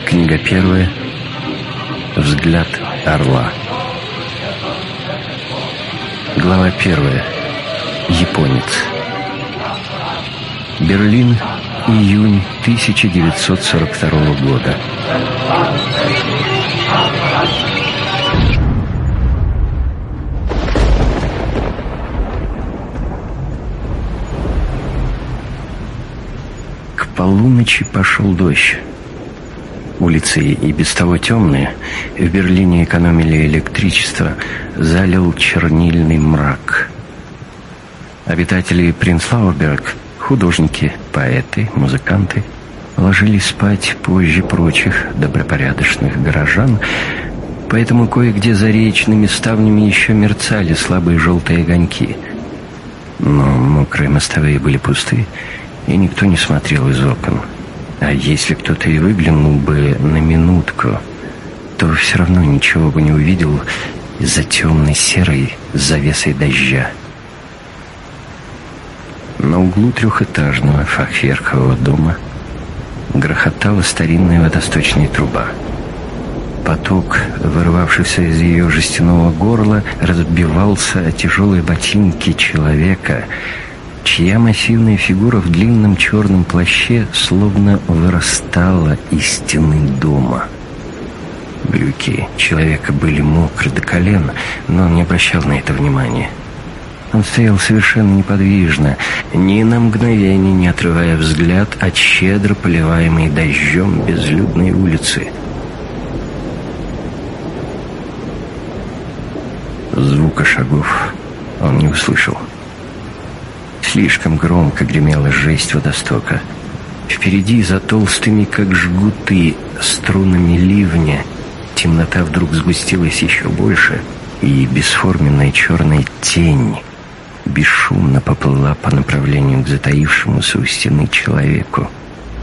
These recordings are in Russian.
Книга 1. Взгляд орла. Глава 1. Японец. Берлин, июнь 1942 года. К полуночи пошел дождь. Улицы и без того темные, в Берлине экономили электричество, залил чернильный мрак. Обитатели Принцлауэрберг, художники, поэты, музыканты, ложились спать позже прочих добропорядочных горожан, поэтому кое-где за речными ставнями еще мерцали слабые желтые огоньки. Но мокрые мостовые были пусты, и никто не смотрел из окон. А если кто-то и выглянул бы на минутку, то все равно ничего бы не увидел из-за темной серой завесой дождя. На углу трехэтажного фахверкового дома грохотала старинная водосточная труба. Поток, вырвавшийся из ее жестяного горла, разбивался о тяжелые ботинки человека, чья массивная фигура в длинном черном плаще словно вырастала из стены дома. Брюки человека были мокры до колен, но он не обращал на это внимания. Он стоял совершенно неподвижно, ни на мгновение не отрывая взгляд от щедро поливаемой дождем безлюдной улицы. Звука шагов он не услышал. Слишком громко гремела жесть водостока. Впереди, за толстыми, как жгуты, струнами ливня, темнота вдруг сгустилась еще больше, и бесформенная черная тень бесшумно поплыла по направлению к затаившемуся у стены человеку.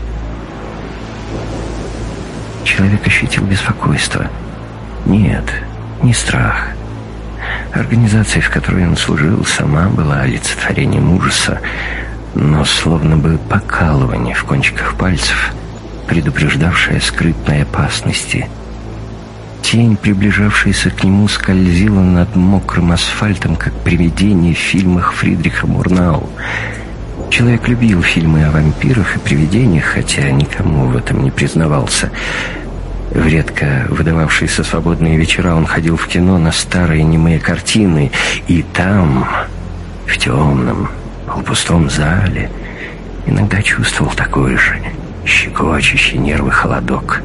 Человек ощутил беспокойство. Нет, не страх. Организация, в которой он служил, сама была олицетворением ужаса, но словно бы покалывание в кончиках пальцев, предупреждавшее скрытной опасности. Тень, приближавшаяся к нему, скользила над мокрым асфальтом, как привидение в фильмах Фридриха Мурнау. Человек любил фильмы о вампирах и привидениях, хотя никому в этом не признавался. В редко выдававшиеся свободные вечера он ходил в кино на старые немые картины, и там, в темном, полупустом зале, иногда чувствовал такой же щекочущий нервы холодок.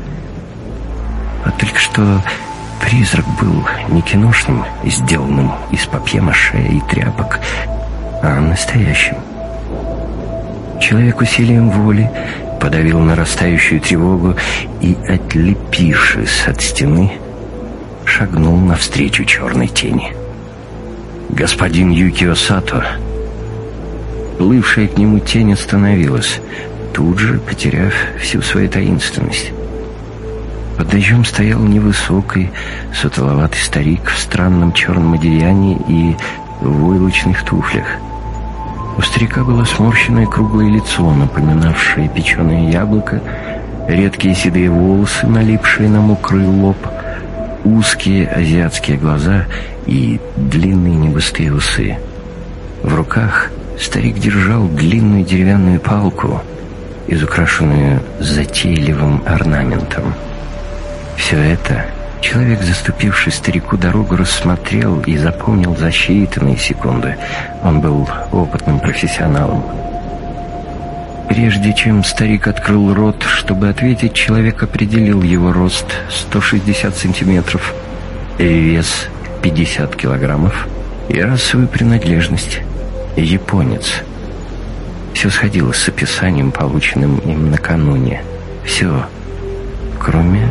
Вот только что призрак был не киношным, сделанным из папье-маше и тряпок, а настоящим. Человек усилием воли подавил нарастающую тревогу и, отлепившись от стены, шагнул навстречу черной тени. Господин Юкио Сато. Плывшая к нему тень остановилась, тут же потеряв всю свою таинственность. Под дождем стоял невысокий, сутуловатый старик в странном черном одеянии и в войлочных туфлях. У старика было сморщенное круглое лицо, напоминавшее печеное яблоко, редкие седые волосы, налипшие на мокрый лоб, узкие азиатские глаза и длинные негустые усы. В руках старик держал длинную деревянную палку, изукрашенную затейливым орнаментом. Все это человек, заступивший старику дорогу, рассмотрел и запомнил за считанные секунды. Он был опытным профессионалом. Прежде чем старик открыл рот, чтобы ответить, человек определил его рост 160 сантиметров, вес 50 килограммов и расовую принадлежность — японец. Все сходилось с описанием, полученным им накануне. Все, кроме...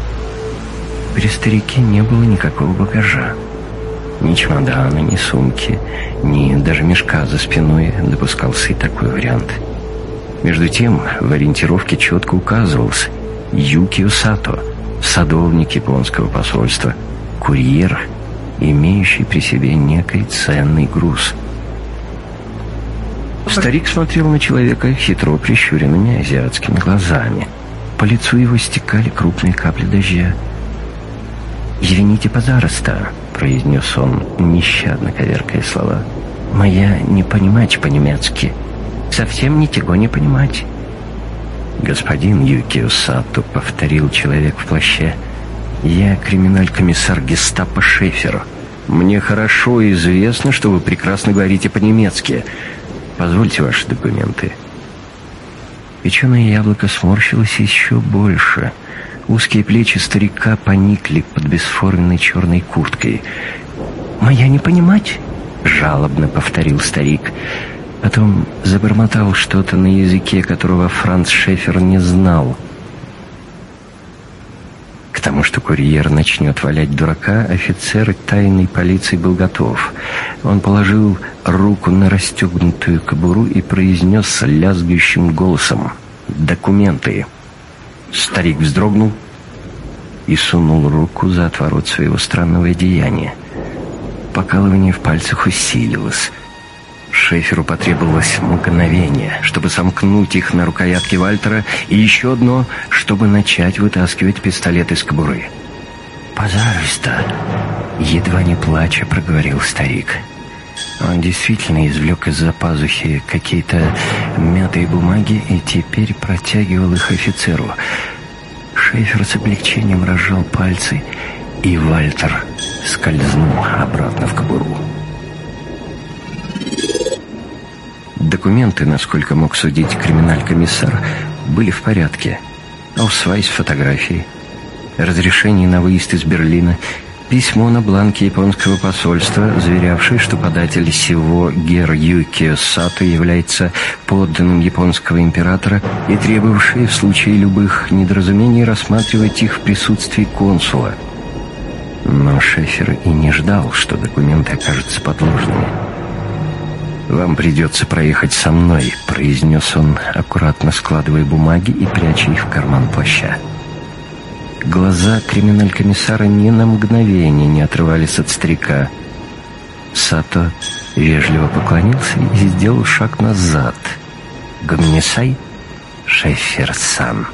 При старике не было никакого багажа. Ни чемодана, ни сумки, ни даже мешка за спиной допускался и такой вариант. Между тем, в ориентировке четко указывался Юкио Сато, садовник японского посольства, курьер, имеющий при себе некий ценный груз. Старик смотрел на человека хитро прищуренными азиатскими глазами. По лицу его стекали крупные капли дождя. «Извините, пожалуйста», — произнес он, нещадно коверкая слова. «Моя не понимать по-немецки. Совсем ничего не понимать». «Господин Юкио Сато», — повторил человек в плаще, — «я криминаль-комиссар гестапо Шефер. Мне хорошо известно, что вы прекрасно говорите по-немецки. Позвольте ваши документы». Печеное яблоко сморщилось еще больше. Узкие плечи старика поникли под бесформенной черной курткой. «Моя не понимать?» — жалобно повторил старик. Потом забормотал что-то на языке, которого Франц Шефер не знал. К тому, что курьер начнет валять дурака, офицер тайной полиции был готов. Он положил руку на расстегнутую кобуру и произнес лязгающим голосом: «Документы». Старик вздрогнул и сунул руку за отворот своего странного одеяния. Покалывание в пальцах усилилось. Шеферу потребовалось мгновение, чтобы сомкнуть их на рукоятке Вальтера, и еще одно, чтобы начать вытаскивать пистолет из кобуры. «Пожалуйста», — едва не плача проговорил старик. Он действительно извлек из-за пазухи какие-то мятые бумаги и теперь протягивал их офицеру. Шефер с облегчением разжал пальцы, и Вальтер скользнул обратно в кобуру. Документы, насколько мог судить криминаль-комиссар, были в порядке. Аусвайс, фотографии, разрешение на выезд из Берлина, письмо на бланке японского посольства, заверявшее, что податель сего гер Юкио Сато является подданным японского императора, и требовавшее в случае любых недоразумений рассматривать их в присутствии консула. Но Шефер и не ждал, что документы окажутся подложными. «Вам придется проехать со мной», — произнес он, аккуратно складывая бумаги и пряча их в карман плаща. Глаза криминаль-комиссара ни на мгновение не отрывались от старика. Сато вежливо поклонился и сделал шаг назад. «Гоминесай, Шефер-сан».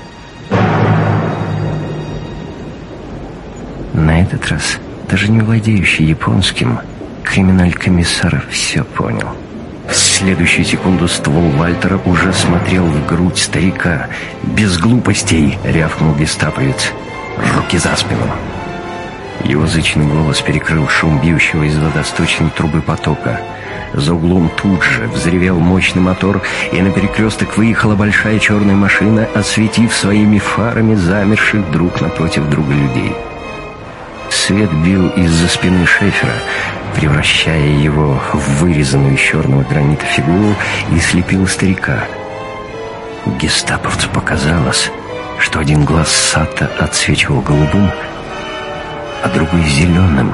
На этот раз, даже не владеющий японским, криминаль-комиссар все понял. В следующую секунду ствол Вальтера уже смотрел в грудь старика. «Без глупостей!» — рявкнул гестаповец. «Руки за спину!» Его зычный голос перекрыл шум бьющего из водосточной трубы потока. За углом тут же взревел мощный мотор, и на перекресток выехала большая черная машина, осветив своими фарами замерших друг напротив друга людей. Свет бил из-за спины Шефера, превращая его в вырезанную из черного гранита фигуру, и слепил старика. Гестаповцу показалось, что один глаз Сато отсвечивал голубым, а другой зеленым.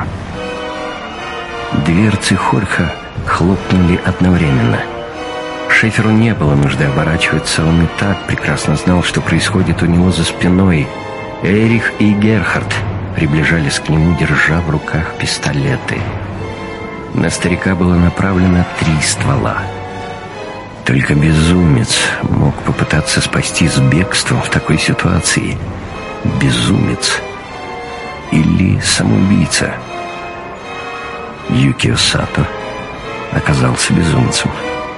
Дверцы Хорьха хлопнули одновременно. Шеферу не было нужды оборачиваться, он и так прекрасно знал, что происходит у него за спиной. Эрих и Герхард приближались к нему, держа в руках пистолеты. На старика было направлено 3 ствола. Только безумец мог попытаться спастись бегством в такой ситуации. Безумец или самоубийца. Юкио Сато оказался безумцем.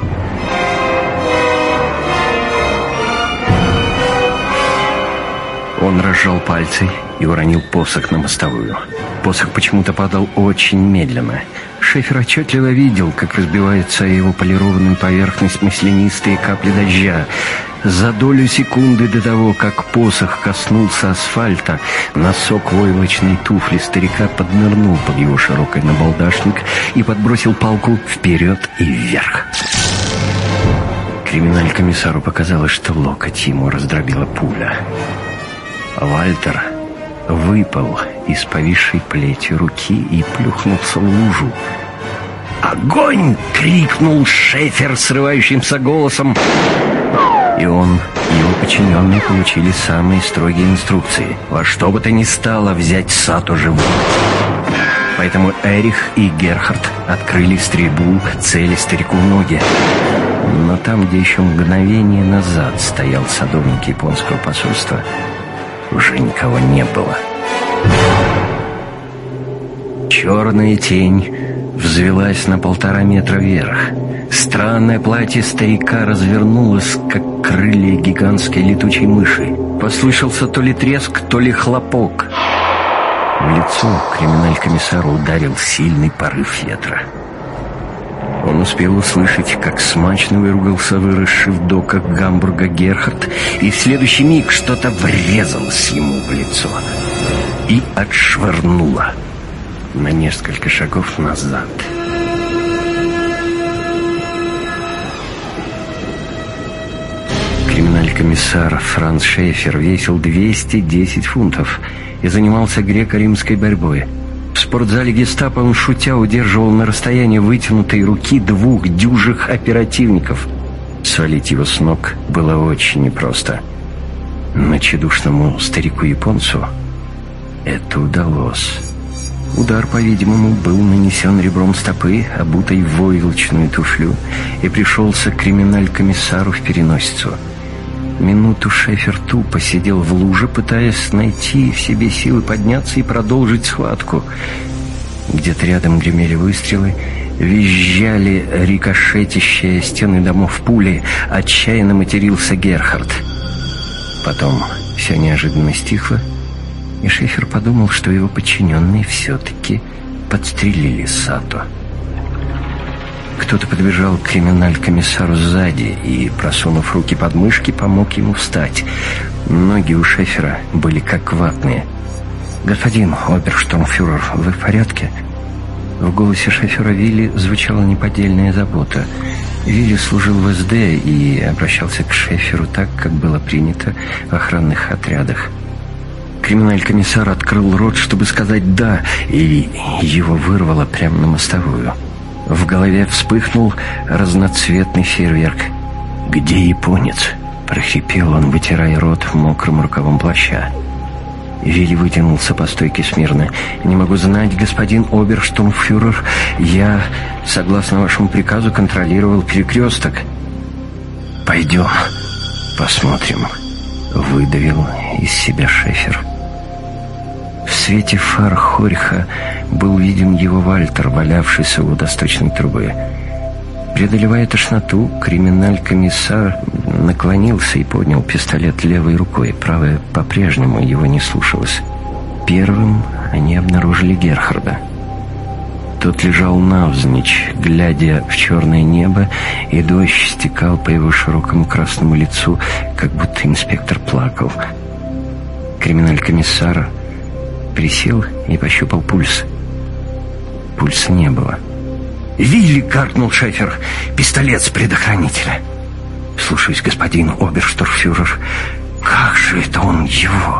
Он разжал пальцы и уронил посох на мостовую. Посох почему-то падал очень медленно. Шефер отчетливо видел, как разбиваются о его полированную поверхность маслянистые капли дождя. За долю секунды до того, как посох коснулся асфальта, носок войлочной туфли старика поднырнул под его широкий набалдашник и подбросил палку вперед и вверх. Криминаль-комиссару показалось, что локоть ему раздробила пуля. Вальтер выпал из повисшей плетью руки и плюхнулся в лужу. «Огонь!» — крикнул Шефер срывающимся голосом. И он, и его подчиненные получили самые строгие инструкции: во что бы то ни стало взять Сато живым. Поэтому Эрих и Герхард открыли стрельбу, цели старику в ноги. но там, где еще мгновение назад стоял садовник японского посольства, уже никого не было. Черная тень взвелась на 1,5 метра вверх. Странное платье старика развернулось, как крылья гигантской летучей мыши. Послышался то ли треск, то ли хлопок. В лицо криминаль-комиссару ударил сильный порыв ветра. Он успел услышать, как смачно выругался выросший в доках Гамбурга Герхард, и в следующий миг что-то врезалось ему в лицо и отшвырнуло на несколько шагов назад. Криминаль-комиссар Франц Шефер весил 210 фунтов и занимался греко-римской борьбой. В спортзале гестапо он, шутя, удерживал на расстоянии вытянутой руки 2 дюжих оперативников. Свалить его с ног было очень непросто. Но тщедушному старику-японцу это удалось. Удар, по-видимому, был нанесен ребром стопы, обутой в войлочную туфлю, и пришелся криминаль-комиссару в переносицу. Минуту Шефер тупо сидел в луже, пытаясь найти в себе силы подняться и продолжить схватку. Где-то рядом гремели выстрелы, визжали рикошетящие стены домов пули, отчаянно матерился Герхард. Потом все неожиданно стихло, и Шефер подумал, что его подчиненные все-таки подстрелили Сато. Кто-то подбежал к криминаль-комиссару сзади и, просунув руки под мышки, помог ему встать. Ноги у Шефера были как ватные. «Господин оберштурмфюрер, вы в порядке?» В голосе шофера Вилли звучала неподдельная забота. Вилли служил в СД и обращался к Шеферу так, как было принято в охранных отрядах. Криминаль-комиссар открыл рот, чтобы сказать «да», и его вырвало прямо на мостовую. В голове вспыхнул разноцветный фейерверк. «Где японец?» — прохрипел он, вытирая рот мокрым рукавом плаща. Вилли вытянулся по стойке смирно. «Не могу знать, господин оберштурмфюрер. Я, согласно вашему приказу, контролировал перекресток». «Пойдем, посмотрим», — выдавил из себя Шефер. В свете фар Хорьха был виден его Вальтер, валявшийся у водосточной трубы. Преодолевая тошноту, криминаль-комиссар наклонился и поднял пистолет левой рукой. Правая по-прежнему его не слушалась. Первым они обнаружили Герхарда. Тот лежал навзничь, глядя в черное небо, и дождь стекал по его широкому красному лицу, как будто инспектор плакал. Криминаль-комиссар присел и пощупал пульс. Пульса не было. «Вилли!» — гаркнул Шефер. «Пистолет с предохранителя!» «Слушаюсь, господин оберштурмфюрер. Как же это он его?»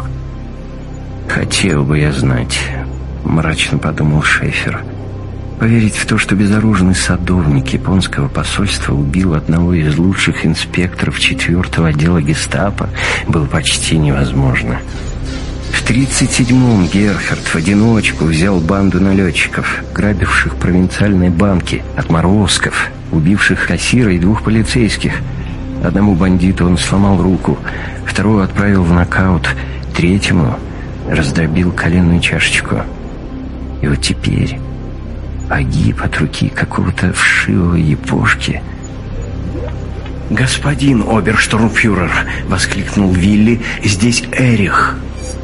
«Хотел бы я знать», — мрачно подумал Шефер. Поверить в то, что безоружный садовник японского посольства убил одного из лучших инспекторов 4-го отдела гестапо, было почти невозможно. В 1937-м Герхард в одиночку взял банду налетчиков, грабивших провинциальные банки, отморозков, убивших кассира и 2 полицейских. Одному бандиту он сломал руку, второго отправил в нокаут, третьему раздробил коленную чашечку. И вот теперь погиб от руки какого-то вшивого япошки. «Господин оберштурмфюрер!» — воскликнул Вилли. «Здесь Эрих!»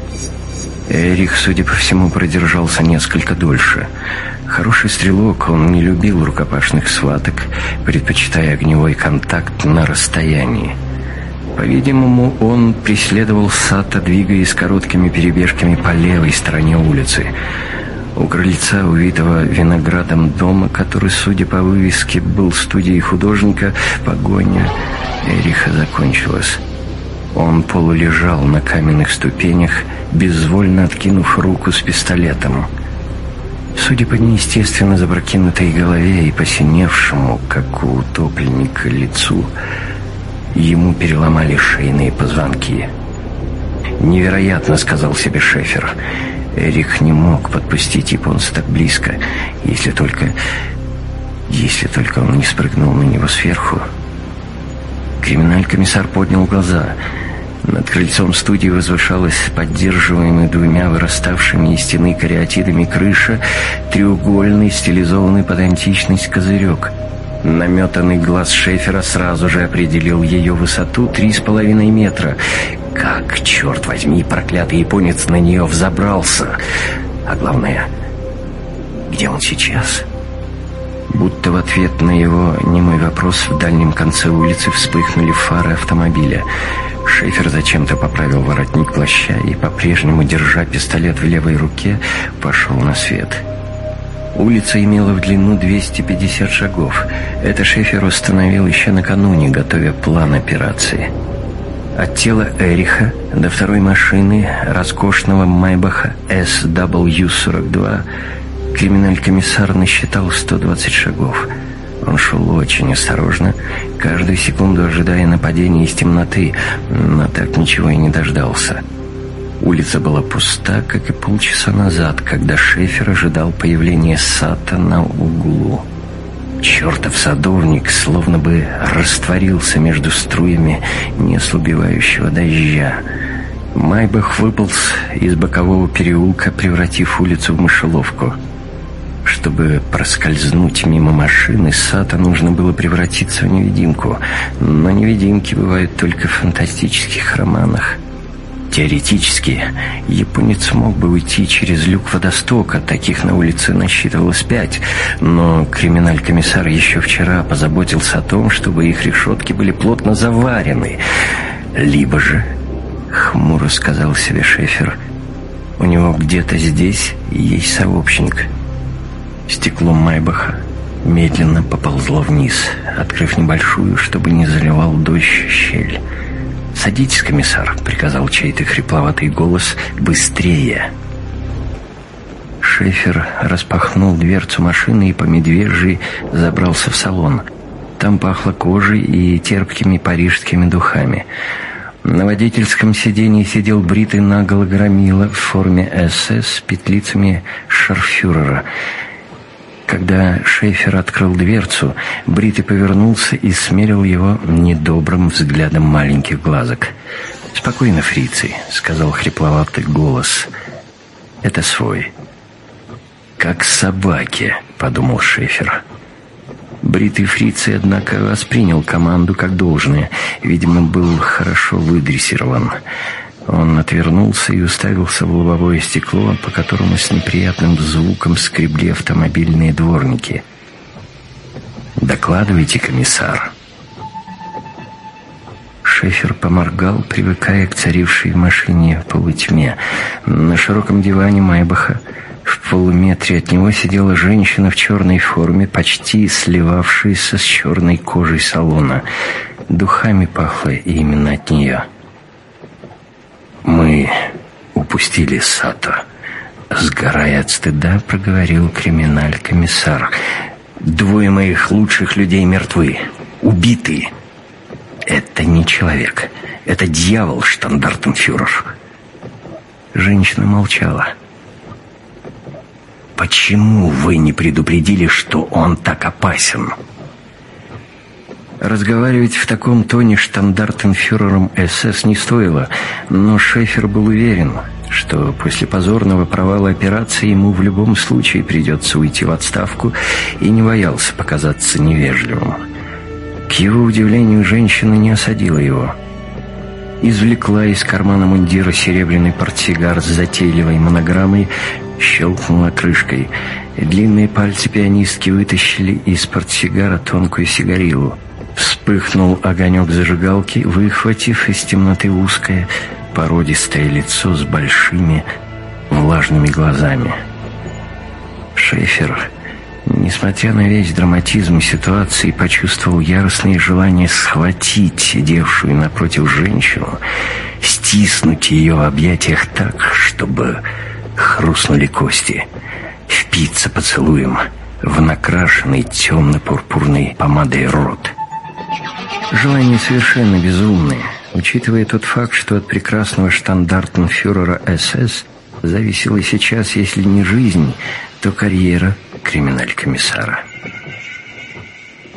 Эрих, судя по всему, продержался несколько дольше. Хороший стрелок, он не любил рукопашных схваток, предпочитая огневой контакт на расстоянии. По-видимому, он преследовал Сато, двигаясь короткими перебежками по левой стороне улицы. У крыльца, увитого виноградом дома, который, судя по вывеске, был студией художника, погоня Эриха закончилась. Он полулежал на каменных ступенях, безвольно откинув руку с пистолетом. Судя по неестественно запрокинутой голове и посиневшему, как у утопленника, лицу, ему переломали шейные позвонки. «Невероятно», — сказал себе Шефер. Эрих не мог подпустить японца так близко, если только он не спрыгнул на него сверху Криминаль-комиссар поднял глаза. Над крыльцом студии возвышалась поддерживаемая двумя выраставшими из стены кариатидами крыша, треугольный, стилизованный под античность козырек. Наметанный глаз Шефера сразу же определил ее высоту 3,5 метра. Как, черт возьми, проклятый японец на нее взобрался? А главное, где он сейчас? Будто в ответ на его немой вопрос в дальнем конце улицы вспыхнули фары автомобиля. Шефер зачем-то поправил воротник плаща и, по-прежнему держа пистолет в левой руке, пошел на свет. Улица имела в длину 250 шагов. Это Шефер установил еще накануне, готовя план операции. От тела Эриха до второй машины, роскошного Майбаха SW-42, криминаль-комиссар насчитал 120 шагов. Он шел очень осторожно, каждую секунду ожидая нападения из темноты, но так ничего и не дождался. Улица была пуста, как и полчаса назад, когда Шефер ожидал появления Сато на углу. Чертов садовник словно бы растворился между струями неослабевающего дождя. Майбах выполз из бокового переулка, превратив улицу в мышеловку. Чтобы проскользнуть мимо машины, Сато нужно было превратиться в невидимку. Но невидимки бывают только в фантастических романах. Теоретически, японец мог бы уйти через люк водостока, таких на улице насчитывалось 5, но криминаль-комиссар еще вчера позаботился о том, чтобы их решетки были плотно заварены. Либо же, хмуро сказал себе Шефер, у него где-то здесь есть сообщник. Стекло Майбаха медленно поползло вниз, открыв небольшую, чтобы не заливал дождь, щель. «Садитесь, комиссар», — приказал чей-то хрипловатый голос. «Быстрее!» Шефер распахнул дверцу машины и по медвежьи забрался в салон. Там пахло кожей и терпкими парижскими духами. На водительском сиденье сидел бритый наголо громила в форме СС с петлицами шарфюрера. Когда Шефер открыл дверцу, бритый повернулся и смерил его недобрым взглядом маленьких глазок. «Спокойно, фрицы», — сказал хрипловатый голос. «Это свой». «Как собаки», — подумал Шефер. Бритый фрицей, однако, воспринял команду как должное. Видимо, был хорошо выдрессирован. Он отвернулся и уставился в лобовое стекло, по которому с неприятным звуком скребли автомобильные дворники. «Докладывайте, комиссар». Шефер поморгал, привыкая к царившей в машине полутьме. На широком диване Майбаха в полуметре от него сидела женщина в черной форме, почти сливавшаяся с черной кожей салона. Духами пахло именно от нее. «Мы упустили Сато», — сгорая от стыда, проговорил криминаль-комиссар. «2 моих лучших людей мертвы, убиты. Это не человек, это дьявол, штандартенфюрер». Женщина молчала. «Почему вы не предупредили, что он так опасен?» Разговаривать в таком тоне штандартенфюрером СС не стоило, но Шефер был уверен, что после позорного провала операции ему в любом случае придется уйти в отставку, и не боялся показаться невежливым. К его удивлению, женщина не осадила его. Извлекла из кармана мундира серебряный портсигар с затейливой монограммой, щелкнула крышкой. Длинные пальцы пианистки вытащили из портсигара тонкую сигарилу. Вспыхнул огонек зажигалки, выхватив из темноты узкое, породистое лицо с большими, влажными глазами. Шефер, несмотря на весь драматизм ситуации, почувствовал яростное желание схватить сидевшую напротив женщину, стиснуть ее в объятиях так, чтобы хрустнули кости, впиться поцелуем в накрашенный темно-пурпурной помадой рот. Желание совершенно безумное, учитывая тот факт, что от прекрасного штандартенфюрера СС зависела сейчас, если не жизнь, то карьера криминаль-комиссара.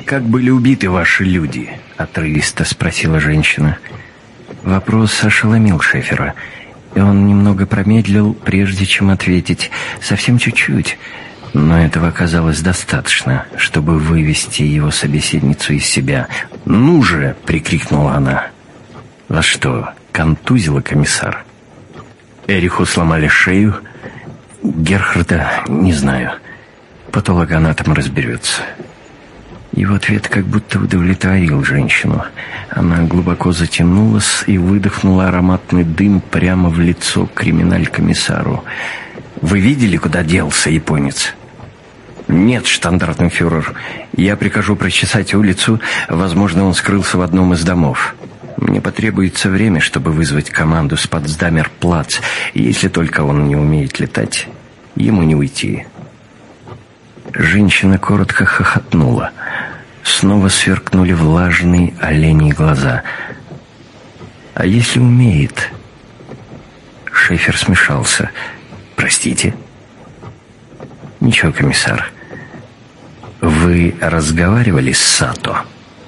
как были убиты ваши люди?» — отрывисто спросила женщина. Вопрос ошеломил Шефера, и он немного промедлил, прежде чем ответить. Совсем чуть-чуть, но этого оказалось достаточно, чтобы вывести его собеседницу из себя. «Ну же!» — прикрикнула она. «Вас что, контузило, комиссар? Эриху сломали шею? Герхарда не знаю. Патологоанатом разберется». Его ответ как будто удовлетворил женщину. Она глубоко затянулась и выдохнула ароматный дым прямо в лицо криминаль-комиссару. «Вы видели, куда делся японец?» «Нет, штандартенфюрер. Я прикажу прочесать улицу. Возможно, он скрылся в одном из домов. Мне потребуется время, чтобы вызвать команду с Потсдамер-плац. Если только он не умеет летать, ему не уйти». Женщина коротко хохотнула. Снова сверкнули влажные оленьи глаза. «А если умеет?» Шефер смешался. «Простите?» «Ничего, комиссар. Вы разговаривали с Сато?»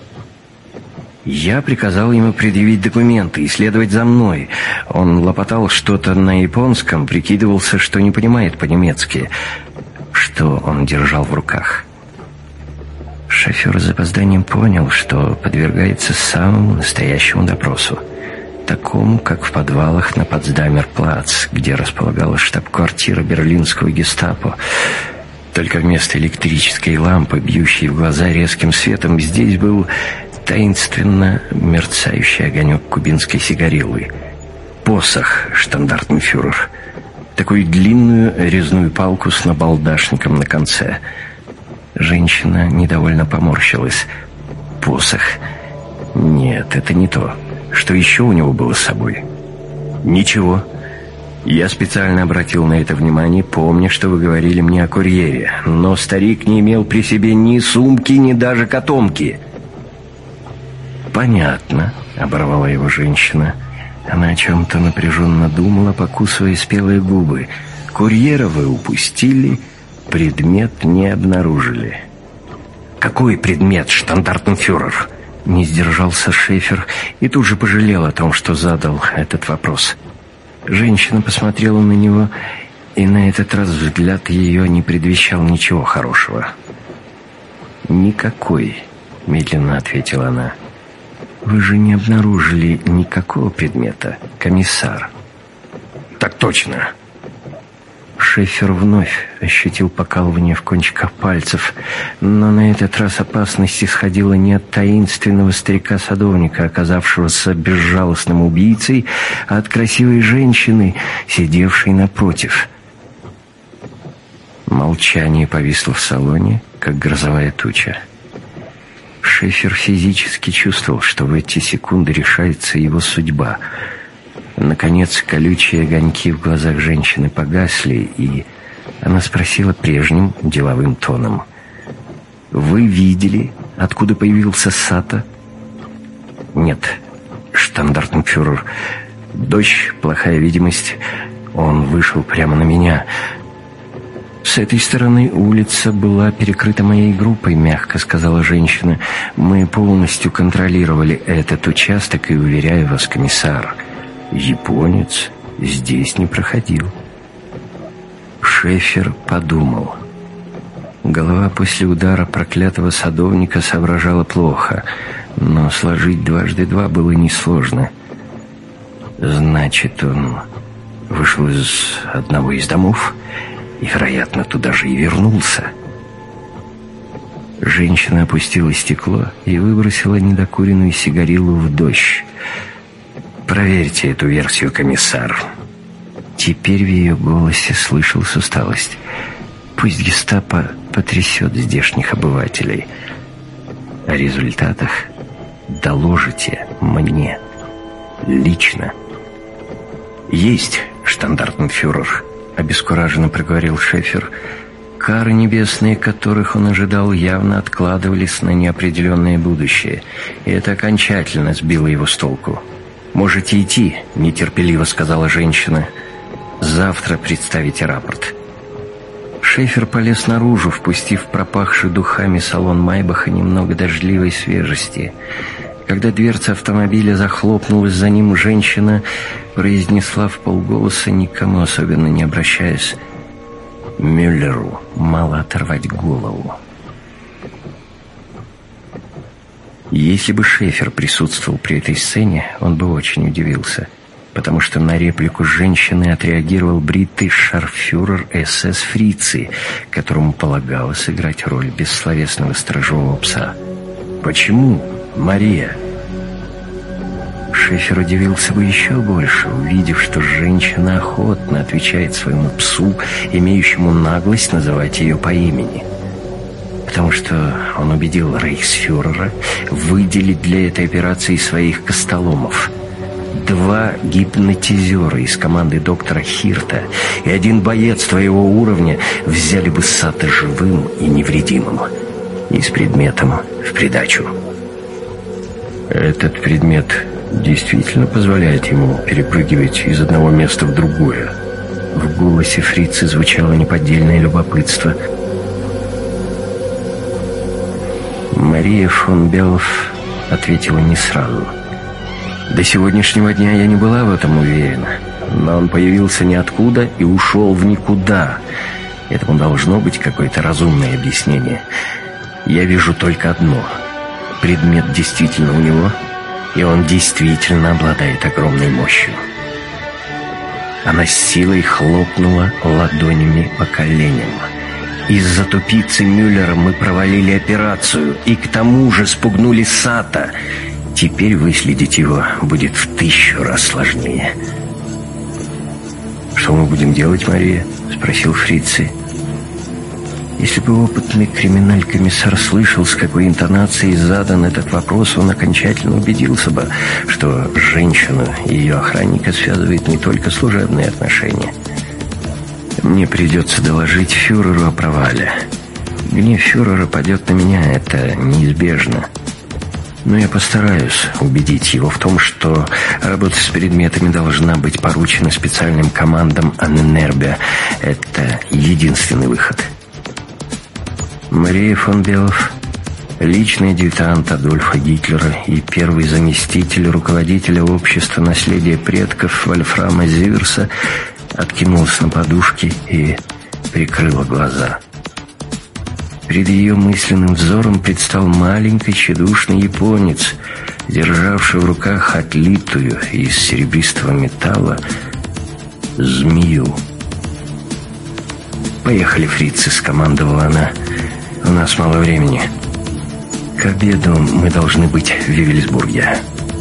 «Я приказал ему предъявить документы и следовать за мной. Он лопотал что-то на японском, прикидывался, что не понимает по-немецки». «Что он держал в руках?» Шофер с запозданием понял, что подвергается самому настоящему допросу, такому, как в подвалах на Потсдамер-плац, где располагалась штаб-квартира берлинского гестапо. Только вместо электрической лампы, бьющей в глаза резким светом, здесь был таинственно мерцающий огонек кубинской сигариллы. Посох, штандартенфюрер. Такую длинную резную палку с набалдашником на конце. Женщина недовольно поморщилась. Посох? Нет, это не то. Что еще у него было с собой? Ничего. Я специально обратил на это внимание, помня, что вы говорили мне о курьере. Но старик не имел при себе ни сумки, ни даже котомки. Понятно, оборвала его женщина. Она о чем-то напряженно думала, покусывая спелые губы. «Курьера вы упустили, предмет не обнаружили». «Какой предмет, штандартенфюрер?» Не сдержался Шефер и тут же пожалел о том, что задал этот вопрос. Женщина посмотрела на него, и на этот раз взгляд ее не предвещал ничего хорошего. «Никакой», — медленно ответила она. «Вы же не обнаружили никакого предмета, комиссар?» «Так точно». Шефер вновь ощутил покалывание в кончиках пальцев, но на этот раз опасность исходила не от таинственного старика-садовника, оказавшегося безжалостным убийцей, а от красивой женщины, сидевшей напротив. Молчание повисло в салоне, как грозовая туча. Шефер физически чувствовал, что в эти секунды решается его судьба. Наконец, колючие огоньки в глазах женщины погасли, и она спросила прежним деловым тоном: «Вы видели, откуда появился Сато?» «Нет, штандартенфюрер. Дождь, плохая видимость. Он вышел прямо на меня». «С этой стороны улица была перекрыта моей группой», — мягко сказала женщина. «Мы полностью контролировали этот участок, и, уверяю вас, комиссар, японец здесь не проходил». Шефер подумал. Голова после удара проклятого садовника соображала плохо, но сложить дважды два было несложно. «Значит, он вышел из одного из домов и, вероятно, туда же и вернулся». Женщина опустила стекло и выбросила недокуренную сигариллу в дождь. «Проверьте эту версию, комиссар». Теперь в ее голосе слышалась усталость. «Пусть гестапо потрясет здешних обывателей. О результатах доложите мне лично». «Есть, штандартенфюрер», — обескураженно проговорил Шефер. Кары небесные, которых он ожидал, явно откладывались на неопределенное будущее, и это окончательно сбило его с толку. «Можете идти», — нетерпеливо сказала женщина. «Завтра представите рапорт». Шефер полез наружу, впустив пропахший духами салон Майбаха немного дождливой свежести. Когда дверца автомобиля захлопнулась за ним, женщина произнесла вполголоса, никому особенно не обращаясь: «Мюллеру мало оторвать голову». Если бы Шефер присутствовал при этой сцене, он бы очень удивился, потому что на реплику женщины отреагировал бритый шарфюрер СС Фрицы, которому полагалось играть роль бессловесного сторожевого пса. «Почему, Мария?» Шефер удивился бы еще больше, увидев, что женщина охотно отвечает своему псу, имеющему наглость называть ее по имени. Потому что он убедил рейхсфюрера выделить для этой операции своих костоломов. 2 гипнотизера из команды доктора Хирта и 1 боец твоего уровня взяли бы Сата живым и невредимым. И с предметом в придачу. Этот предмет действительно позволяет ему перепрыгивать из одного места в другое. В голосе Фрицы звучало неподдельное любопытство. Мария фон Белов ответила не сразу. До сегодняшнего дня я не была в этом уверена, но он появился ниоткуда и ушел в никуда. Этому должно быть какое-то разумное объяснение. Я вижу только одно: предмет действительно у него, и он действительно обладает огромной мощью. Она с силой хлопнула ладонями по коленям. Из-за тупицы Мюллера мы провалили операцию и к тому же спугнули Сата. Теперь выследить его будет в 1000 раз сложнее. «Что мы будем делать, Мария?» — спросил Фрицы. Если бы опытный криминаль-комиссар слышал, с какой интонацией задан этот вопрос, он окончательно убедился бы, что женщину и ее охранника связывает не только служебные отношения. Мне придется доложить фюреру о провале. Гнев фюрера падет на меня, это неизбежно. Но я постараюсь убедить его в том, что работа с предметами должна быть поручена специальным командам Анненербе. Это единственный выход. Мария фон Белов, личный адъютант Адольфа Гитлера и первый заместитель руководителя общества наследия предков Вольфрама Зиверса, откинулась на подушке и прикрыла глаза. Перед ее мысленным взором предстал маленький тщедушный японец, державший в руках отлитую из серебристого металла змею. «Поехали, фрицы», — скомандовала она. «У нас мало времени. К обеду мы должны быть в Вивельсбурге».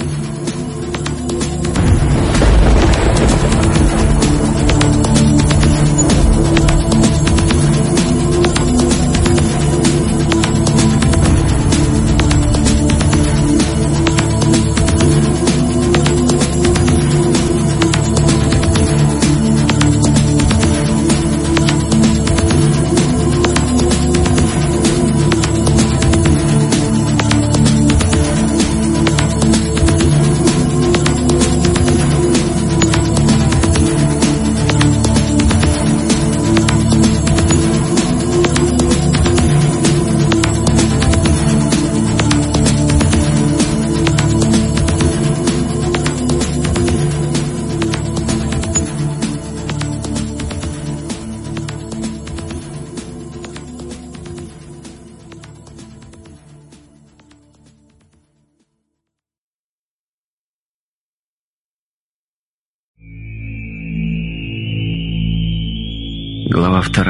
Глава 2.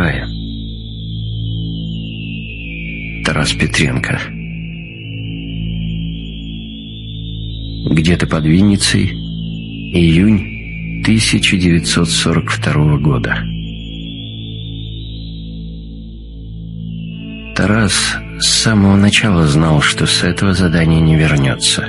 Тарас Петренко. Где-то под Винницей. Июнь 1942 года. Тарас с самого начала знал, что с этого задания не вернется.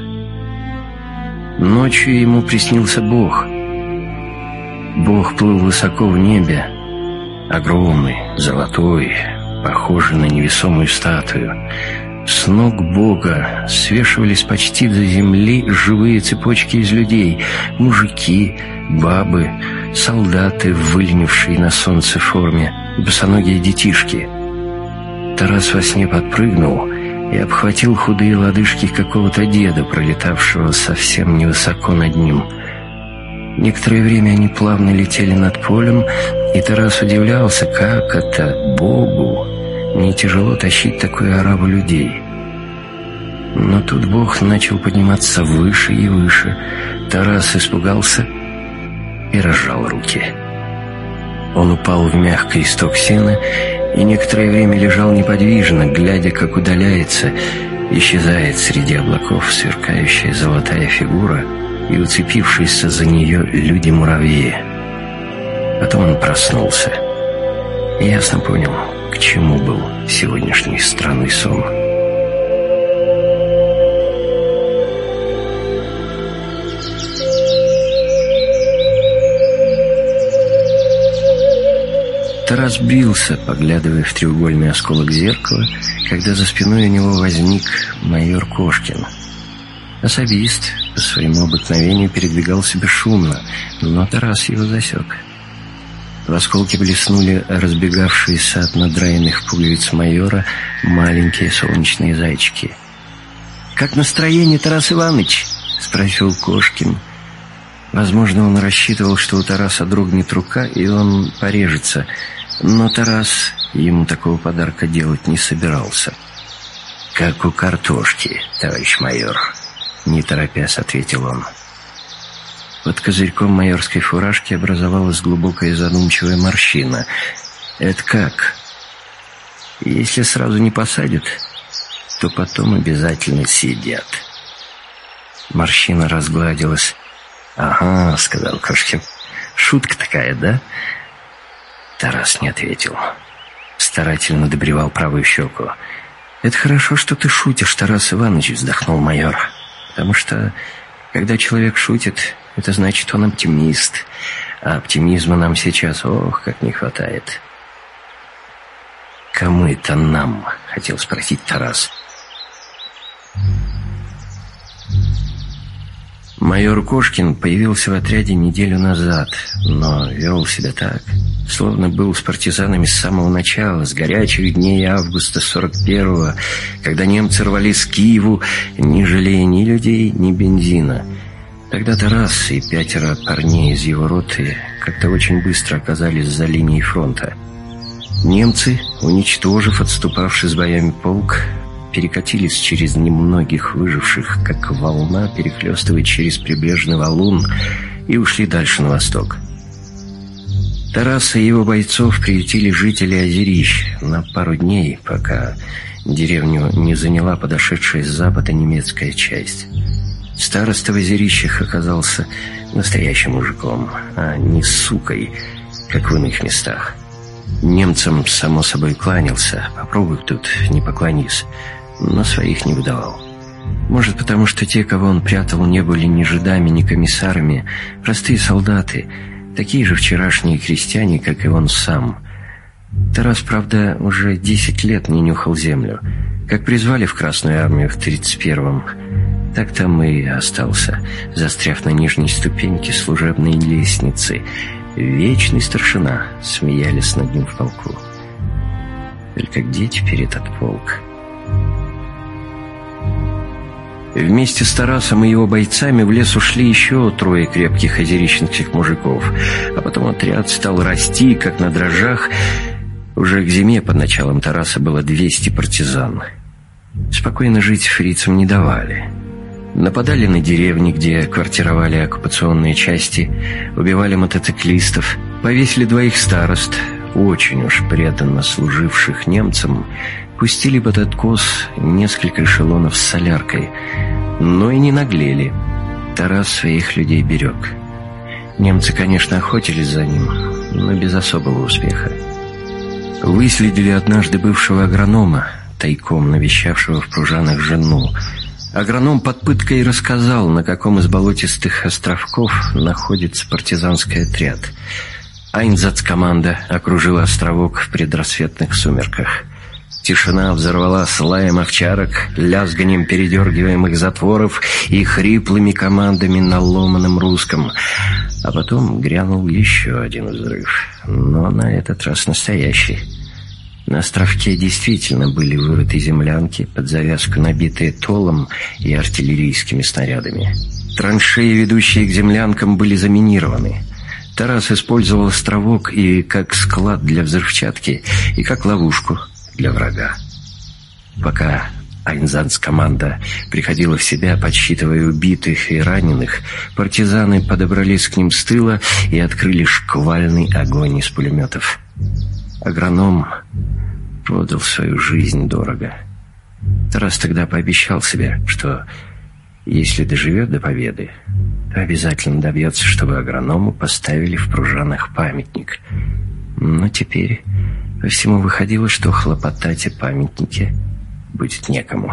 Ночью ему приснился Бог. Бог плыл высоко в небе, огромный, золотой, похожий на невесомую статую. С ног Бога свешивались почти до земли живые цепочки из людей. Мужики, бабы, солдаты в выленившей на солнце форме, босоногие детишки. Тарас во сне подпрыгнул и обхватил худые лодыжки какого-то деда, пролетавшего совсем невысоко над ним. Некоторое время они плавно летели над полем, и Тарас удивлялся, как это Богу не тяжело тащить такую ораву людей. Но тут Бог начал подниматься выше и выше. Тарас испугался и разжал руки. Он упал в мягкий исток сена и некоторое время лежал неподвижно, глядя, как удаляется, исчезает среди облаков сверкающая золотая фигура и уцепившиеся за нее люди-муравьи. Потом он проснулся и ясно понял, к чему был сегодняшний странный сон. Тарас бился, поглядывая в треугольный осколок зеркала, когда за спиной у него возник майор Кошкин. Особист по своему обыкновению передвигался бесшумно, но Тарас его засек. В осколке блеснули разбегавшиеся от надраенных пуговиц майора маленькие солнечные зайчики. «Как настроение, Тарас Иванович?» — спросил Кошкин. Возможно, он рассчитывал, что у Тараса дрогнет рука, и он порежется. Но Тарас ему такого подарка делать не собирался. «Как у картошки, товарищ майор», — не торопясь ответил он. Под козырьком майорской фуражки образовалась глубокая задумчивая морщина. «Это как? Если сразу не посадят, то потом обязательно съедят». Морщина разгладилась. «Ага», — сказал Кошкин. «Шутка такая, да?» Тарас не ответил. Старательно добривал правую щеку. «Это хорошо, что ты шутишь, Тарас Иванович», — вздохнул майор. «Потому что, когда человек шутит, это значит, он оптимист. А оптимизма нам сейчас, ох, как не хватает». «Кому это нам?» — хотел спросить Тарас. Майор Кошкин появился в отряде неделю назад, но вел себя так, словно был с партизанами с самого начала, с горячих дней августа 41-го, когда немцы рвались к Киеву, не жалея ни людей, ни бензина. Тогда Тарас и 5 парней из его роты как-то очень быстро оказались за линией фронта. Немцы, уничтожив отступавший с боями полк, перекатились через немногих выживших, как волна перехлестывает через прибрежный валун, и ушли дальше на восток. Тараса и его бойцов приютили жители Озерищ на пару дней, пока деревню не заняла подошедшая с запада немецкая часть. Староста в Озерищах оказался настоящим мужиком, а не сукой, как в иных местах. Немцам, само собой, кланялся, попробуй тут не поклонись, но своих не выдавал. Может, потому что те, кого он прятал, не были ни жидами, ни комиссарами, простые солдаты, такие же вчерашние крестьяне, как и он сам. Тарас, правда, уже 10 лет не нюхал землю. Как призвали в Красную армию в 31-м, так там и остался, застряв на нижней ступеньке служебной лестницы. Вечный старшина, смеялись над ним в полку. Только где теперь этот полк? Вместе с Тарасом и его бойцами в лес ушли еще 3 крепких озерищенских мужиков, а потом отряд стал расти, как на дрожжах. Уже к зиме под началом Тараса было 200 партизан. Спокойно жить фрицам не давали. Нападали на деревни, где квартировали оккупационные части, убивали мотоциклистов, повесили 2 старост, очень уж преданно служивших немцам, пустили под откос несколько эшелонов с соляркой, но и не наглели. Тарас своих людей берег. Немцы, конечно, охотились за ним, но без особого успеха. Выследили однажды бывшего агронома, тайком навещавшего в Пружанах жену. Агроном под пыткой рассказал, на каком из болотистых островков находится партизанский отряд. Айнзацкоманда окружила островок в предрассветных сумерках. Тишина взорвалась лаем овчарок, лязганием передергиваемых затворов и хриплыми командами на ломаном русском. А потом грянул еще один взрыв, но на этот раз настоящий. На островке действительно были вырыты землянки, под завязку набитые толом и артиллерийскими снарядами. Траншеи, ведущие к землянкам, были заминированы. Тарас использовал островок и как склад для взрывчатки, и как ловушку для врага. Пока Айнзанс-команда приходила в себя, подсчитывая убитых и раненых, партизаны подобрались к ним с тыла и открыли шквальный огонь из пулеметов. Агроном продал свою жизнь дорого. Тарас тогда пообещал себе, что если доживет до победы, то обязательно добьется, чтобы агроному поставили в Пружанах памятник. Но теперь по всему выходило, что хлопотать о памятнике будет некому.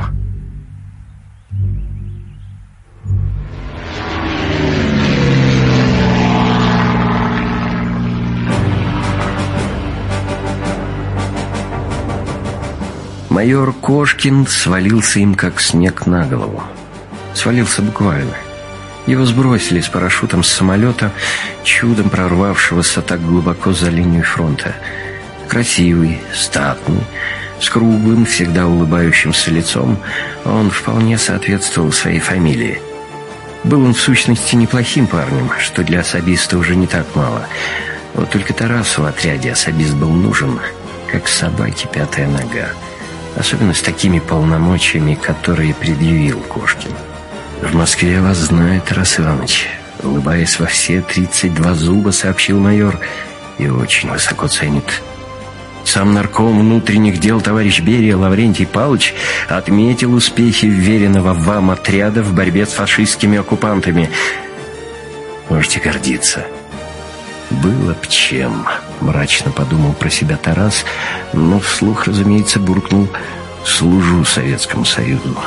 Майор Кошкин свалился им, как снег на голову. Свалился буквально. Его сбросили с парашютом с самолета, чудом прорвавшегося так глубоко за линию фронта. Красивый, статный, с круглым, всегда улыбающимся лицом, он вполне соответствовал своей фамилии. Был он в сущности неплохим парнем, что для особиста уже не так мало. Вот только Тарасу в отряде особист был нужен, как собаке пятая нога. Особенно с такими полномочиями, которые предъявил Кошкин. «В Москве вас знает, Тарас Иванович», — улыбаясь во все 32 зуба, сообщил майор, — «и очень высоко ценит. Сам нарком внутренних дел товарищ Берия Лаврентий Павлович отметил успехи вверенного вам отряда в борьбе с фашистскими оккупантами. Можете гордиться». «Было б чем», — мрачно подумал про себя Тарас, но вслух, разумеется, буркнул: «Служу Советскому Союзу».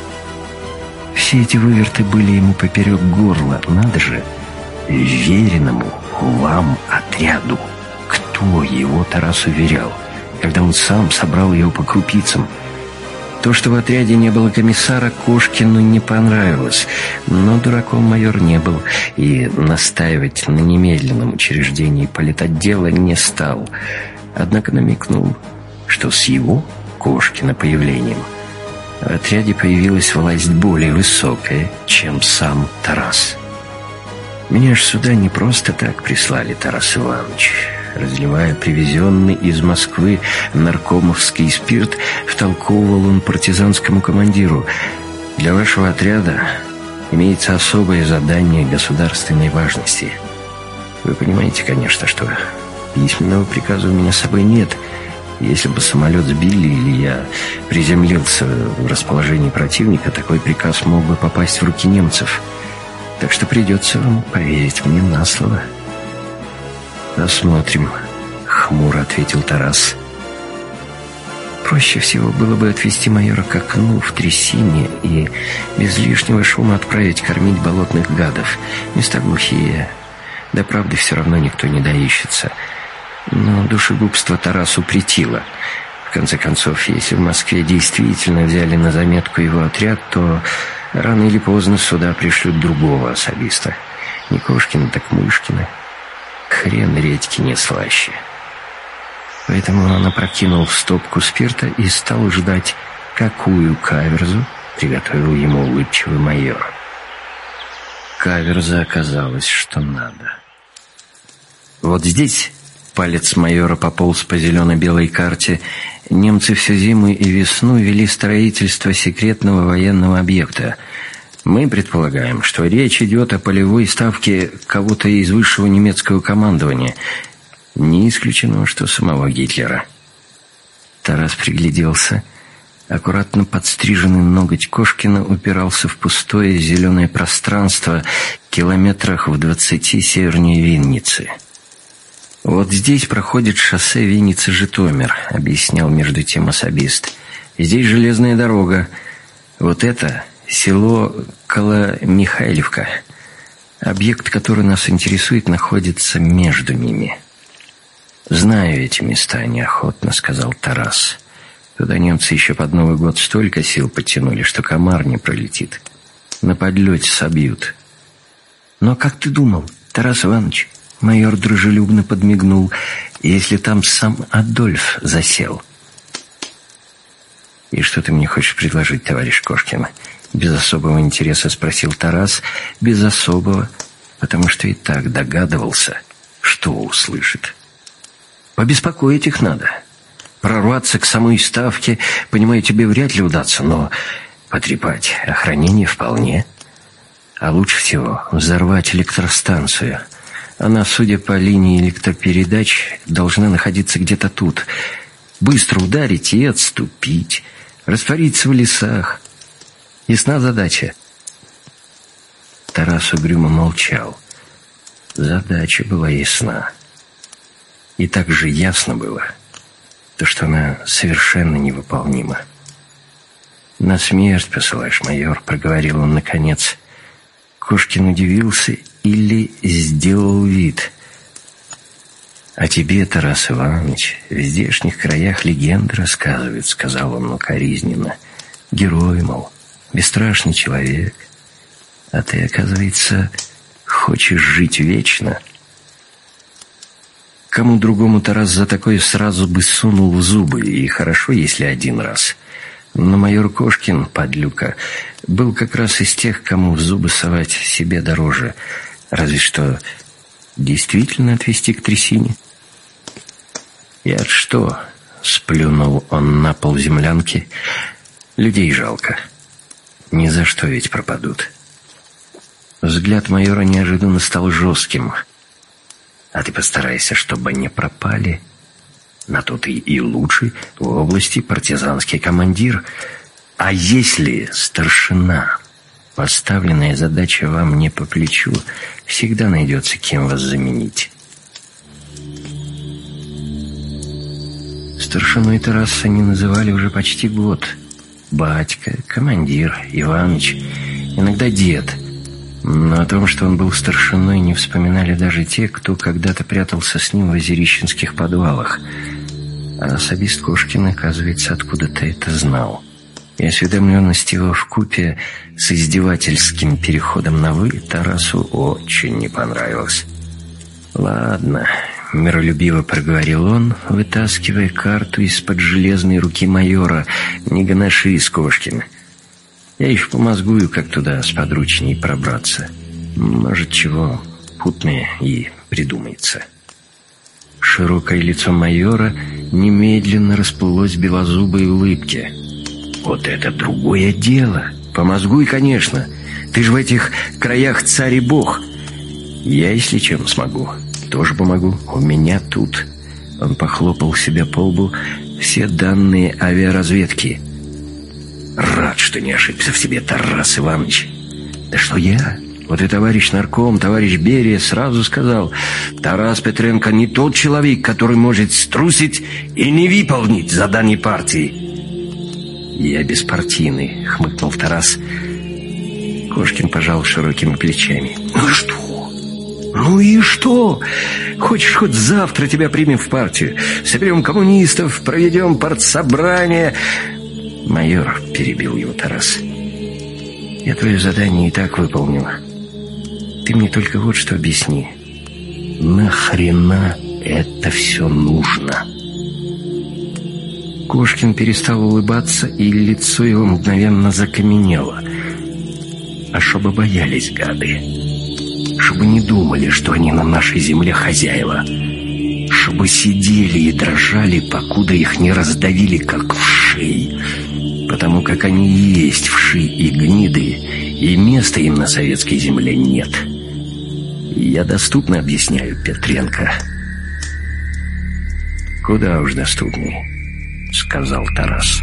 Все эти выверты были ему поперек горла. Надо же, веренному вам отряду. Кто его, Тарас, уверял, когда он сам собрал его по крупицам? То, что в отряде не было комиссара, Кошкину не понравилось, но дураком майор не был и настаивать на немедленном учреждении политотдела не стал. Однако намекнул, что с его, Кошкина, появлением в отряде появилась власть более высокая, чем сам Тарас. «Меня ж сюда не просто так прислали, Тарас Иванович». Разливая привезенный из Москвы наркомовский спирт, втолковывал он партизанскому командиру: «Для вашего отряда имеется особое задание государственной важности. Вы понимаете, конечно, что письменного приказа у меня с собой нет. Если бы самолет сбили или я приземлился в расположении противника, такой приказ мог бы попасть в руки немцев. Так что придется вам поверить мне на слово». «Посмотрим», — хмуро ответил Тарас. Проще всего было бы отвести майора к окну в трясине и без лишнего шума отправить кормить болотных гадов. Места глухие, да правды все равно никто не доищется. Но душегубство Тарасу претило. В конце концов, если в Москве действительно взяли на заметку его отряд, то рано или поздно сюда пришлют другого особиста. Не Кошкина, так Мышкина. Хрен редьки не слаще. Поэтому он опрокинул стопку спирта и стал ждать, какую каверзу приготовил ему улыбчивый майор. Каверза оказалась, что надо. Вот здесь палец майора пополз по зелено-белой карте. Немцы всю зиму и весну вели строительство секретного военного объекта. Мы предполагаем, что речь идет о полевой ставке кого-то из высшего немецкого командования. Не исключено, что самого Гитлера. Тарас пригляделся. Аккуратно подстриженный ноготь Кошкина упирался в пустое зеленое пространство километрах в 20 севернее Винницы. «Вот здесь проходит шоссе Винница-Житомир», — объяснял между тем особист. «Здесь железная дорога. Вот это село Коломихайлівка. Объект, который нас интересует, находится между ними». «Знаю эти места», — неохотно сказал Тарас. «Туда немцы еще под Новый год столько сил подтянули, что комар не пролетит. На подлете собьют». «Но как ты думал, Тарас Иванович, майор дружелюбно подмигнул, если там сам Адольф засел. «И что ты мне хочешь предложить, товарищ Кошкин?» Без особого интереса спросил Тарас. Без особого, потому что и так догадывался, что услышит. «Побеспокоить их надо. Прорваться к самой ставке, понимаю, тебе вряд ли удастся, но потрепать охранение вполне. А лучше всего взорвать электростанцию. Она, судя по линии электропередач, должна находиться где-то тут. Быстро ударить и отступить, раствориться в лесах. Ясна задача?» Тарас угрюмо молчал. Задача была ясна. И так же ясно было, то, что она совершенно невыполнима. «На смерть посылаешь, майор», — проговорил он наконец. Кошкин удивился или сделал вид. «А тебе, Тарас Иванович, в здешних краях легенды рассказывают», — сказал он укоризненно. «Герой, мол, бесстрашный человек. А ты, оказывается, хочешь жить вечно». Кому другому Тарас за такое сразу бы сунул в зубы, и хорошо, если один раз. Но майор Кошкин, подлюка, был как раз из тех, кому в зубы совать себе дороже. Разве что действительно отвезти к трясине. «И что?» — сплюнул он на пол землянки. «Людей жалко. Ни за что ведь пропадут». Взгляд майора неожиданно стал жестким. «А ты постарайся, чтобы не пропали. На то ты и лучший в области партизанский командир. А если старшина, поставленная задача вам не по плечу, всегда найдется, кем вас заменить». Старшиной Тараса не называли уже почти год. Батька, командир, Иваныч, иногда дед. Но о том, что он был старшиной, не вспоминали даже те, кто когда-то прятался с ним в озерищенских подвалах. А особист Кошкин, оказывается, откуда-то это знал. И осведомленность его вкупе с издевательским переходом на «вы» Тарасу очень не понравилась. «Ладно», — миролюбиво проговорил он, вытаскивая карту из-под железной руки майора. «Не гоношись, Кошкин. Я еще помозгую, как туда сподручней пробраться. Может, чего путное и придумается». Широкое лицо майора немедленно расплылось в белозубой улыбке. «Вот это другое дело! Помозгуй, конечно! Ты же в этих краях царь и бог! Я, если чем смогу, тоже помогу. У меня тут...» Он похлопал себя по лбу. «Все данные авиаразведки». «Рад, что не ошибся в себе, Тарас Иванович». «Да что я? Вот и товарищ нарком, товарищ Берия сразу сказал: Тарас Петренко не тот человек, который может струсить и не выполнить задание партии». «Я беспартийный», — хмыкнул Тарас. Кошкин пожал широкими плечами. «Ну и что? Ну и что? Хочешь, хоть завтра тебя примем в партию? Соберем коммунистов, проведем партсобрание». «Майор», — перебил его Тарас, — «я твое задание и так выполнил. Ты мне только вот что объясни. Нахрена это все нужно?» Кошкин перестал улыбаться, и лицо его мгновенно закаменело. «А чтобы боялись, гады. Чтобы не думали, что они на нашей земле хозяева. Чтобы сидели и дрожали, покуда их не раздавили, как вшей. Потому как они и есть вши и гниды, и места им на советской земле нет. Я доступно объясняю, Петренко». «Куда уж доступней», — сказал Тарас.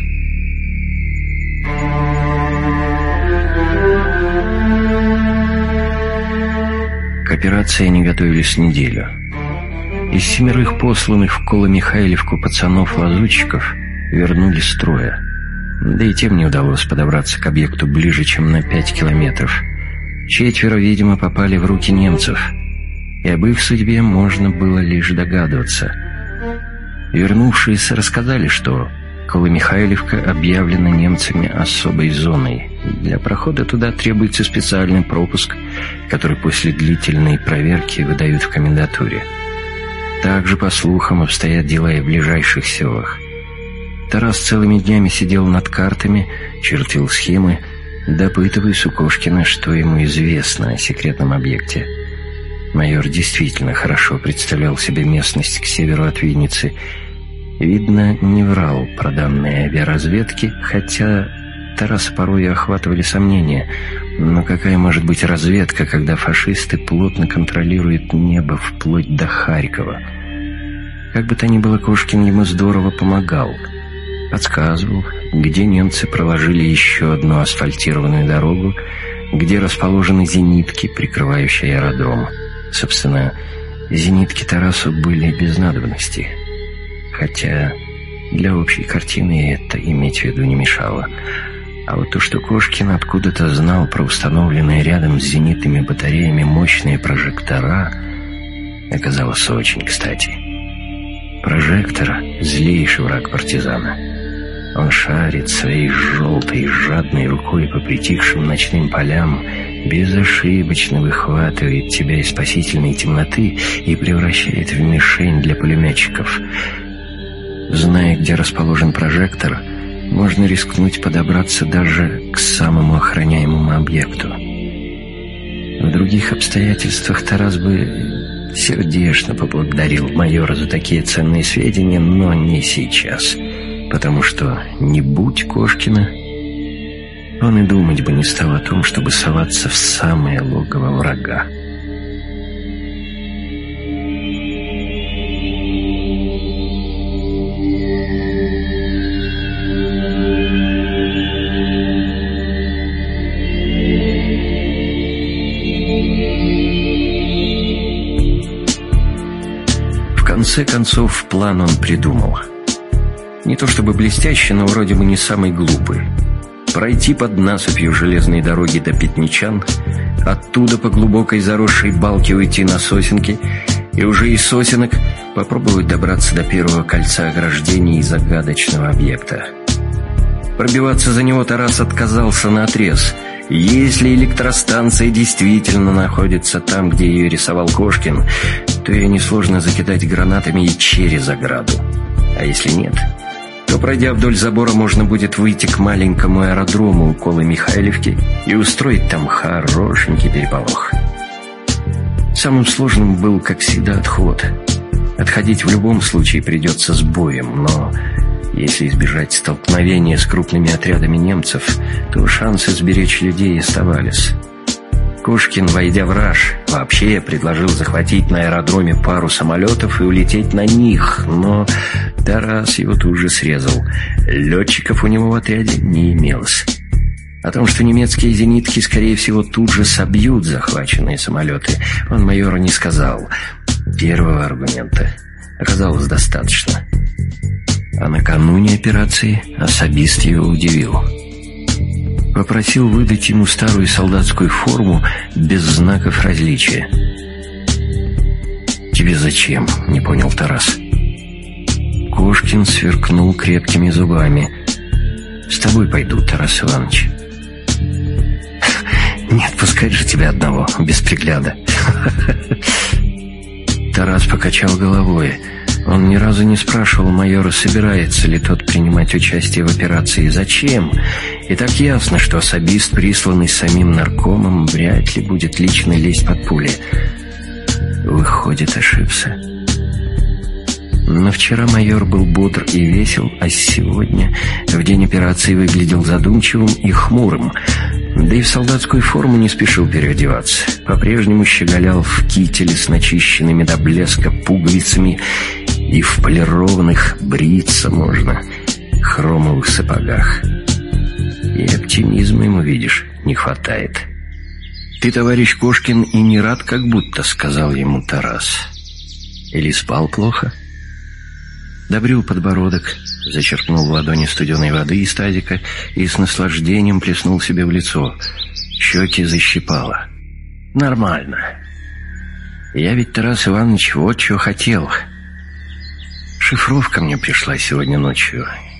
К операции они готовились неделю. Из 7 посланных в Коло-Михайловку пацанов-лазутчиков вернулись 3. Да и тем не удалось подобраться к объекту ближе, чем на 5 километров. 4, видимо, попали в руки немцев, и об их судьбе можно было лишь догадываться. Вернувшиеся рассказали, что Колымихайлівка объявлена немцами особой зоной. Для прохода туда требуется специальный пропуск, который после длительной проверки выдают в комендатуре. Также, по слухам, обстоят дела и в ближайших селах. Тарас целыми днями сидел над картами, чертил схемы, допытываясь у Кошкина, что ему известно о секретном объекте. Майор действительно хорошо представлял себе местность к северу от Винницы. Видно, не врал про данные авиаразведки, хотя Тараса порой охватывали сомнения. Но какая может быть разведка, когда фашисты плотно контролируют небо вплоть до Харькова? Как бы то ни было, Кошкин ему здорово помогал. Подсказывал, где немцы проложили еще одну асфальтированную дорогу, где расположены зенитки, прикрывающие аэродром. Собственно, зенитки Тарасу были без надобности. Хотя для общей картины это иметь в виду не мешало. А вот то, что Кошкин откуда-то знал про установленные рядом с зенитными батареями мощные прожектора, оказалось очень кстати. Прожектор — злейший враг партизана. Он шарит своей желтой, жадной рукой по притихшим ночным полям, безошибочно выхватывает тебя из спасительной темноты и превращает в мишень для пулеметчиков. Зная, где расположен прожектор, можно рискнуть подобраться даже к самому охраняемому объекту. В других обстоятельствах Тарас бы сердечно поблагодарил майора за такие ценные сведения, но не сейчас, потому что, не будь Кошкина, он и думать бы не стал о том, чтобы соваться в самое логово врага. В конце концов, план он придумал. Не то чтобы блестящий, но вроде бы не самый глупый. Пройти под насыпью железной дороги до Пятничан, оттуда по глубокой заросшей балке уйти на Сосенки, и уже из Сосенок попробовать добраться до первого кольца ограждений и загадочного объекта. Пробиваться за него Тарас отказался наотрез. Если электростанция действительно находится там, где ее рисовал Кошкин, то ее несложно закидать гранатами и через ограду. А если нет, то, пройдя вдоль забора, можно будет выйти к маленькому аэродрому у Колымихайлівки и устроить там хорошенький переполох. Самым сложным был, как всегда, отход. Отходить в любом случае придется с боем, но если избежать столкновения с крупными отрядами немцев, то шансы сберечь людей оставались. Кошкин, войдя в раж, вообще предложил захватить на аэродроме пару самолетов и улететь на них, но Тарас его тут же срезал. Летчиков у него в отряде не имелось. О том, что немецкие зенитки, скорее всего, тут же собьют захваченные самолеты, он майору не сказал. Первого аргумента оказалось достаточно. А накануне операции особист его удивил. Попросил выдать ему старую солдатскую форму без знаков различия. «Тебе зачем?» — не понял Тарас. Кошкин сверкнул крепкими зубами. «С тобой пойду, Тарас Иванович». «Не отпускать же тебя одного, без пригляда». Тарас покачал головой. Он ни разу не спрашивал майора, собирается ли тот принимать участие в операции и зачем. И так ясно, что особист, присланный самим наркомом, вряд ли будет лично лезть под пули. Выходит, ошибся. Но вчера майор был бодр и весел, а сегодня, в день операции, выглядел задумчивым и хмурым. Да и в солдатскую форму не спешил переодеваться. По-прежнему щеголял в кителе с начищенными до блеска пуговицами и в полированных, бриться можно, хромовых сапогах. И оптимизма ему, видишь, не хватает. «Ты, товарищ Кошкин, и не рад как будто», — сказал ему Тарас. «Или спал плохо?» Добрил подбородок, зачерпнул в ладони студеной воды из тазика и с наслаждением плеснул себе в лицо. Щеки защипало. «Нормально. Я ведь, Тарас Иванович, вот что хотел. Шифровка мне пришла сегодня ночью.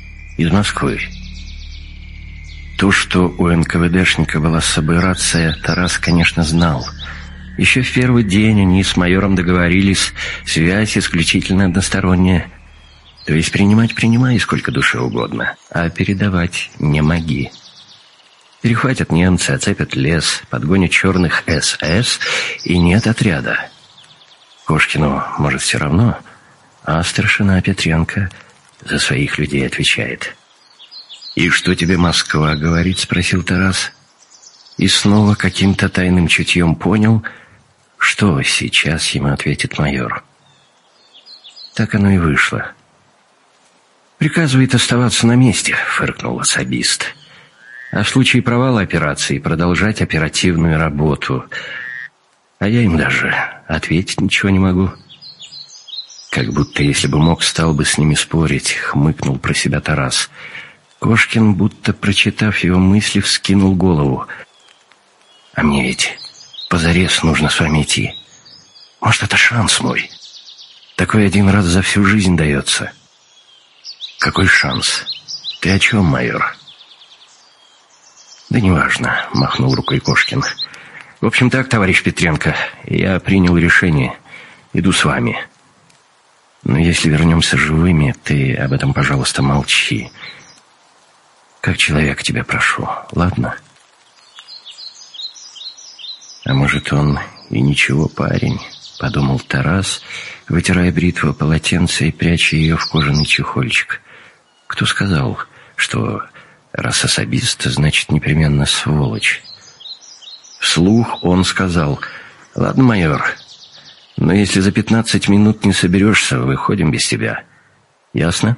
из Москвы. То, что у НКВДшника была с собой рация, Тарас, конечно, знал. Еще в первый день они с майором договорились, связь исключительно односторонняя. То есть принимай сколько душе угодно, а передавать не моги. Перехватят немцы, оцепят лес, подгонят черных СС, и нет отряда. Кошкину, может, все равно, а старшина Петренко за своих людей отвечает. «И что тебе Москва говорит?» — спросил Тарас. И снова каким-то тайным чутьем понял, что сейчас ему ответит майор. Так оно и вышло. «Приказывает оставаться на месте», — фыркнул особист. «А в случае провала операции продолжать оперативную работу. А я им даже ответить ничего не могу». Как будто, если бы мог, стал бы с ними спорить, хмыкнул про себя Тарас. Кошкин, будто прочитав его мысли, вскинул голову. «А мне ведь позарез нужно с вами идти. Может, это шанс мой? Такой один раз за всю жизнь дается». «Какой шанс? Ты о чем, майор?» «Да неважно», — махнул рукой Кошкин. «В общем так, товарищ Петренко, я принял решение. Иду с вами. Но если вернемся живыми, ты об этом, пожалуйста, молчи. Как человек тебя прошу, ладно?» «А может, он и ничего, парень», — подумал Тарас, вытирая бритву полотенце и пряча ее в кожаный чехольчик. «Кто сказал, что раз особист, значит непременно сволочь?» Вслух он сказал: «Ладно, майор, но если за 15 минут не соберешься, выходим без тебя. Ясно?»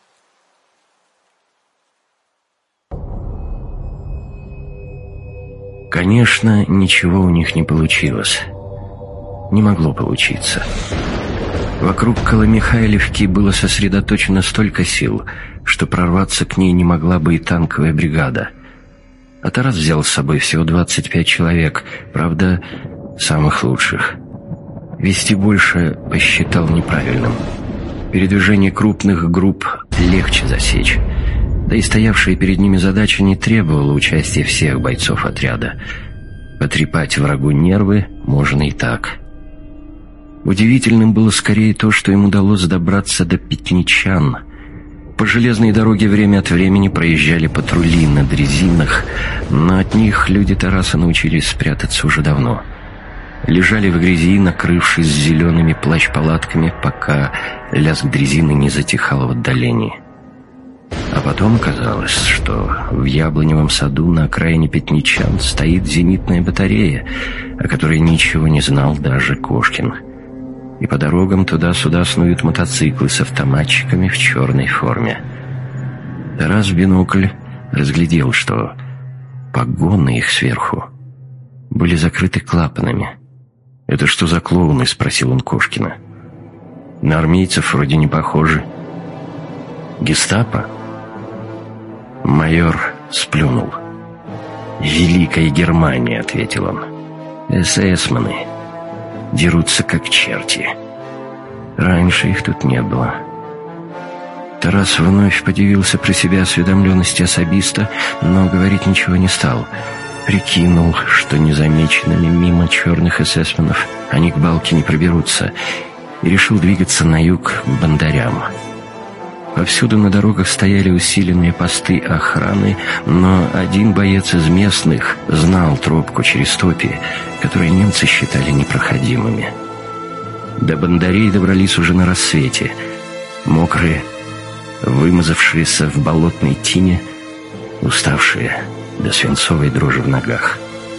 Конечно, ничего у них не получилось. Не могло получиться. Вокруг Коломихайлевки было сосредоточено столько сил, что прорваться к ней не могла бы и танковая бригада. А Тарас взял с собой всего 25 человек, правда, самых лучших. Вести больше посчитал неправильным. Передвижение крупных групп легче засечь. Да и стоявшая перед ними задача не требовала участия всех бойцов отряда. Потрепать врагу нервы можно и так. Удивительным было скорее то, что им удалось добраться до Пятничан. По железной дороге время от времени проезжали патрули на дрезинах, но от них люди Тараса научились спрятаться уже давно. Лежали в грязи, накрывшись зелеными плащ-палатками, пока лязг дрезины не затихал в отдалении. А потом оказалось, что в яблоневом саду на окраине Пятничан стоит зенитная батарея, о которой ничего не знал даже Кошкин. И по дорогам туда-сюда снуют мотоциклы с автоматчиками в черной форме. Тарас в бинокль разглядел, что погоны их сверху были закрыты клапанами. «Это что за клоуны?» — спросил он Кошкина. «На армейцев вроде не похожи». «Гестапо?» Майор сплюнул. «Великая Германия», — ответил он. «эсэсманы дерутся как черти. Раньше их тут не было». Тарас вновь подивился про себя осведомленности особиста, но говорить ничего не стал. Прикинул, что незамеченными мимо черных эсэсманов они к балке не проберутся, и решил двигаться на юг к Бондарям. Повсюду на дорогах стояли усиленные посты охраны, но один боец из местных знал тропку через топи, которые немцы считали непроходимыми. До Бондарей добрались уже на рассвете. Мокрые, вымазавшиеся в болотной тине, уставшие до свинцовой дрожи в ногах.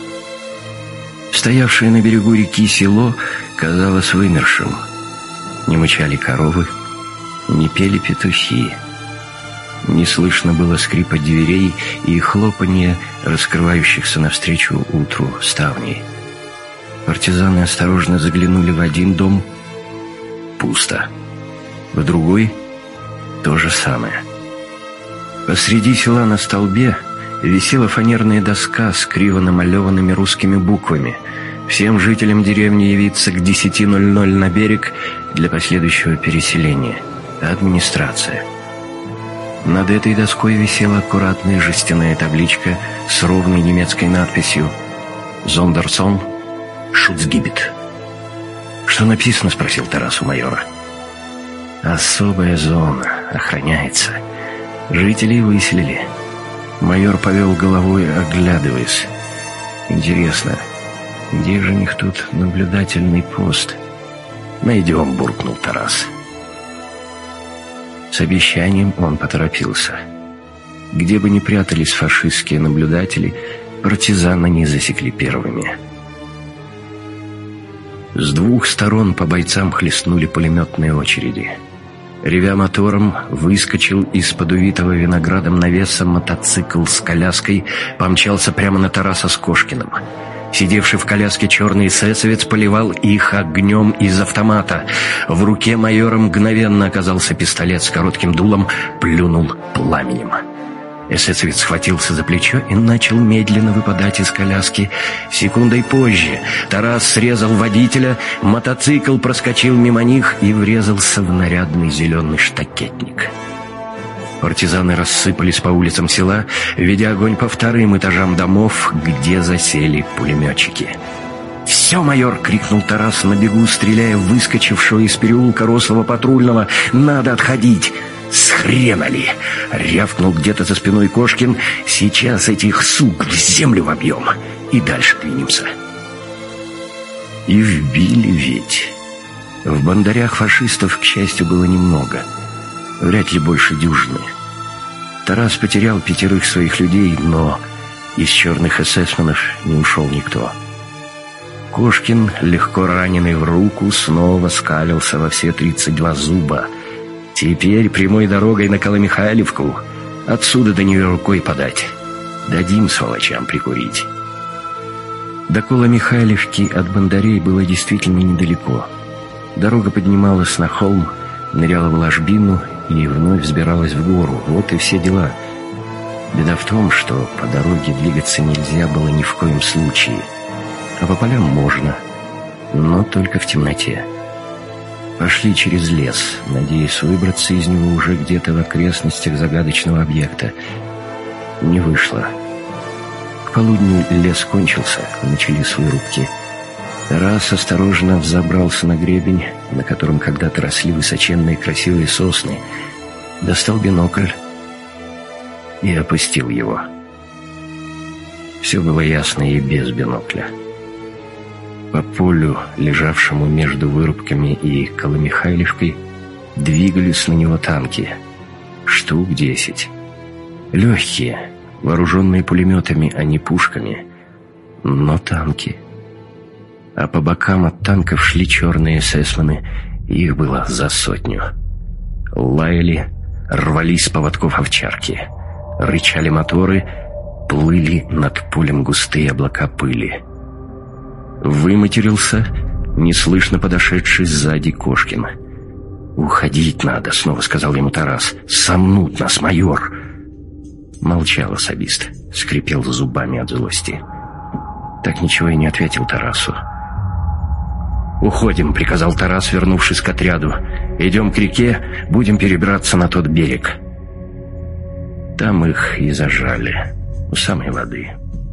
Стоявшее на берегу реки село казалось вымершим. Не мычали коровы, не пели петухи. Не слышно было скрипа дверей и хлопанье раскрывающихся навстречу утру ставней. Партизаны осторожно заглянули в один дом. Пусто. В другой — то же самое. Посреди села на столбе висела фанерная доска с криво намалеванными русскими буквами: «Всем жителям деревни явиться к 10:00 на берег для последующего переселения. Администрация». Над этой доской висела аккуратная жестяная табличка с ровной немецкой надписью «Зондерсон Шуцгибет». «Что написано?» — спросил Тарас у майора. «Особая зона. Охраняется. Жителей выселили». Майор повел головой, оглядываясь. «Интересно, где же у них тут наблюдательный пост?» «Найдем», — буркнул Тарас. С обещанием он поторопился. Где бы ни прятались фашистские наблюдатели, партизаны не засекли первыми. С двух сторон по бойцам хлестнули пулеметные очереди. Ревя мотором, выскочил из-под увитого виноградом навеса мотоцикл с коляской, помчался прямо на Тараса с Кошкиным. Сидевший в коляске черный эсэсовец поливал их огнем из автомата. В руке майора мгновенно оказался пистолет с коротким дулом, плюнул пламенем. Эсэсовец схватился за плечо и начал медленно выпадать из коляски. Секундой позже Тарас срезал водителя, мотоцикл проскочил мимо них и врезался в нарядный зеленый штакетник. Партизаны рассыпались по улицам села, ведя огонь по вторым этажам домов, где засели пулеметчики. «Все, майор!» — крикнул Тарас на бегу, стреляя в выскочившего из переулка рослого патрульного. «Надо отходить!» «С хрена ли!» — рявкнул где-то за спиной Кошкин. «Сейчас этих сук в землю вобьем и дальше двинемся». И вбили ведь. В бандарях фашистов, к счастью, было немного. Вряд ли больше дюжины. Тарас потерял 5 своих людей, но из черных эсэсменов не ушел никто. Кошкин, легко раненый в руку, снова скалился во все 32 зуба. Теперь прямой дорогой на Коломихайлевку. Отсюда до нее рукой подать. Дадим сволочам прикурить. До Коломихайлевки от бандарей было действительно недалеко. Дорога поднималась на холм, ныряла в ложбину и вновь взбиралась в гору. Вот и все дела. Беда в том, что по дороге двигаться нельзя было ни в коем случае. А по полям можно, но только в темноте. Пошли через лес, надеясь выбраться из него уже где-то в окрестностях загадочного объекта. Не вышло. К полудню лес кончился, начались вырубки. Тарас осторожно взобрался на гребень, на котором когда-то росли высоченные красивые сосны, достал бинокль и опустил его. Все было ясно и без бинокля. По полю, лежавшему между вырубками и Коломихайлевкой, двигались на него танки. Штук 10. Легкие, вооруженные пулеметами, а не пушками, но танки. А по бокам от танков шли черные эсэсмены, их было за 100. Лаяли, рвались с поводков овчарки. Рычали моторы, плыли над полем густые облака пыли. Выматерился неслышно подошедший сзади Кошкин. «Уходить надо», — снова сказал ему Тарас. «Сомнут нас, майор!» Молчал особист, скрипел зубами от злости. Так ничего и не ответил Тарасу. «Уходим», — приказал Тарас, вернувшись к отряду. «Идем к реке, будем перебираться на тот берег». Там их и зажали, у самой воды.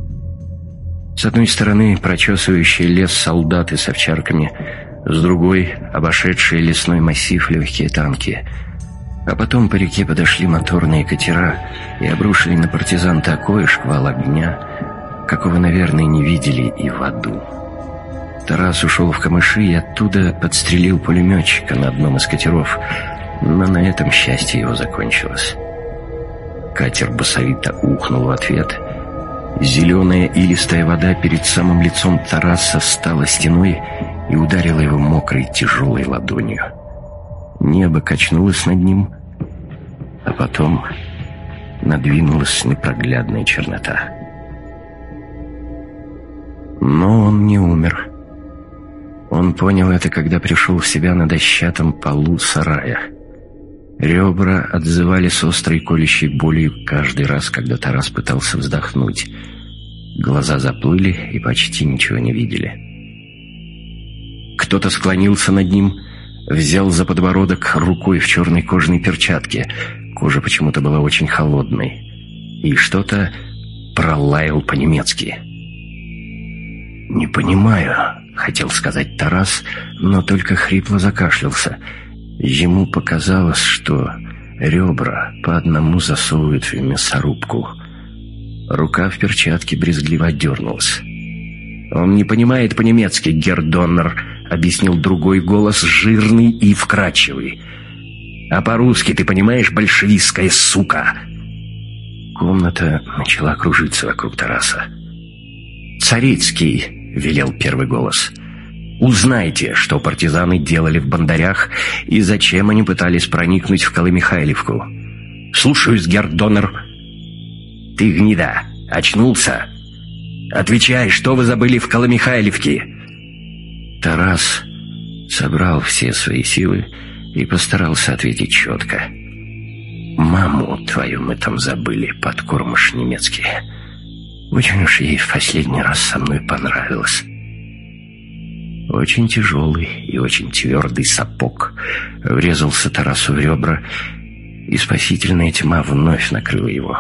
С одной стороны прочесывающие лес солдаты с овчарками, с другой — обошедшие лесной массив легкие танки. А потом по реке подошли моторные катера и обрушили на партизан такой шквал огня, какого, наверное, не видели и в аду. Тарас ушел в камыши и оттуда подстрелил пулеметчика на одном из катеров, но на этом счастье его закончилось. Катер басовито ухнул в ответ. Зеленая илистая вода перед самым лицом Тараса встала стеной и ударила его мокрой тяжелой ладонью. Небо качнулось над ним, а потом надвинулась непроглядная чернота. Но он не умер. Он понял это, когда пришел в себя на дощатом полу сарая. Ребра отзывались острой колющей болью каждый раз, когда Тарас пытался вздохнуть. Глаза заплыли и почти ничего не видели. Кто-то склонился над ним, взял за подбородок рукой в черной кожаной перчатке. кожа почему-то была очень холодной. И что-то пролаял по-немецки. «Не понимаю», — хотел сказать Тарас, но только хрипло закашлялся. Ему показалось, что ребра по одному засовывают в мясорубку. Рука в перчатке брезгливо отдернулась. «Он не понимает по-немецки, герр Доннер», — объяснил другой голос, жирный и вкрадчивый. «А по-русски ты понимаешь, большевистская сука?» Комната начала кружиться вокруг Тараса. «Царицкий», — велел первый голос, — «узнайте, что партизаны делали в Бандарях и зачем они пытались проникнуть в Колымихайлівку». «Слушаюсь, герр Доннер». «Ты, гнида, очнулся? Отвечай, что вы забыли в Колымихайлівке?» Тарас собрал все свои силы и постарался ответить четко. «Маму твою мы там забыли, подкормыш немецкий. Очень уж ей в последний раз со мной понравилось». Очень тяжелый и очень твердый сапог врезался Тарасу в ребра, и спасительная тьма вновь накрыла его.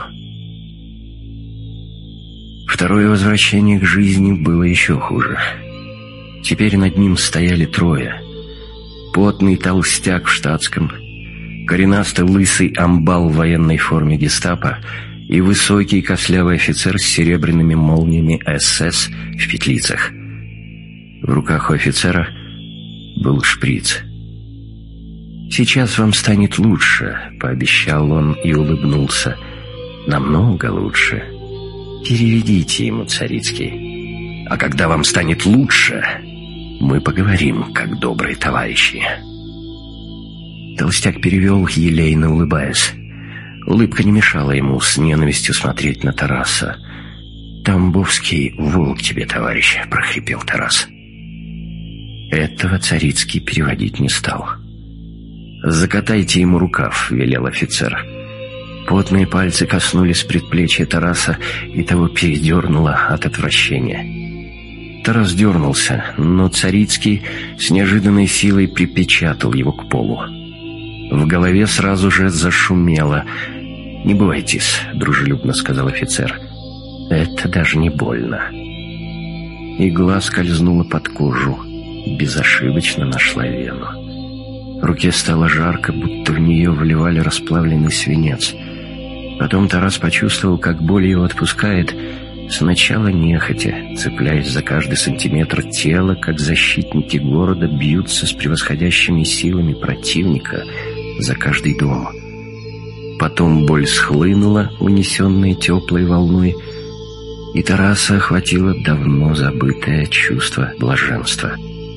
Второе возвращение к жизни было еще хуже. Теперь над ним стояли трое. Потный толстяк в штатском, коренастый лысый амбал в военной форме гестапо и высокий костлявый офицер с серебряными молниями СС в петлицах. В руках у офицера был шприц. «Сейчас вам станет лучше», — пообещал он и улыбнулся. «Намного лучше. Переведите ему, Царицкий. А когда вам станет лучше, мы поговорим, как добрые товарищи». Толстяк перевел, елейно улыбаясь. Улыбка не мешала ему с ненавистью смотреть на Тараса. «Тамбовский волк тебе, товарищ», — прохрипел Тарас. Этого Царицкий переводить не стал. «Закатайте ему рукав», — велел офицер. Потные пальцы коснулись предплечья Тараса, и того передернуло от отвращения. Тарас дернулся, но Царицкий с неожиданной силой припечатал его к полу. В голове сразу же зашумело. «Не бойтесь», — дружелюбно сказал офицер. «Это даже не больно». Игла скользнула под кожу, безошибочно нашла вену. Руке стало жарко, будто в нее вливали расплавленный свинец. Потом Тарас почувствовал, как боль его отпускает, сначала нехотя, цепляясь за каждый сантиметр тела, как защитники города бьются с превосходящими силами противника за каждый дом. Потом боль схлынула, унесенная теплой волной, и Тараса охватило давно забытое чувство блаженства.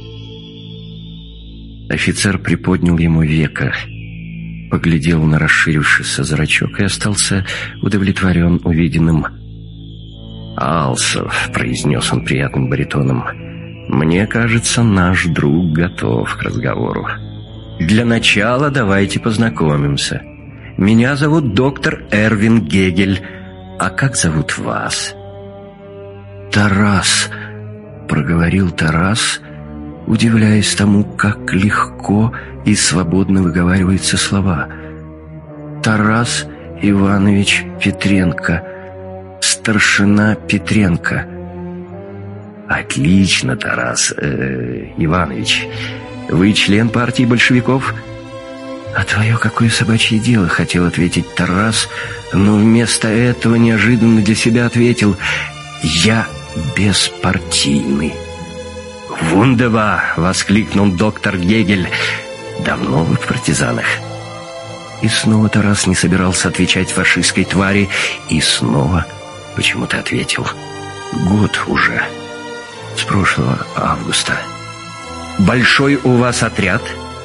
Офицер приподнял ему веко, поглядел на расширившийся зрачок и остался удовлетворен увиденным. «Алсов», — произнес он приятным баритоном, — «мне кажется, наш друг готов к разговору. Для начала давайте познакомимся. Меня зовут доктор Эрвин Гегель. А как зовут вас?» «Тарас», — проговорил Тарас, удивляясь тому, как легко и свободно выговариваются слова. «Тарас Иванович Петренко, старшина Петренко». «Отлично, Тарас Иванович. Вы член партии большевиков?» «А твое какое собачье дело?» — хотел ответить Тарас, но вместо этого неожиданно для себя ответил: «Я беспартийный». «Вундева!» — воскликнул доктор Гегель. «Давно вы в партизанах?» И снова Тарас не собирался отвечать фашистской твари, и снова почему-то ответил: «Год уже, с прошлого августа». «Большой у вас отряд?»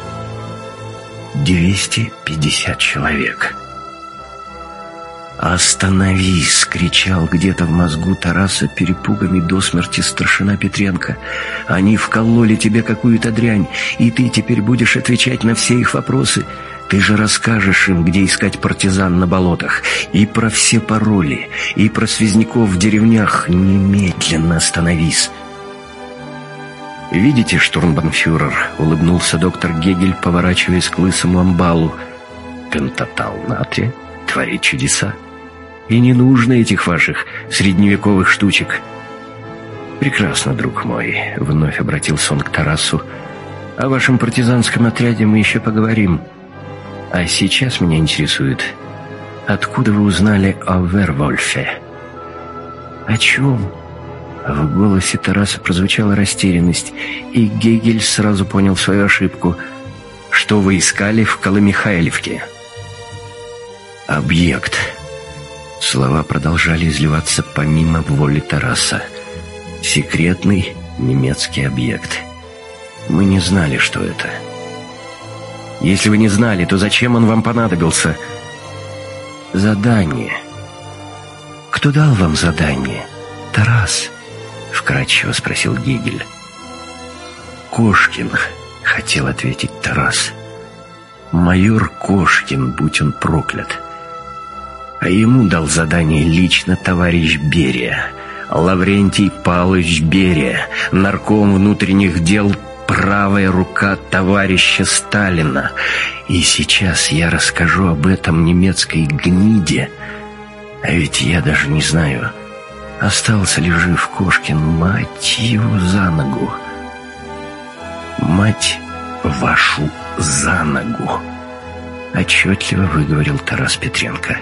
250 человек. «Остановись!» — кричал где-то в мозгу Тараса перепуганный до смерти старшина Петренко. «Они вкололи тебе какую-то дрянь, и ты теперь будешь отвечать на все их вопросы. Ты же расскажешь им, где искать партизан на болотах, и про все пароли, и про связняков в деревнях. Немедленно остановись!» «Видите, штурмбанфюрер?» — улыбнулся доктор Гегель, поворачиваясь к лысому амбалу. пентатал натрия творит чудеса. И не нужно этих ваших средневековых штучек. Прекрасно, друг мой, вновь обратился он к Тарасу. О вашем партизанском отряде мы еще поговорим. А сейчас меня интересует, откуда вы узнали о Вервольфе? О чем? В голосе Тараса прозвучала растерянность, и Гегель сразу понял свою ошибку. Что вы искали в Колымихайлевке? Объект. Слова продолжали изливаться помимо воли Тараса. Секретный немецкий объект. Мы не знали, что это. Если вы не знали, то зачем он вам понадобился? Задание. Кто дал вам задание? Тарас, вкратчиво спросил Гегель. Кошкин, хотел ответить Тарас. Майор Кошкин, будь он проклят. А ему дал задание лично товарищ Берия, Лаврентий Павлович Берия, нарком внутренних дел, правая рука товарища Сталина. И сейчас я расскажу об этом немецкой гниде. А ведь я даже не знаю, остался ли жив Кошкин, мать его за ногу. Мать вашу за ногу, отчетливо выговорил Тарас Петренко.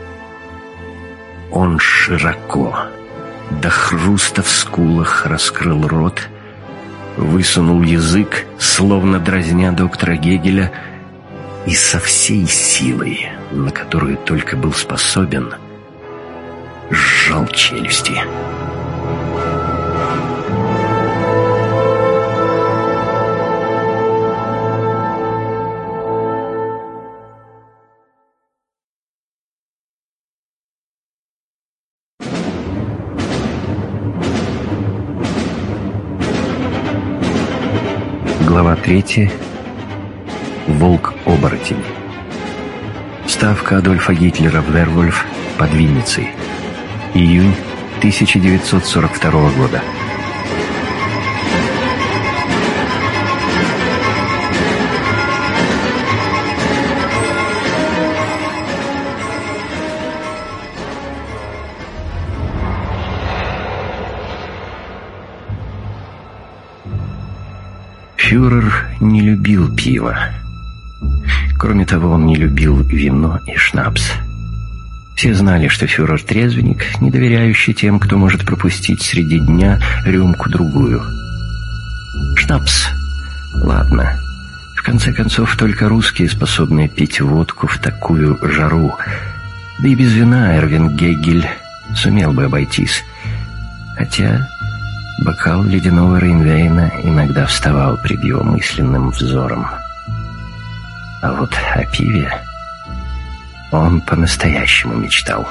Он широко, до хруста в скулах, раскрыл рот, высунул язык, словно дразня доктора Гегеля, и со всей силой, на которую только был способен, сжал челюсти. Глава 3. Волк-оборотень. Ставка Адольфа Гитлера в Вервольф под Винницей. Июнь 1942 года. Фюрер не любил пива. Кроме того, он не любил вино и шнапс. Все знали, что фюрер трезвенник, не доверяющий тем, кто может пропустить среди дня рюмку-другую. Шнапс. Ладно. В конце концов, только русские способны пить водку в такую жару. Да и без вина Эрвин Гегель сумел бы обойтись. Хотя бокал ледяного Рейнвейна иногда вставал пред его мысленным взором. А вот о пиве он по-настоящему мечтал.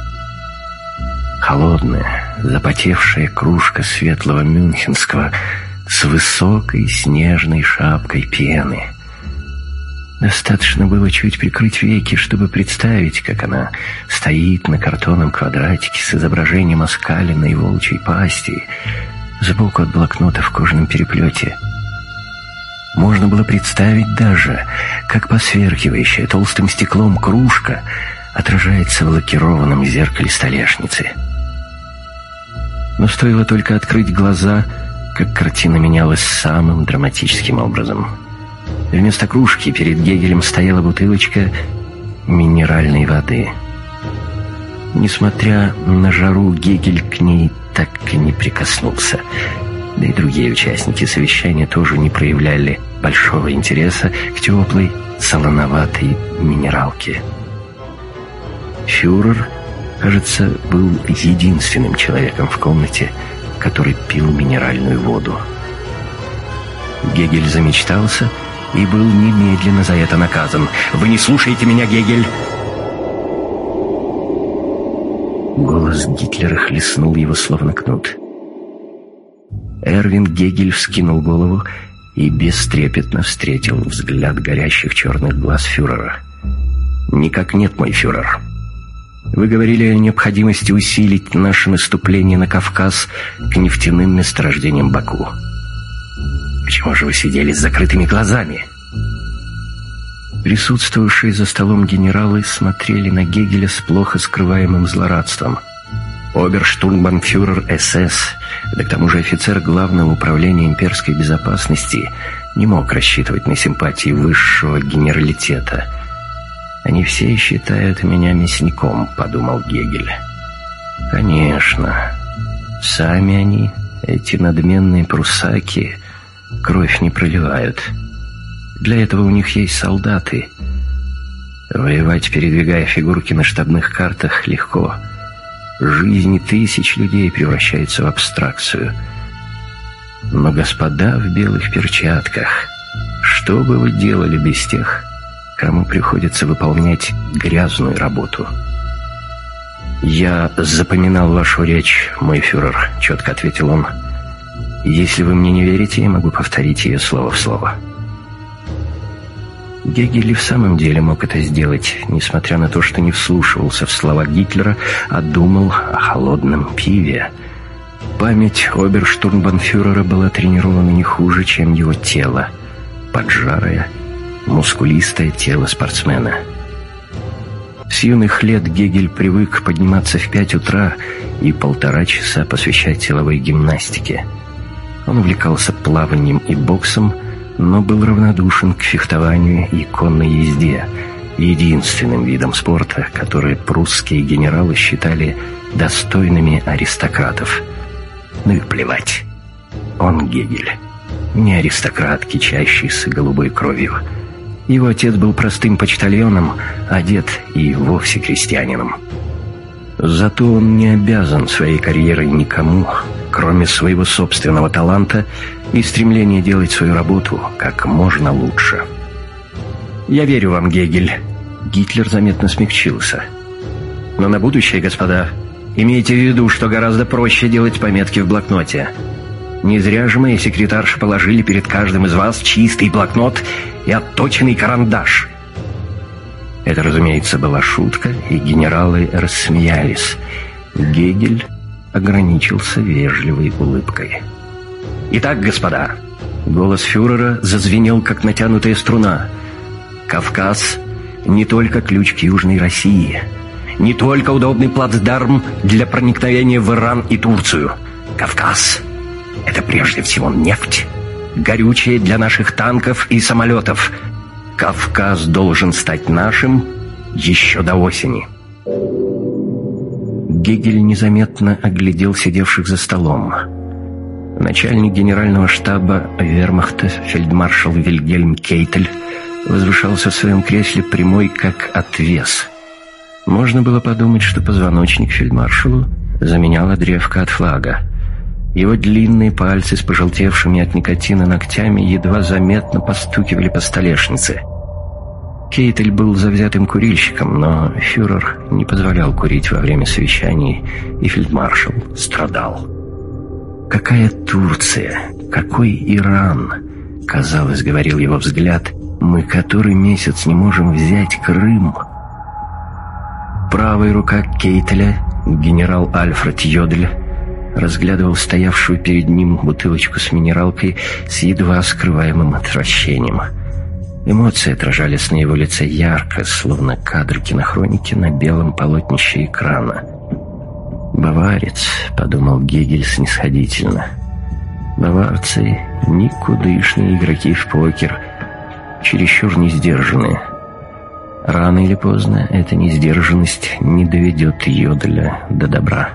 Холодная, запотевшая кружка светлого мюнхенского с высокой снежной шапкой пены. Достаточно было чуть прикрыть веки, чтобы представить, как она стоит на картонном квадратике с изображением оскаленной волчьей пасти, сбоку от блокнота в кожаном переплете. Можно было представить даже, как посверкивающая толстым стеклом кружка отражается в лакированном зеркале столешницы. Но стоило только открыть глаза, как картина менялась самым драматическим образом. Вместо кружки перед Гегелем стояла бутылочка минеральной воды. Несмотря на жару, Гегель к ней так и не прикоснулся. Да и другие участники совещания тоже не проявляли большого интереса к теплой, солоноватой минералке. Фюрер, кажется, был единственным человеком в комнате, который пил минеральную воду. Гегель замечтался и был немедленно за это наказан. «Вы не слушаете меня, Гегель!» Голос Гитлера хлестнул его словно кнут. Эрвин Гегель вскинул голову и бестрепетно встретил взгляд горящих черных глаз фюрера. «Никак нет, мой фюрер. Вы говорили о необходимости усилить наше наступление на Кавказ к нефтяным месторождениям Баку. Почему же вы сидели с закрытыми глазами? Присутствовавшие за столом генералы смотрели на Гегеля с плохо скрываемым злорадством. Оберштурмбанфюрер СС, да к тому же офицер Главного управления имперской безопасности, не мог рассчитывать на симпатии высшего генералитета. «Они все считают меня мясником», — подумал Гегель. «Конечно, сами они, эти надменные прусаки, кровь не проливают. Для этого у них есть солдаты. Воевать, передвигая фигурки на штабных картах, легко. Жизни тысяч людей превращаются в абстракцию. Но господа в белых перчатках, что бы вы делали без тех, кому приходится выполнять грязную работу?» «Я запоминал вашу речь, мой фюрер», — четко ответил он. «Если вы мне не верите, я могу повторить ее слово в слово». Гегель и в самом деле мог это сделать, несмотря на то, что не вслушивался в слова Гитлера, а думал о холодном пиве. Память оберштурмбанфюрера была тренирована не хуже, чем его тело. Поджарое, мускулистое тело спортсмена. С юных лет Гегель привык подниматься в 5 утра и 1,5 часа посвящать силовой гимнастике. Он увлекался плаванием и боксом, но был равнодушен к фехтованию и конной езде, единственным видом спорта, который прусские генералы считали достойными аристократов. Ну и плевать. Он Гегель, не аристократ, кичащийся голубой кровью. Его отец был простым почтальоном, а дед и вовсе крестьянином. Зато он не обязан своей карьерой никому, кроме своего собственного таланта и стремления делать свою работу как можно лучше. «Я верю вам, Гегель». Гитлер заметно смягчился. «Но на будущее, господа, имейте в виду, что гораздо проще делать пометки в блокноте. Не зря же мои секретарши положили перед каждым из вас чистый блокнот и отточенный карандаш». Это, разумеется, была шутка, и генералы рассмеялись. Гегель ограничился вежливой улыбкой. «Итак, господа», — голос фюрера зазвенел, как натянутая струна, «Кавказ — не только ключ к Южной России, не только удобный плацдарм для проникновения в Иран и Турцию. Кавказ — это прежде всего нефть, горючее для наших танков и самолетов. Кавказ должен стать нашим еще до осени». Гегель незаметно оглядел сидевших за столом. Начальник генерального штаба вермахта фельдмаршал Вильгельм Кейтель возвышался в своем кресле прямой, как отвес. Можно было подумать, что позвоночник фельдмаршалу заменяла древко от флага. Его длинные пальцы с пожелтевшими от никотина ногтями едва заметно постукивали по столешнице. Кейтель был завзятым курильщиком, но фюрер не позволял курить во время совещаний, и фельдмаршал страдал. «Какая Турция? Какой Иран?» — казалось, говорил его взгляд. «Мы который месяц не можем взять Крым». Правая рука Кейтеля, генерал Альфред Йодель, разглядывал стоявшую перед ним бутылочку с минералкой с едва скрываемым отвращением. Эмоции отражались на его лице ярко, словно кадр кинохроники на белом полотнище экрана. «Баварец», — подумал Гегель снисходительно. «Баварцы — никудышные игроки в покер, чересчур несдержанные. Рано или поздно эта несдержанность не доведет Йоделя до добра».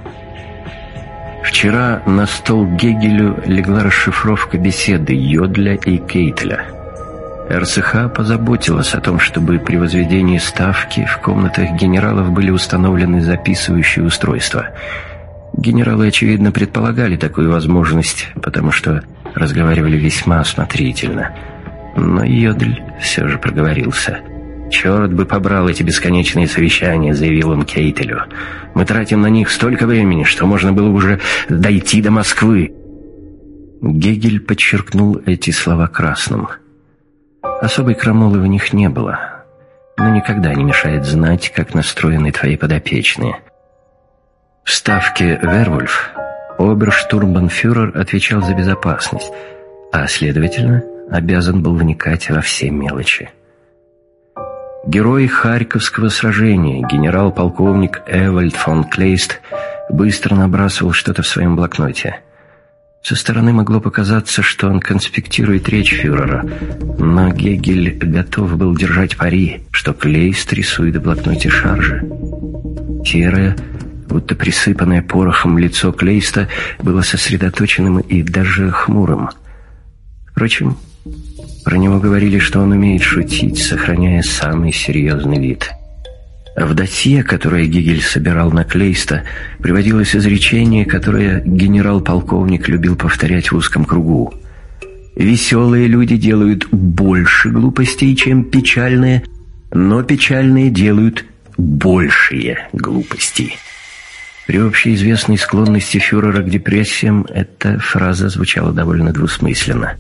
Вчера на стол Гегелю легла расшифровка беседы Йоделя и Кейтеля. РСХ позаботилась о том, чтобы при возведении ставки в комнатах генералов были установлены записывающие устройства. Генералы, очевидно, предполагали такую возможность, потому что разговаривали весьма осмотрительно. Но Йодель все же проговорился. «Черт бы побрал эти бесконечные совещания», — заявил он Кейтелю. «Мы тратим на них столько времени, что можно было уже дойти до Москвы». Гегель подчеркнул эти слова красным. Особой крамолы в них не было, но никогда не мешает знать, как настроены твои подопечные. В ставке «Вервольф» оберштурмбанфюрер отвечал за безопасность, а, следовательно, обязан был вникать во все мелочи. Герой Харьковского сражения, генерал-полковник Эвальд фон Клейст, быстро набрасывал что-то в своем блокноте. Со стороны могло показаться, что он конспектирует речь фюрера, но Гегель готов был держать пари, что Клейст рисует в блокноте шаржи. Серое, будто присыпанное порохом лицо Клейста было сосредоточенным и даже хмурым. Впрочем, про него говорили, что он умеет шутить, сохраняя самый серьезный вид. В досье, которое Гегель собирал на Клейста, приводилось изречение, которое генерал-полковник любил повторять в узком кругу. «Веселые люди делают больше глупостей, чем печальные, но печальные делают большие глупости». При общеизвестной склонности фюрера к депрессиям эта фраза звучала довольно двусмысленно.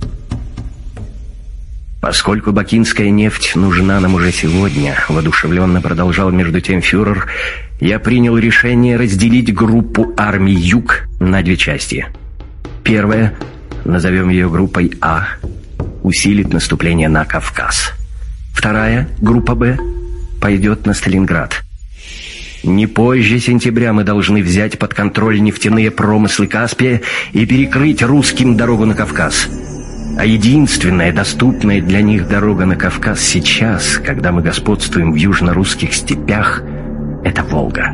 «Поскольку бакинская нефть нужна нам уже сегодня», — воодушевленно продолжал между тем фюрер, «я принял решение разделить группу армий Юг на две части. Первая, назовем ее группой А, усилит наступление на Кавказ. Вторая, группа Б, пойдет на Сталинград. Не позже сентября мы должны взять под контроль нефтяные промыслы Каспия и перекрыть русским дорогу на Кавказ. А единственная доступная для них дорога на Кавказ сейчас, когда мы господствуем в южно-русских степях, это Волга».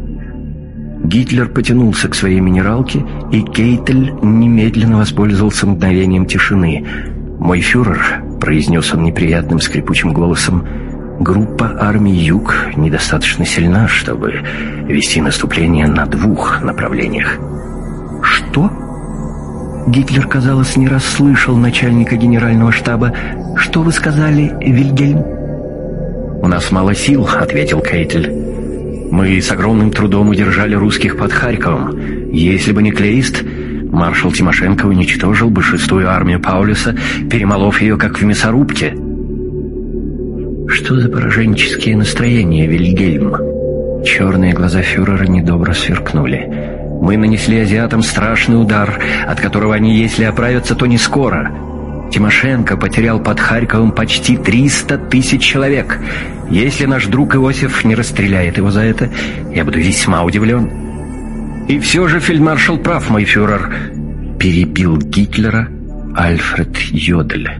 Гитлер потянулся к своей минералке, и Кейтель немедленно воспользовался мгновением тишины. «Мой фюрер», — произнес он неприятным скрипучим голосом, — «группа армий Юг недостаточно сильна, чтобы вести наступление на двух направлениях». «Что?» Гитлер, казалось, не расслышал начальника генерального штаба. «Что вы сказали, Вильгельм?» «У нас мало сил», — ответил Кейтель. «Мы с огромным трудом удержали русских под Харьковом. Если бы не Клейст, маршал Тимошенко уничтожил бы 6-ю армию Паулюса, перемолов ее, как в мясорубке». «Что за пораженческие настроения, Вильгельм?» Черные глаза фюрера недобро сверкнули. «Мы нанесли азиатам страшный удар, от которого они, если оправятся, то не скоро. Тимошенко потерял под Харьковом почти 300 тысяч человек. Если наш друг Иосиф не расстреляет его за это, я буду весьма удивлен». «И все же фельдмаршал прав, мой фюрер», — перебил Гитлера Альфред Йодель.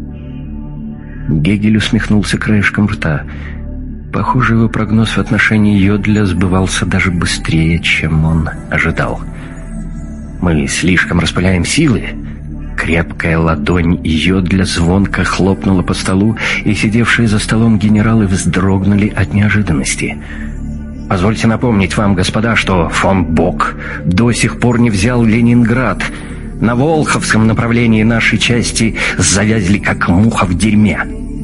Гегель усмехнулся краешком рта. Похоже, его прогноз в отношении Йодля сбывался даже быстрее, чем он ожидал. «Мы слишком распыляем силы». Крепкая ладонь Йодля звонко хлопнула по столу, и сидевшие за столом генералы вздрогнули от неожиданности. «Позвольте напомнить вам, господа, что фон Бок до сих пор не взял Ленинград. На Волховском направлении нашей части завязли, как муха в дерьме».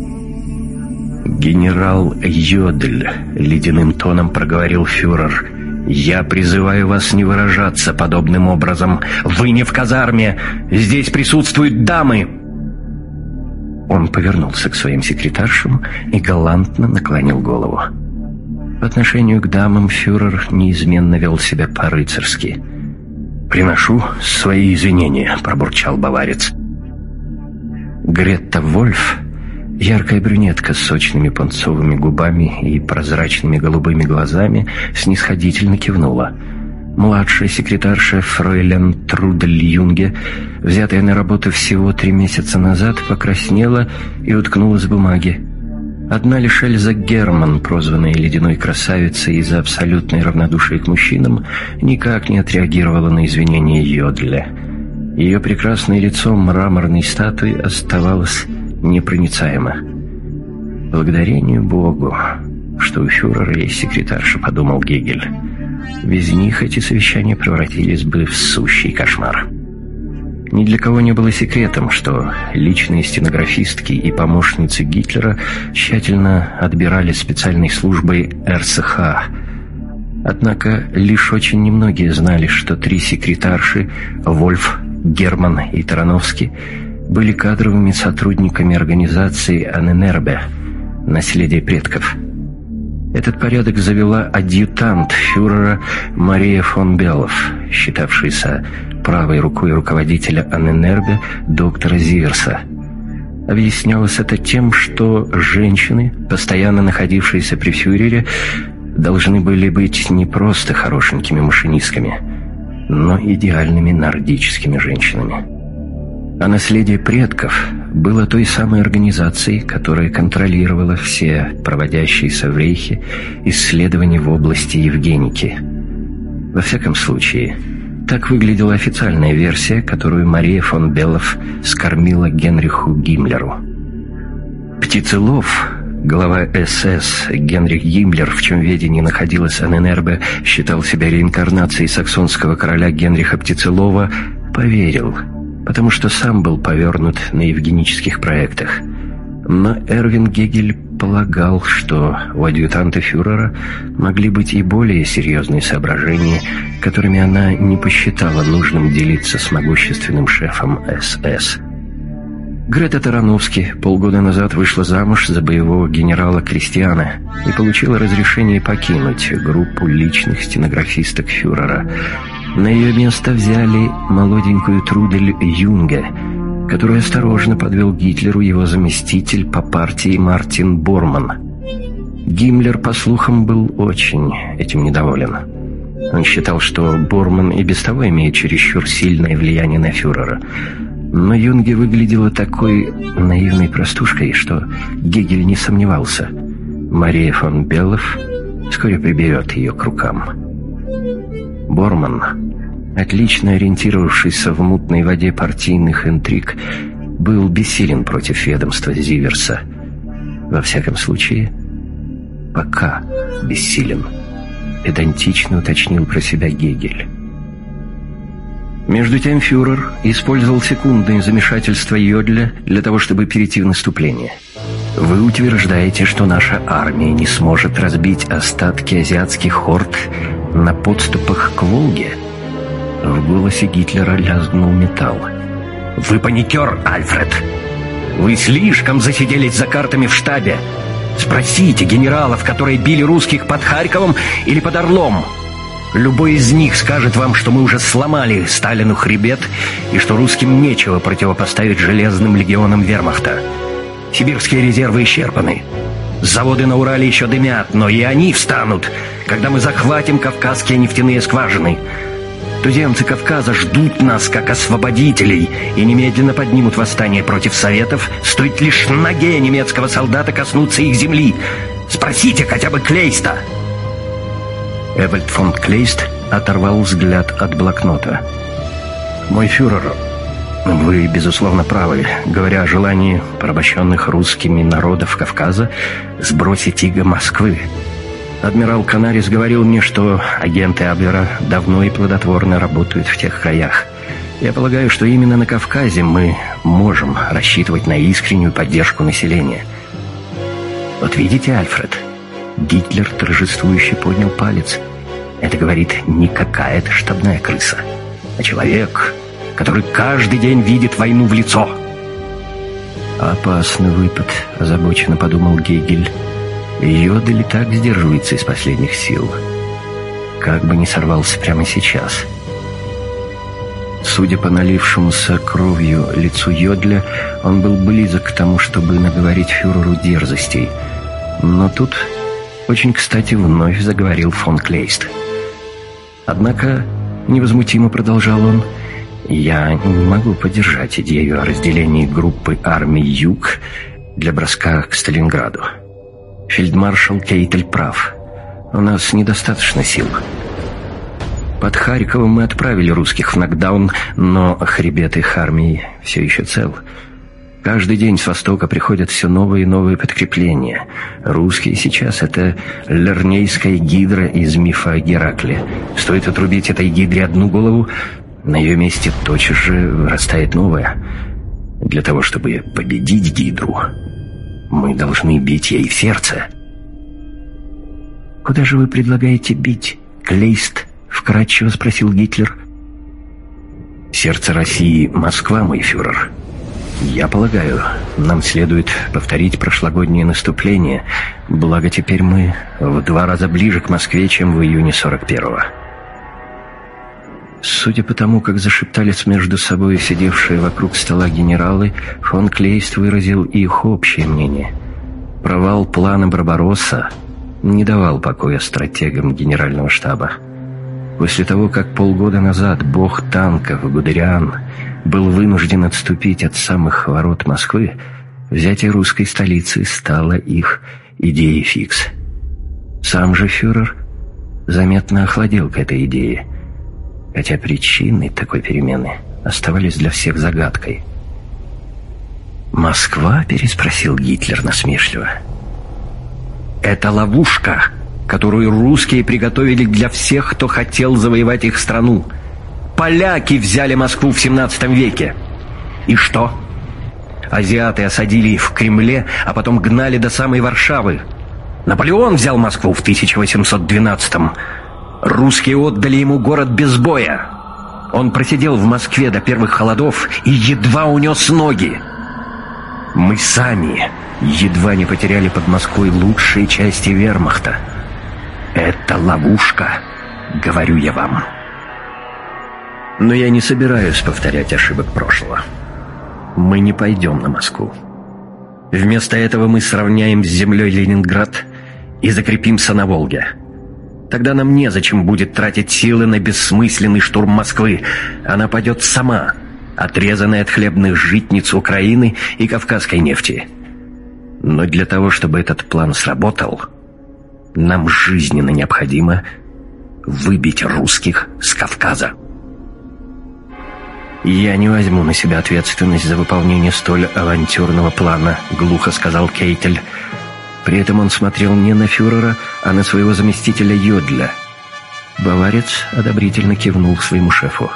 «Генерал Йодель», — ледяным тоном проговорил фюрер, — «я призываю вас не выражаться подобным образом. Вы не в казарме. Здесь присутствуют дамы». Он повернулся к своим секретаршам и галантно наклонил голову. По отношению к дамам фюрер неизменно вел себя по-рыцарски. «Приношу свои извинения», — пробурчал баварец. Гретта Вольф, яркая брюнетка с сочными пунцовыми губами и прозрачными голубыми глазами, снисходительно кивнула. Младшая секретарша фройлен Трудель Юнге, взятая на работу всего 3 месяца назад, покраснела и уткнулась в бумаги. Одна лишь Эльза Герман, прозванная ледяной красавицей из-за абсолютной равнодушия к мужчинам, никак не отреагировала на извинения Йодля. Ее прекрасное лицо мраморной статуи оставалось непроницаемо. «Благодарению Богу, что у фюрера есть секретарша», — подумал Гегель. «Без них эти совещания превратились бы в сущий кошмар». Ни для кого не было секретом, что личные стенографистки и помощницы Гитлера тщательно отбирали специальной службой РСХ. Однако лишь очень немногие знали, что 3 секретарши — Вольф, Герман и Тарановский — были кадровыми сотрудниками организации Анненербе «Наследие предков». Этот порядок завела адъютант фюрера Мария фон Беллов, считавшаяся правой рукой руководителя Анненербе доктора Зиверса. Объяснялось это тем, что женщины, постоянно находившиеся при фюрере, должны были быть не просто хорошенькими машинистками, но идеальными нордическими женщинами. А наследие предков было той самой организацией, которая контролировала все проводящиеся в Рейхе исследования в области евгеники. Во всяком случае, так выглядела официальная версия, которую Мария фон Беллов скормила Генриху Гиммлеру. Птицелов, глава СС Генрих Гиммлер, в чем ведении находилась Анненербе, считал себя реинкарнацией саксонского короля Генриха Птицелова, поверил, потому что сам был повернут на евгенических проектах. Но Эрвин Гегель полагал, что у адъютанта фюрера могли быть и более серьезные соображения, которыми она не посчитала нужным делиться с могущественным шефом СС. Грета Тарановски полгода назад вышла замуж за боевого генерала Кристиана и получила разрешение покинуть группу личных стенографисток фюрера. На ее место взяли молоденькую Трудель Юнге, которую осторожно подвел Гитлеру его заместитель по партии Мартин Борман. Гиммлер, по слухам, был очень этим недоволен. Он считал, что Борман и без того имеет чересчур сильное влияние на фюрера. Но Юнге выглядела такой наивной простушкой, что Гегель не сомневался. Мария фон Беллов вскоре приберет ее к рукам. Борман, отлично ориентировавшийся в мутной воде партийных интриг, был бессилен против ведомства Зиверса. Во всяком случае, пока бессилен, педантично уточнил про себя Гегель. Между тем фюрер использовал секундное замешательство Йодля для того, чтобы перейти в наступление. «Вы утверждаете, что наша армия не сможет разбить остатки азиатских хорд на подступах к Волге?» В голосе Гитлера лязгнул металл. «Вы паникер, Альфред! Вы слишком засиделись за картами в штабе! Спросите генералов, которые били русских под Харьковом или под Орлом! Любой из них скажет вам, что мы уже сломали Сталину хребет и что русским нечего противопоставить железным легионам вермахта. Сибирские резервы исчерпаны. Заводы на Урале еще дымят, но и они встанут, когда мы захватим кавказские нефтяные скважины. Туземцы Кавказа ждут нас как освободителей и немедленно поднимут восстание против Советов, стоит лишь ноге немецкого солдата коснуться их земли. Спросите хотя бы Клейста!» Эвальд фон Клейст оторвал взгляд от блокнота. «Мой фюрер, вы, безусловно, правы, говоря о желании порабощенных русскими народов Кавказа сбросить иго Москвы. Адмирал Канарис говорил мне, что агенты Абвера давно и плодотворно работают в тех краях. Я полагаю, что именно на Кавказе мы можем рассчитывать на искреннюю поддержку населения. Вот видите, Альфред?» Гитлер торжествующе поднял палец. «Это, говорит, не какая-то штабная крыса, а человек, который каждый день видит войну в лицо». «Опасный выпад», — озабоченно подумал Гегель. «Йодель и так сдерживается из последних сил. Как бы не сорвался прямо сейчас». Судя по налившемуся кровью лицу Йодля, он был близок к тому, чтобы наговорить фюреру дерзостей. Но тут очень кстати вновь заговорил фон Клейст. «Однако, невозмутимо продолжал он, я не могу поддержать идею о разделении группы армий Юг для броска к Сталинграду. Фельдмаршал Кейтель прав. У нас недостаточно сил. Под Харьковом мы отправили русских в нокдаун, но хребет их армии все еще цел. Каждый день с востока приходят все новые и новые подкрепления. Русские сейчас — это лернейская гидра из мифа о Геракле. Стоит отрубить этой гидре одну голову, на ее месте тотчас же вырастает новая. Для того, чтобы победить гидру, мы должны бить ей в сердце». «Куда же вы предлагаете бить, Клейст?» — вкратчиво спросил Гитлер. «Сердце России — Москва, мой фюрер. Я полагаю, нам следует повторить прошлогоднее наступление, благо теперь мы в 2 раза ближе к Москве, чем в июне 41-го. Судя по тому, как зашептались между собой сидевшие вокруг стола генералы, фон Клейст выразил их общее мнение. Провал плана Барбаросса не давал покоя стратегам генерального штаба. После того, как полгода назад бог танков Гудериан был вынужден отступить от самых ворот Москвы, взятие русской столицы стало их идеей фикс. Сам же фюрер заметно охладел к этой идее, хотя причины такой перемены оставались для всех загадкой. «Москва?» — переспросил Гитлер насмешливо. «Это ловушка, которую русские приготовили для всех, кто хотел завоевать их страну. Поляки взяли Москву в 17 веке. И что? Азиаты осадили их в Кремле, а потом гнали до самой Варшавы. Наполеон взял Москву в 1812-м. Русские отдали ему город без боя. Он просидел в Москве до первых холодов и едва унес ноги. Мы сами едва не потеряли под Москвой лучшие части вермахта. Это ловушка, говорю я вам. Но я не собираюсь повторять ошибок прошлого. Мы не пойдем на Москву. Вместо этого мы сравняем с землей Ленинград и закрепимся на Волге. Тогда нам незачем будет тратить силы на бессмысленный штурм Москвы. Она падет сама, отрезанная от хлебных житниц Украины и кавказской нефти. Но для того, чтобы этот план сработал, нам жизненно необходимо выбить русских с Кавказа. «Я не возьму на себя ответственность за выполнение столь авантюрного плана», — глухо сказал Кейтель. При этом он смотрел не на фюрера, а на своего заместителя Йодля. Баварец одобрительно кивнул своему шефу.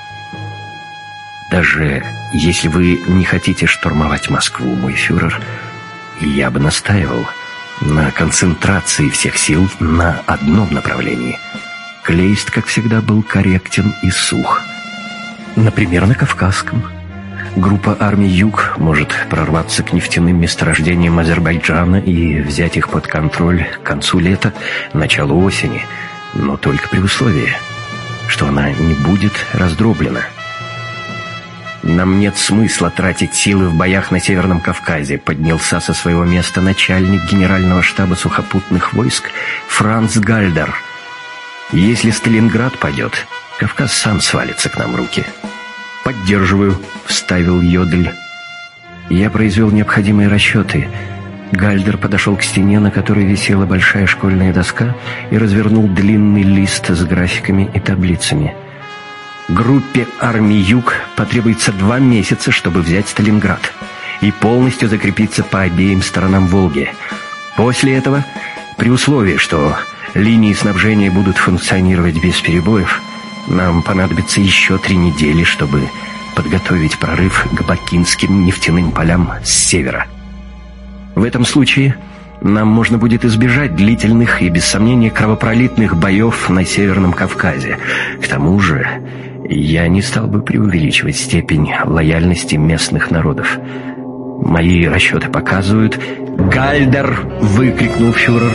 «Даже если вы не хотите штурмовать Москву, мой фюрер, я бы настаивал на концентрации всех сил на одном направлении». Клейст, как всегда, был корректен и сух. Например, на Кавказском. Группа армий Юг может прорваться к нефтяным месторождениям Азербайджана и взять их под контроль к концу лета, началу осени, но только при условии, что она не будет раздроблена. «Нам нет смысла тратить силы в боях на Северном Кавказе», поднялся со своего места начальник генерального штаба сухопутных войск Франц Гальдер. «Если Сталинград падет, Кавказ сам свалится к нам в руки». «Поддерживаю», — вставил Йодль. Я произвел необходимые расчеты. Гальдер подошел к стене, на которой висела большая школьная доска, и развернул длинный лист с графиками и таблицами. Группе армий Юг потребуется 2 месяца, чтобы взять Сталинград и полностью закрепиться по обеим сторонам Волги. После этого, при условии, что линии снабжения будут функционировать без перебоев, нам понадобится еще 3 недели, чтобы подготовить прорыв к бакинским нефтяным полям с севера. В этом случае нам можно будет избежать длительных и, без сомнения, кровопролитных боев на Северном Кавказе. К тому же я не стал бы преувеличивать степень лояльности местных народов. Мои расчеты показывают... «Гальдер!» — выкрикнул фюрер.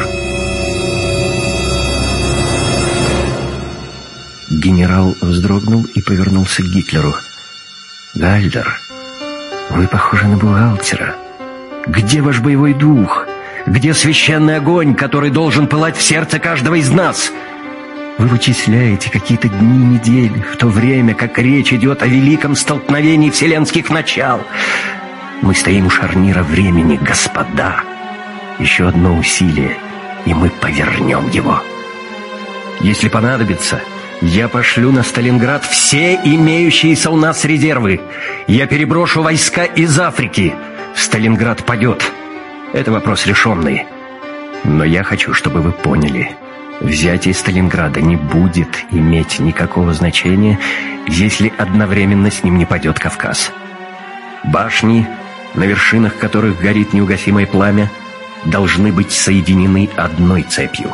Генерал вздрогнул и повернулся к Гитлеру. «Гальдер, вы похожи на бухгалтера. Где ваш боевой дух? Где священный огонь, который должен пылать в сердце каждого из нас? Вы вычисляете какие-то дни недели, в то время как речь идет о великом столкновении вселенских начал. Мы стоим у шарнира времени, господа. Еще одно усилие, и мы повернем его. Если понадобится, я пошлю на Сталинград все имеющиеся у нас резервы. Я переброшу войска из Африки. Сталинград падет. Это вопрос решенный. Но я хочу, чтобы вы поняли, взятие Сталинграда не будет иметь никакого значения, если одновременно с ним не падет Кавказ. Башни, на вершинах которых горит неугасимое пламя, должны быть соединены одной цепью.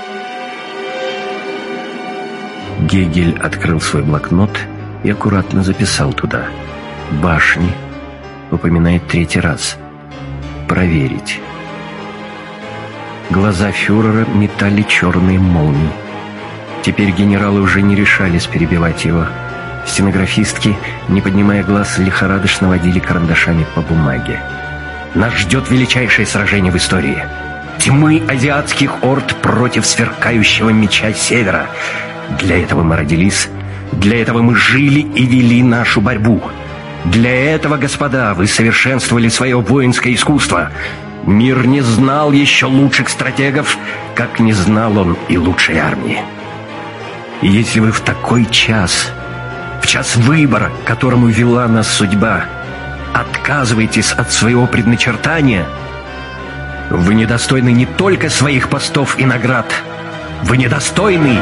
Гегель открыл свой блокнот и аккуратно записал туда: «Башни», упоминает 3-й раз. «Проверить». Глаза фюрера метали черные молнии. Теперь генералы уже не решались перебивать его. Стенографистки, не поднимая глаз, лихорадочно водили карандашами по бумаге. «Нас ждет величайшее сражение в истории. Тьмы азиатских орд против сверкающего меча Севера. Для этого мы родились, для этого мы жили и вели нашу борьбу. Для этого, господа, вы совершенствовали свое воинское искусство. Мир не знал еще лучших стратегов, как не знал он и лучшей армии. И если вы в такой час, в час выбора, к которому вела нас судьба, отказываетесь от своего предначертания, вы недостойны не только своих постов и наград, вы недостойны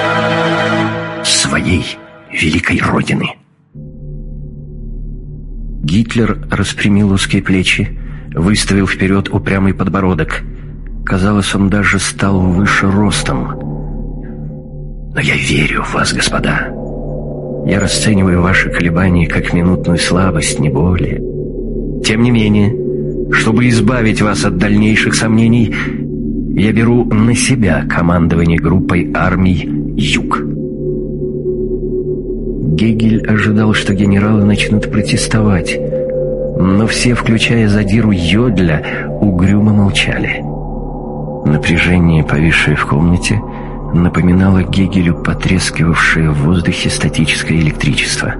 своей великой Родины». Гитлер распрямил узкие плечи, выставил вперед упрямый подбородок. Казалось, он даже стал выше ростом. «Но я верю в вас, господа. Я расцениваю ваши колебания как минутную слабость, не более. Тем не менее, чтобы избавить вас от дальнейших сомнений, я беру на себя командование группой армий «Юг». Гегель ожидал, что генералы начнут протестовать, но все, включая задиру Йодля, угрюмо молчали. Напряжение, повисшее в комнате, напоминало Гегелю потрескивавшее в воздухе статическое электричество.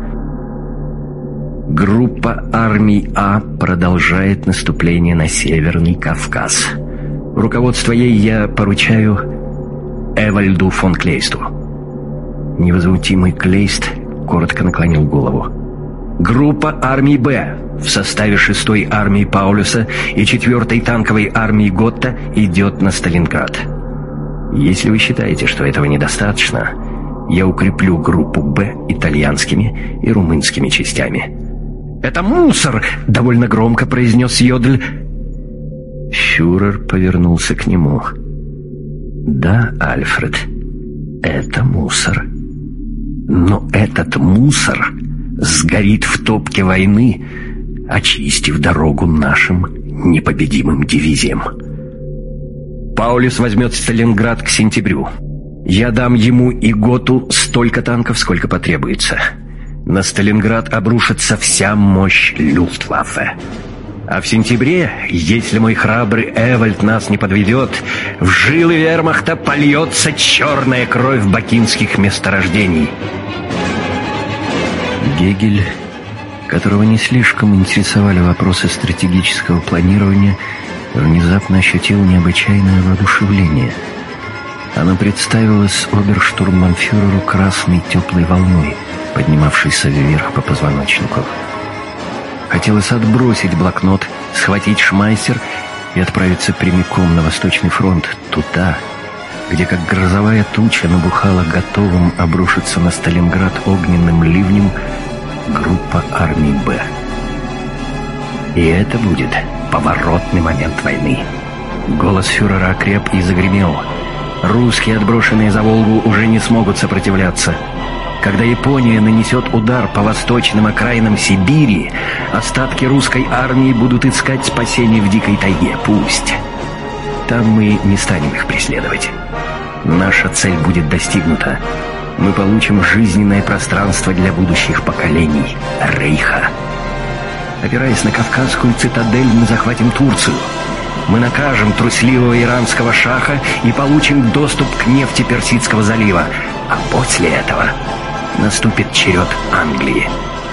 Группа армий А продолжает наступление на Северный Кавказ. Руководство ей я поручаю Эвальду фон Клейсту. Невозмутимый Клейст коротко наклонил голову. Группа армий Б в составе 6-й армии Паулюса и 4-й танковой армии Готта идет на Сталинград. Если вы считаете, что этого недостаточно, я укреплю группу Б итальянскими и румынскими частями. «Это мусор!» — довольно громко произнес Йодль. Фюрер повернулся к нему. «Да, Альфред, это мусор. Но этот мусор сгорит в топке войны, очистив дорогу нашим непобедимым дивизиям. Паулюс возьмет Сталинград к сентябрю. Я дам ему и Готу столько танков, сколько потребуется. На Сталинград обрушится вся мощь Люфтваффе. А в сентябре, если мой храбрый Эвальд нас не подведет, в жилы вермахта польется черная кровь бакинских месторождений». Гегель, которого не слишком интересовали вопросы стратегического планирования, внезапно ощутил необычайное воодушевление. Оно представилось оберштурмбанфюреру красной теплой волной, поднимавшейся вверх по позвоночнику. Хотелось отбросить блокнот, схватить шмайсер и отправиться прямиком на Восточный фронт, туда, где как грозовая туча набухала готовым обрушиться на Сталинград огненным ливнем группа армий «Б». И это будет поворотный момент войны. Голос фюрера окреп и загремел. Русские, отброшенные за Волгу, уже не смогут сопротивляться. Когда Япония нанесет удар по восточным окраинам Сибири, остатки русской армии будут искать спасение в дикой тайге. Пусть. Там мы не станем их преследовать. Наша цель будет достигнута. Мы получим жизненное пространство для будущих поколений Рейха. Опираясь на Кавказскую цитадель, мы захватим Турцию. Мы накажем трусливого иранского шаха и получим доступ к нефти Персидского залива. А после этого наступит черед Англии.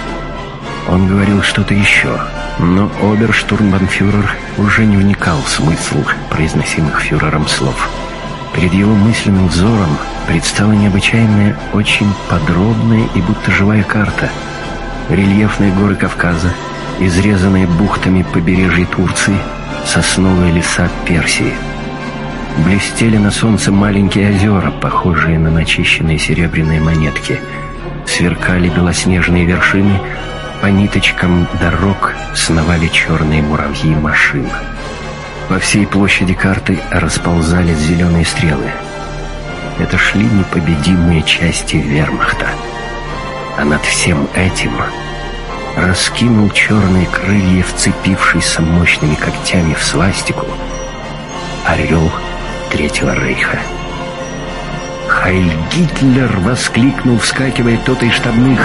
Он говорил что-то еще, но оберштурмбанфюрер уже не вникал в смысл произносимых фюрером слов. Перед его мысленным взором предстала необычайная, очень подробная и будто живая карта. Рельефные горы Кавказа, изрезанные бухтами побережья Турции, сосновые леса Персии. Блестели на солнце маленькие озера, похожие на начищенные серебряные монетки. Сверкали белоснежные вершины, по ниточкам дорог сновали черные муравьи машин. По всей площади карты расползались зеленые стрелы. Это шли непобедимые части вермахта. А над всем этим раскинул черные крылья, вцепившийся мощными когтями в свастику, орел Третьего Рейха. «Хайль Гитлер!» — воскликнул, вскакивая кто-то из штабных.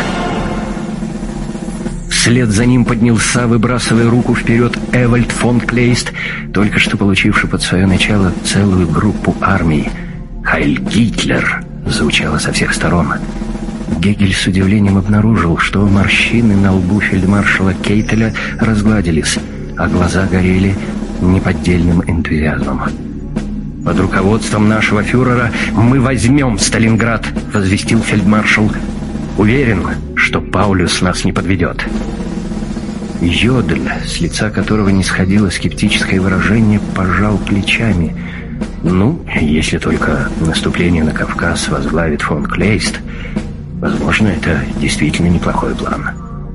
Вслед за ним поднялся, выбрасывая руку вперед, Эвальд фон Клейст, только что получивший под свое начало целую группу армий. «Хайль Гитлер!» — звучало со всех сторон. Гегель с удивлением обнаружил, что морщины на лбу фельдмаршала Кейтеля разгладились, а глаза горели неподдельным энтузиазмом. «Под руководством нашего фюрера мы возьмем Сталинград», — возвестил фельдмаршал. «Уверен, что Паулюс нас не подведет». Йодель, с лица которого не сходило скептическое выражение, пожал плечами. «Ну, если только наступление на Кавказ возглавит фон Клейст, возможно, это действительно неплохой план».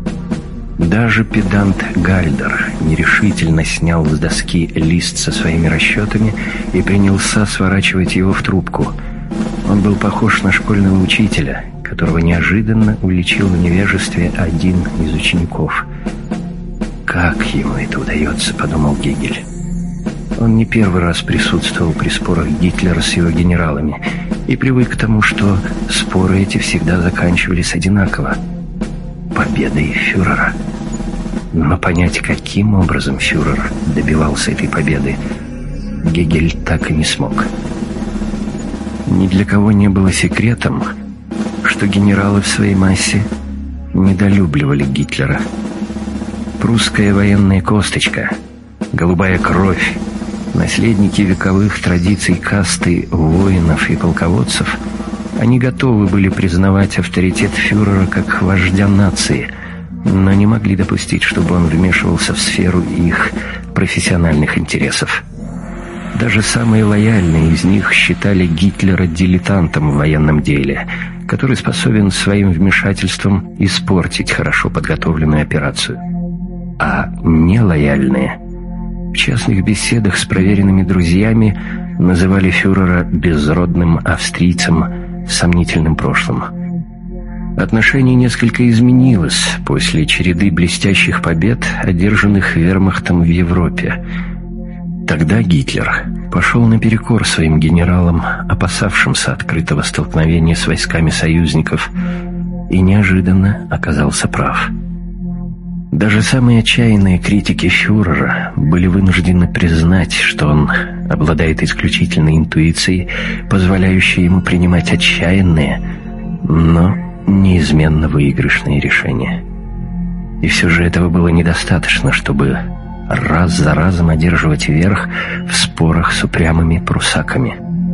Даже педант Гальдер нерешительно снял с доски лист со своими расчетами и принялся сворачивать его в трубку. Он был похож на школьного учителя, которого неожиданно уличил в невежестве один из учеников. «Как ему это удается?» — подумал Гегель. Он не первый раз присутствовал при спорах Гитлера с его генералами и привык к тому, что споры эти всегда заканчивались одинаково — победой фюрера. Но понять, каким образом фюрер добивался этой победы, Гегель так и не смог. Ни для кого не было секретом, что генералы в своей массе недолюбливали Гитлера. Прусская военная косточка, голубая кровь, наследники вековых традиций касты воинов и полководцев, они готовы были признавать авторитет фюрера как вождя нации, но не могли допустить, чтобы он вмешивался в сферу их профессиональных интересов. Даже самые лояльные из них считали Гитлера дилетантом в военном деле, который способен своим вмешательством испортить хорошо подготовленную операцию. А нелояльные в частных беседах с проверенными друзьями называли фюрера безродным австрийцем с сомнительным прошлым. Отношение несколько изменилось после череды блестящих побед, одержанных вермахтом в Европе. Тогда Гитлер пошел наперекор своим генералам, опасавшимся открытого столкновения с войсками союзников, и неожиданно оказался прав. Даже самые отчаянные критики фюрера были вынуждены признать, что он обладает исключительной интуицией, позволяющей ему принимать отчаянные, но неизменно выигрышные решения. И все же этого было недостаточно, чтобы раз за разом одерживать верх в спорах с упрямыми прусаками.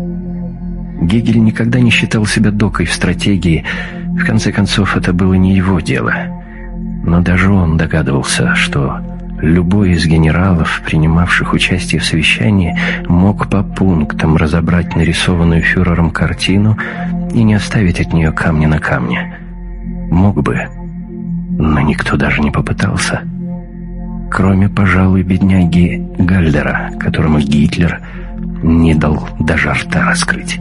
Гегель никогда не считал себя докой в стратегии, в конце концов, это было не его дело. Но даже он догадывался, что любой из генералов, принимавших участие в совещании, мог по пунктам разобрать нарисованную фюрером картину и не оставить от нее камня на камне. Мог бы, но никто даже не попытался. Кроме, пожалуй, бедняги Гальдера, которому Гитлер не дал даже рта раскрыть.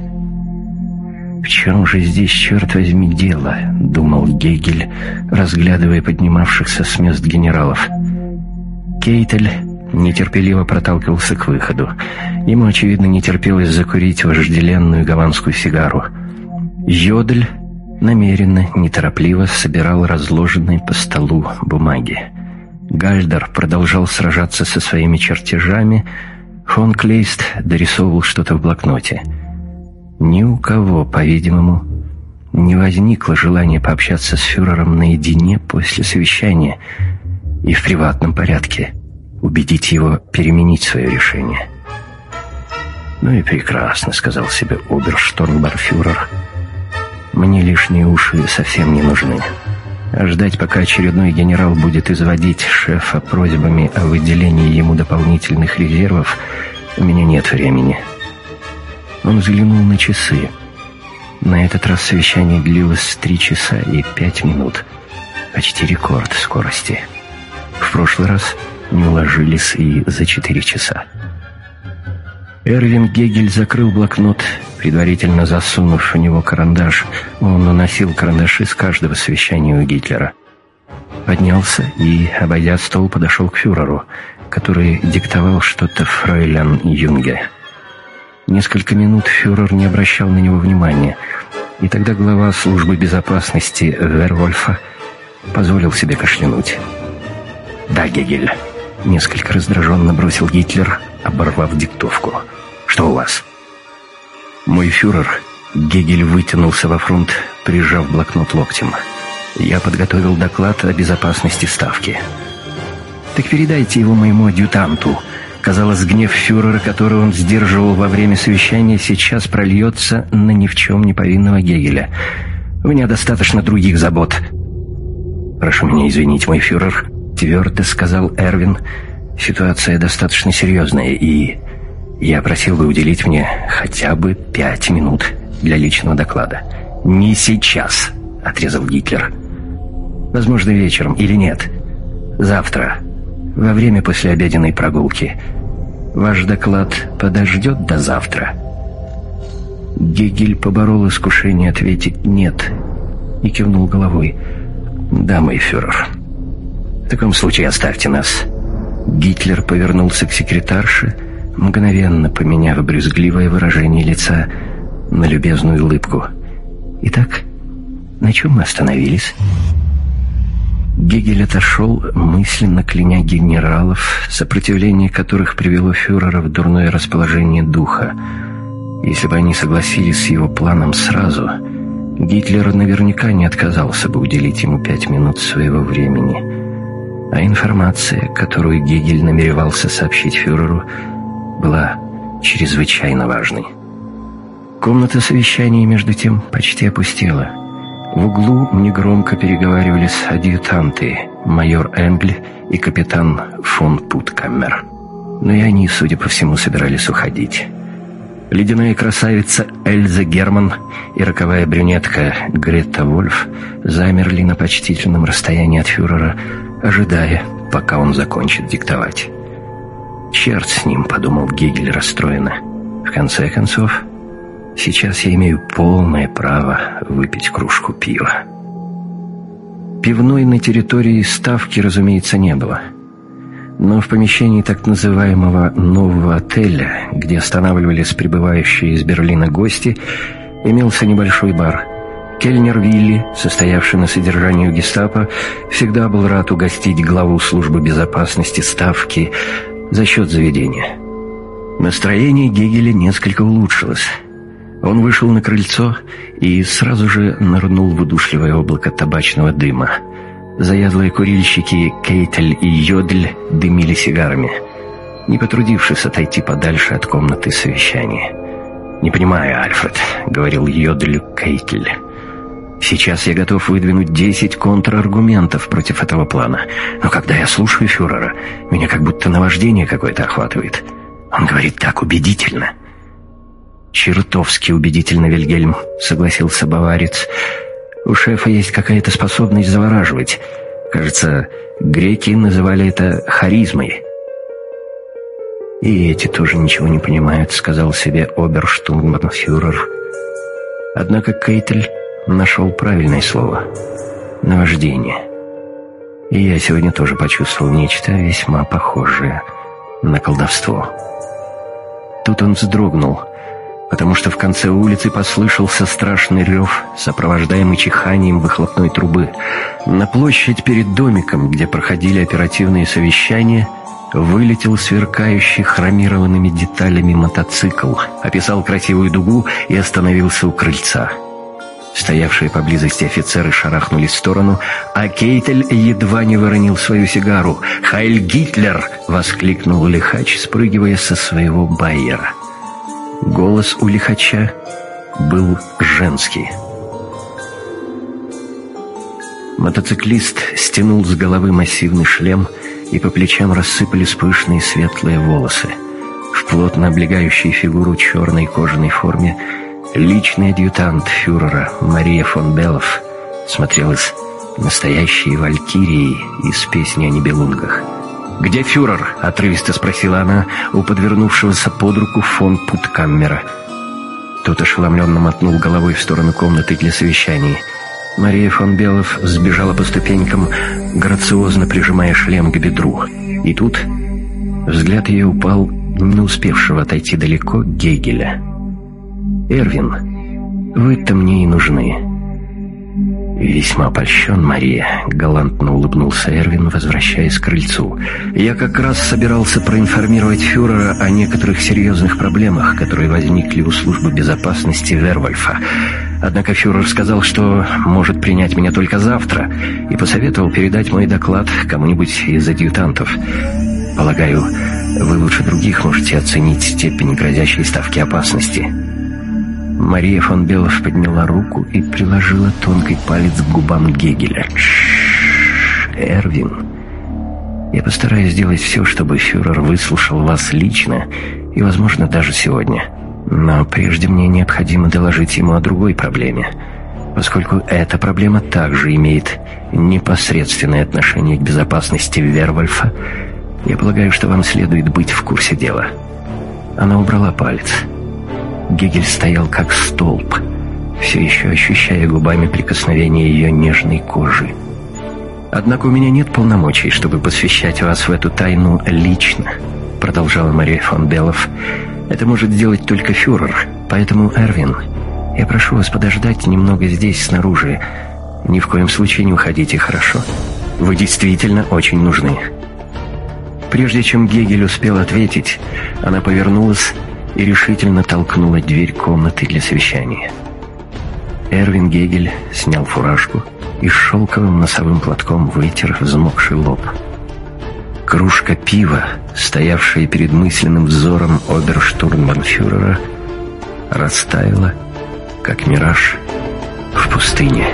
«В чем же здесь, черт возьми, дело?» — думал Гегель, разглядывая поднимавшихся с мест генералов. Кейтель нетерпеливо проталкивался к выходу. Ему, очевидно, не терпелось закурить вожделенную гаванскую сигару. Йодель намеренно, неторопливо собирал разложенные по столу бумаги. Гальдер продолжал сражаться со своими чертежами. Фон Клейст дорисовывал что-то в блокноте. Ни у кого, по-видимому, не возникло желания пообщаться с фюрером наедине после совещания и в приватном порядке убедить его переменить свое решение. «Ну и прекрасно», — сказал себе оберштурмбарфюрер. «Мне лишние уши совсем не нужны. А ждать, пока очередной генерал будет изводить шефа просьбами о выделении ему дополнительных резервов, у меня нет времени». Он взглянул на часы. На этот раз совещание длилось 3 часа и 5 минут. Почти рекорд скорости. В прошлый раз не уложились и за 4 часа. Эрвин Гегель закрыл блокнот, предварительно засунув в него карандаш. Он наносил карандаши с каждого совещания у Гитлера. Поднялся и, обойдя стол, подошел к фюреру, который диктовал что-то фройлян Юнге. Несколько минут фюрер не обращал на него внимания. И тогда глава службы безопасности Вервольфа позволил себе кашлянуть. «Да, Гегель», — несколько раздраженно бросил Гитлер, оборвав диктовку. «Что у вас?» «Мой фюрер», — Гегель вытянулся во фронт, прижав блокнот локтем. «Я подготовил доклад о безопасности Ставки». «Так передайте его моему адъютанту». Казалось, гнев фюрера, который он сдерживал во время совещания, сейчас прольется на ни в чем не повинного Гегеля. «У меня достаточно других забот». «Прошу меня извинить, мой фюрер», — твердо сказал Эрвин. «Ситуация достаточно серьезная, и я просил бы уделить мне хотя бы 5 минут для личного доклада». «Не сейчас», — отрезал Гитлер. «Возможно, вечером или нет. Завтра, во время послеобеденной прогулки. Ваш доклад подождет до завтра?» Гегель поборол искушение ответить «нет» и кивнул головой. «Да, мой фюрер. В таком случае оставьте нас». Гитлер повернулся к секретарше, мгновенно поменяв брюзгливое выражение лица на любезную улыбку. «Итак, на чем мы остановились?» Гегель отошел, мысленно кляня генералов, сопротивление которых привело фюрера в дурное расположение духа. Если бы они согласились с его планом сразу, Гитлер наверняка не отказался бы уделить ему 5 минут своего времени. А информация, которую Гегель намеревался сообщить фюреру, была чрезвычайно важной. Комната совещаний, между тем, почти опустела. В углу негромко переговаривались адъютанты, майор Энгль и капитан фон Путкаммер. Но и они, судя по всему, собирались уходить. Ледяная красавица Эльза Герман и роковая брюнетка Грета Вольф замерли на почтительном расстоянии от фюрера, ожидая, пока он закончит диктовать. «Черт с ним», — подумал Гегель расстроенно. «В конце концов, сейчас я имею полное право выпить кружку пива». Пивной на территории Ставки, разумеется, не было. Но в помещении так называемого «нового отеля», где останавливались прибывающие из Берлина гости, имелся небольшой бар. Кельнер Вилли, состоявший на содержании у гестапо, всегда был рад угостить главу службы безопасности Ставки за счет заведения. Настроение Гегеля несколько улучшилось. Он вышел на крыльцо и сразу же нырнул в удушливое облако табачного дыма. Заядлые курильщики Кейтель и Йодль дымили сигарами, не потрудившись отойти подальше от комнаты совещания. «Не понимаю, Альфред», — говорил Йодлю Кейтель. «Сейчас я готов выдвинуть 10 контраргументов против этого плана. Но когда я слушаю фюрера, меня как будто наваждение какое-то охватывает. Он говорит так убедительно». «Чертовски убедительно, Вильгельм», — согласился баварец. «У шефа есть какая-то способность завораживать. Кажется, греки называли это харизмой». «И эти тоже ничего не понимают», — сказал себе оберштурмбанфюрер. Однако Кейтель нашел правильное слово — наваждение. И я сегодня тоже почувствовал нечто весьма похожее на колдовство. Тут он вздрогнул, потому что в конце улицы послышался страшный рев, сопровождаемый чиханием выхлопной трубы. На площадь перед домиком, где проходили оперативные совещания, вылетел сверкающий хромированными деталями мотоцикл, описал красивую дугу и остановился у крыльца. Стоявшие поблизости офицеры шарахнулись в сторону, а Кейтель едва не выронил свою сигару. «Хайль Гитлер!» — воскликнул лихач, спрыгивая со своего байера. Голос у лихача был женский. Мотоциклист стянул с головы массивный шлем, и по плечам рассыпались пышные светлые волосы. В плотно облегающей фигуру черной кожаной форме личный адъютант фюрера Мария фон Беллов смотрелась настоящей валькирией из «Песни о Нибелунгах». «Где фюрер?» — отрывисто спросила она у подвернувшегося под руку фон Путкаммера. Тот ошеломленно мотнул головой в сторону комнаты для совещаний. Мария фон Беллов сбежала по ступенькам, грациозно прижимая шлем к бедру. И тут взгляд ее упал на успевшего отойти далеко Гегеля. «Эрвин, Вы-то мне и нужны». «Весьма польщен, Мария», — галантно улыбнулся Эрвин, возвращаясь к крыльцу. «Я как раз собирался проинформировать фюрера о некоторых серьезных проблемах, которые возникли у службы безопасности Вервольфа. Однако фюрер сказал, что может принять меня только завтра, и посоветовал передать мой доклад кому-нибудь из адъютантов. Полагаю, вы лучше других можете оценить степень грозящей ставки опасности». Мария фон Белов подняла руку и приложила тонкий палец к губам Гегеля. «Эрвин, я постараюсь сделать все, чтобы фюрер выслушал вас лично и, возможно, даже сегодня. Но прежде мне необходимо доложить ему о другой проблеме, поскольку эта проблема также имеет непосредственное отношение к безопасности Вервольфа. Я полагаю, что вам следует быть в курсе дела». Она убрала палец. Гегель стоял как столб, все еще ощущая губами прикосновение ее нежной кожи. «Однако у меня нет полномочий, чтобы посвящать вас в эту тайну лично», — продолжала Мария фон Белов. «Это может сделать только фюрер, поэтому, Эрвин, я прошу вас подождать немного здесь, снаружи. Ни в коем случае не уходите, хорошо? Вы действительно очень нужны». Прежде чем Гегель успел ответить, она повернулась и решительно толкнула дверь комнаты для совещания. Эрвин Гегель снял фуражку и с шелковым носовым платком вытер взмокший лоб. Кружка пива, стоявшая перед мысленным взором оберштурмбанфюрера, растаяла, как мираж в пустыне.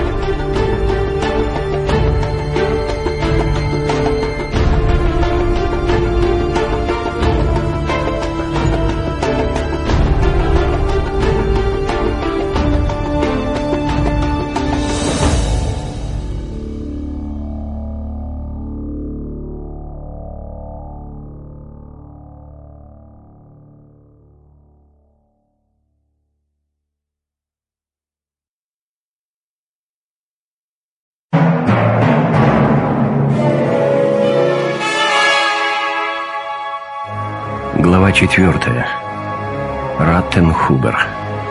Глава 4. Раттенхубер.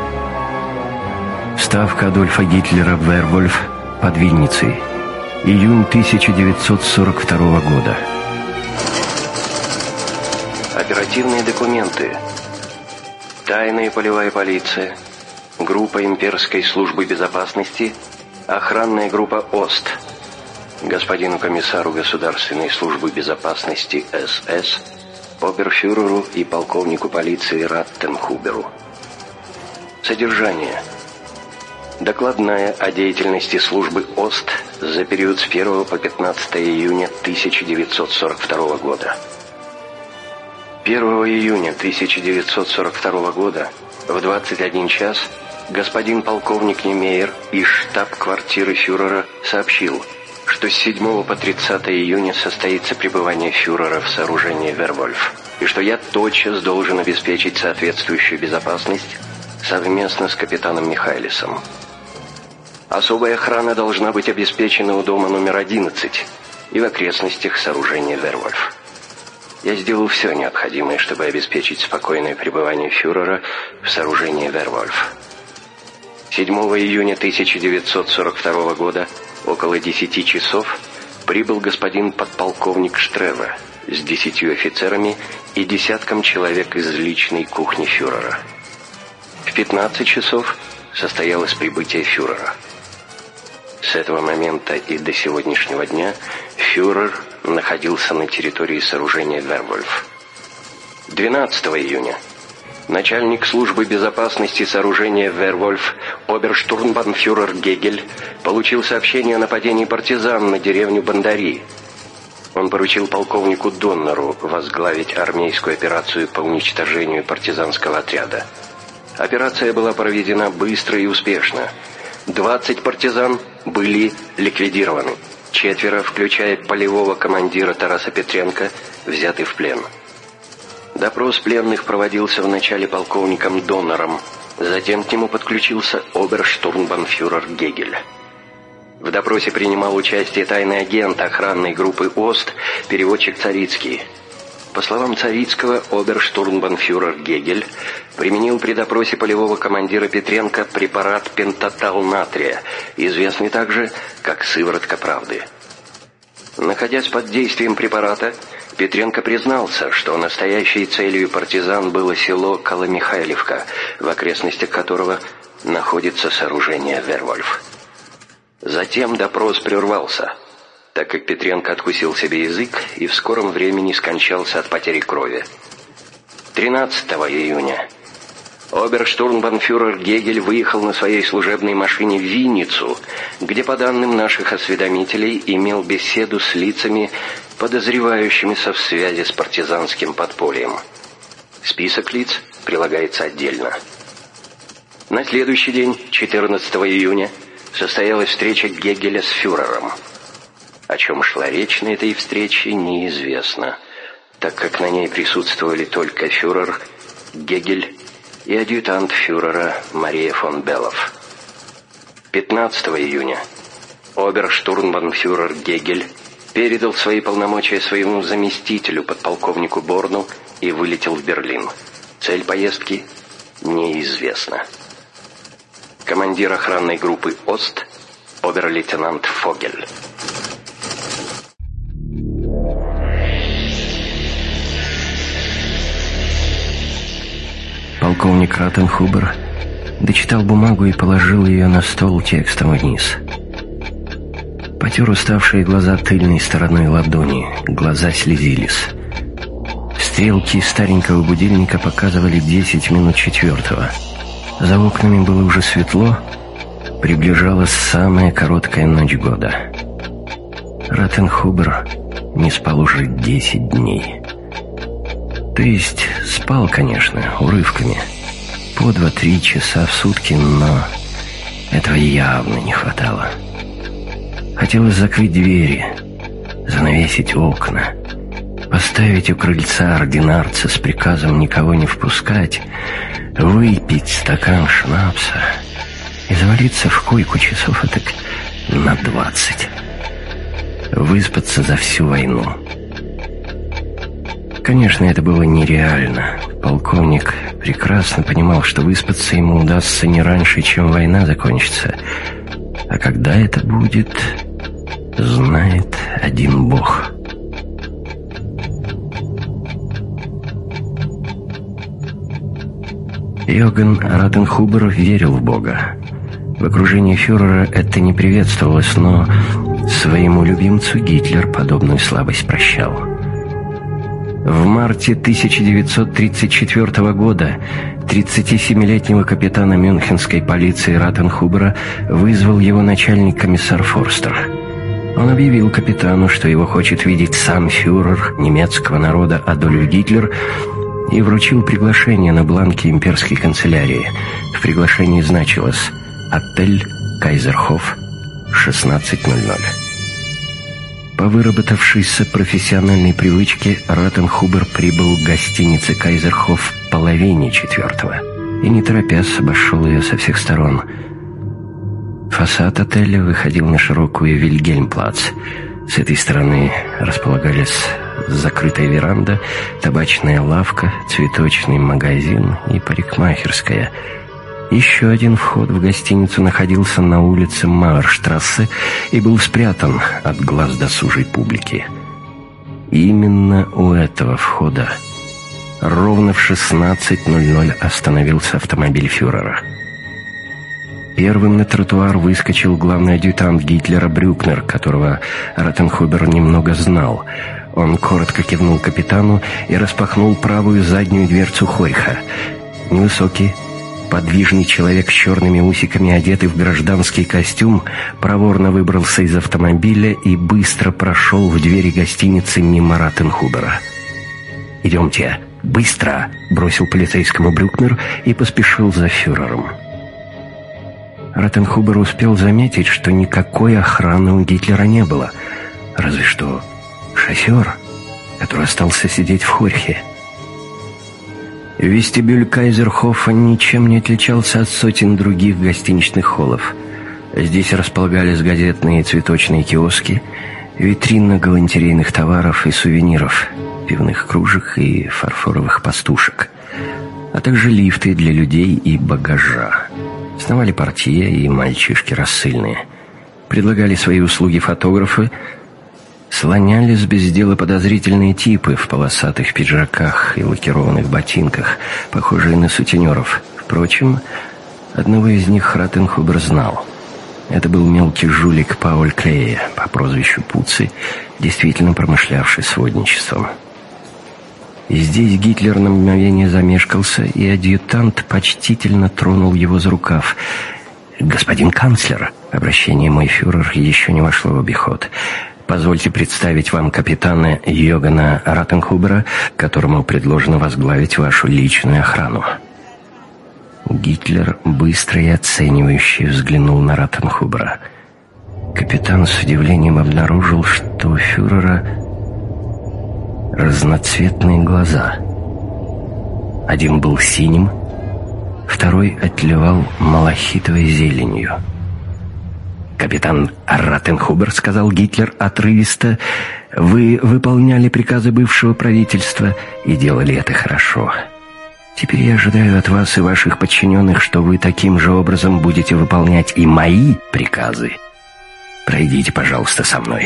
Ставка Адольфа Гитлера в Вервольф под Винницей. Июнь 1942 года. Оперативные документы. Тайная полевая полиция. Группа имперской службы безопасности. Охранная группа ОСТ. Господину комиссару Государственной службы безопасности СС, оберфюреру и полковнику полиции Раттенхуберу. Содержание. Докладная о деятельности службы ОСТ за период с 1 по 15 июня 1942 года. 1 июня 1942 года в 21 час господин полковник Немейер из штаб-квартиры фюрера сообщил, что с 7 по 30 июня состоится пребывание фюрера в сооружении Вервольф, и что я тотчас должен обеспечить соответствующую безопасность совместно с капитаном Михайлисом. Особая охрана должна быть обеспечена у дома номер 11 и в окрестностях сооружения Вервольф. Я сделал все необходимое, чтобы обеспечить спокойное пребывание фюрера в сооружении Вервольф. 7 июня 1942 года около 10 часов прибыл господин подполковник Штреве с 10 офицерами и десятком человек из личной кухни фюрера. В 15 часов состоялось прибытие фюрера. С этого момента и до сегодняшнего дня фюрер находился на территории сооружения Вервольф. 12 июня начальник службы безопасности сооружения Вервольф оберштурмбанфюрер Гегель получил сообщение о нападении партизан на деревню Бандари. Он поручил полковнику Доннеру возглавить армейскую операцию по уничтожению партизанского отряда. Операция была проведена быстро и успешно. 20 партизан были ликвидированы. 4, включая полевого командира Тараса Петренко, взяты в плен. Допрос пленных проводился вначале полковником Доннером, затем к нему подключился оберштурмбанфюрер Гегель. В допросе принимал участие тайный агент охранной группы ОСТ, переводчик Царицкий. По словам Царицкого, оберштурмбанфюрер Гегель применил при допросе полевого командира Петренко препарат пентатал натрия, известный также как сыворотка правды. Находясь под действием препарата, Петренко признался, что настоящей целью партизан было село Коломихайлевка, в окрестностях которого находится сооружение «Вервольф». Затем допрос прервался, так как Петренко откусил себе язык и в скором времени скончался от потери крови. 13 июня оберштурмбанфюрер Гегель выехал на своей служебной машине в Винницу, где, по данным наших осведомителей, имел беседу с лицами, подозревающимися в связи с партизанским подпольем. Список лиц прилагается отдельно. На следующий день, 14 июня, состоялась встреча Гегеля с фюрером. О чем шла речь на этой встрече, неизвестно, так как на ней присутствовали только фюрер, Гегель и адъютант фюрера Мария фон Беллов. 15 июня оберштурмбанфюрер Гегель передал свои полномочия своему заместителю, подполковнику Борну, и вылетел в Берлин. Цель поездки неизвестна. Командир охранной группы «Ост» обер-лейтенант Фогель. Полковник Ратенхубер дочитал бумагу и положил ее на стол текстом вниз. Потер уставшие глаза тыльной стороной ладони, глаза слезились. Стрелки старенького будильника показывали 10 минут 4. За окнами было уже светло, приближалась самая короткая ночь года. Ратенхубер не спал уже 10 дней. То есть спал, конечно, урывками, по 2-3 часа в сутки, но этого явно не хватало. Хотелось закрыть двери, занавесить окна, поставить у крыльца ординарца с приказом никого не впускать, выпить стакан шнапса и завалиться в койку часов этак на 20. Выспаться за всю войну. Конечно, это было нереально. Полковник прекрасно понимал, что выспаться ему удастся не раньше, чем война закончится. А когда это будет, знает один Бог. Йоганн Ратенхубер верил в Бога. В окружении фюрера это не приветствовалось, но своему любимцу Гитлер подобную слабость прощал. В марте 1934 года 37-летнего капитана мюнхенской полиции Ратенхубера вызвал его начальник комиссар Форстер. Он объявил капитану, что его хочет видеть сам фюрер немецкого народа Адольф Гитлер, и вручил приглашение на бланке имперской канцелярии. В приглашении значилось «Отель Кайзерхоф, 16:00». По выработавшейся профессиональной привычке Ратенхубер прибыл к гостинице «Кайзерхоф» в половине 4 и, не торопясь, обошел ее со всех сторон. Фасад отеля выходил на широкую Вильгельмплац. С этой стороны располагались закрытая веранда, табачная лавка, цветочный магазин и парикмахерская. Еще один вход в гостиницу находился на улице Мауэрштрассе и был спрятан от глаз досужей публики. Именно у этого входа ровно в 16:00 остановился автомобиль фюрера. Первым на тротуар выскочил главный адъютант Гитлера Брюкнер, которого Ратенхубер немного знал. Он коротко кивнул капитану и распахнул правую заднюю дверцу Хорьха. Невысокий, подвижный человек с черными усиками, одетый в гражданский костюм, проворно выбрался из автомобиля и быстро прошел в двери гостиницы мимо Ратенхубера. «Идемте, быстро!» — бросил полицейскому Брюкнер и поспешил за фюрером. Ратенхубер успел заметить, что никакой охраны у Гитлера не было, разве что шофер, который остался сидеть в Хорьхе. Вестибюль Кайзерхофа ничем не отличался от сотен других гостиничных холлов. Здесь располагались газетные и цветочные киоски, витрины галантерейных товаров и сувениров, пивных кружек и фарфоровых пастушек, а также лифты для людей и багажа. Сновали портье и мальчишки рассыльные. Предлагали свои услуги фотографы. Слонялись без дела подозрительные типы в полосатых пиджаках и лакированных ботинках, похожие на сутенеров. Впрочем, одного из них Раттенхубер знал. Это был мелкий жулик Пауль Клея по прозвищу Пуци, действительно промышлявший сводничеством. И здесь Гитлер на мгновение замешкался, и адъютант почтительно тронул его за рукав. «Господин канцлер, обращение мой фюрер еще не вошло в обиход. Позвольте представить вам капитана Йогана Раттенхубера, которому предложено возглавить вашу личную охрану». Гитлер быстро и оценивающе взглянул на Раттенхубера. Капитан с удивлением обнаружил, что у фюрера разноцветные глаза. Один был синим, второй отливал малахитовой зеленью. «Капитан Раттенхубер, — сказал Гитлер отрывисто, — вы выполняли приказы бывшего правительства и делали это хорошо. Теперь я ожидаю от вас и ваших подчиненных, что вы таким же образом будете выполнять и мои приказы. Пройдите, пожалуйста, со мной».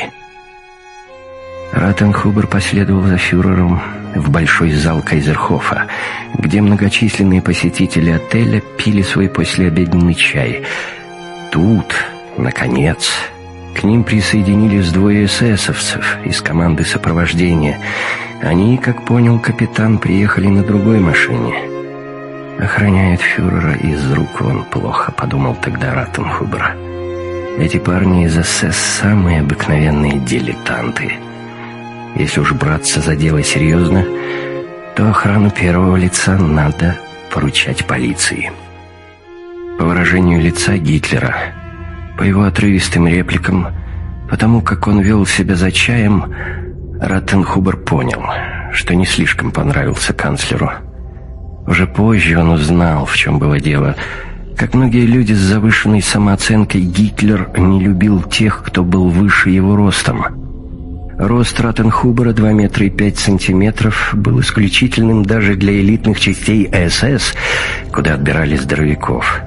Раттенхубер последовал за фюрером в большой зал Кайзерхофа, где многочисленные посетители отеля пили свой послеобеденный чай. Тут, наконец, к ним присоединились двое эсэсовцев из команды сопровождения. Они, как понял капитан, приехали на другой машине. «Охраняет фюрера из рук вон плохо», — подумал тогда Раттенхубер. «Эти парни из СС самые обыкновенные дилетанты. Если уж браться за дело серьезно, то охрану первого лица надо поручать полиции». По выражению лица Гитлера, по его отрывистым репликам, потому как он вел себя за чаем, Раттенхубер понял, что не слишком понравился канцлеру. Уже позже он узнал, в чем было дело. Как многие люди с завышенной самооценкой, Гитлер не любил тех, кто был выше его ростом. Рост Раттенхубера 2 метра и 5 сантиметров был исключительным даже для элитных частей СС, куда отбирали здоровяков.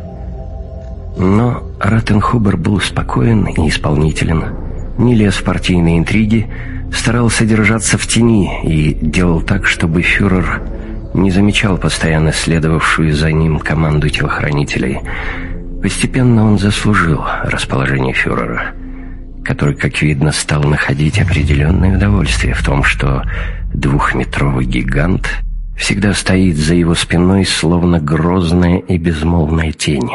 Но Раттенхубер был спокоен и исполнителен, не лез в партийные интриги, старался держаться в тени и делал так, чтобы фюрер не замечал постоянно следовавшую за ним команду телохранителей. Постепенно он заслужил расположение фюрера, который, как видно, стал находить определенное удовольствие в том, что 2-метровый гигант всегда стоит за его спиной, словно грозная и безмолвная тень.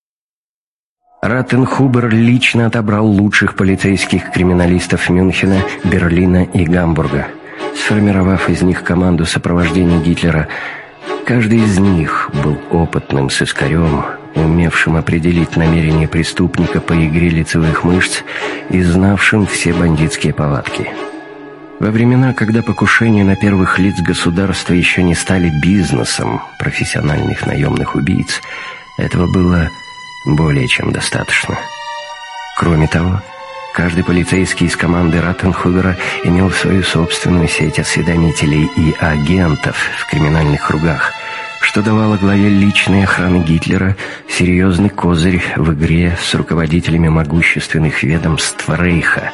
Раттенхубер лично отобрал лучших полицейских криминалистов Мюнхена, Берлина и Гамбурга, сформировав из них команду сопровождения Гитлера. Каждый из них был опытным сыскарем, умевшим определить намерения преступника по игре лицевых мышц и знавшим все бандитские повадки. Во времена, когда покушения на первых лиц государства еще не стали бизнесом профессиональных наемных убийц, этого было более чем достаточно. Кроме того, каждый полицейский из команды Раттенхубера имел свою собственную сеть осведомителей и агентов в криминальных кругах, что давало главе личной охраны Гитлера серьезный козырь в игре с руководителями могущественных ведомств Рейха.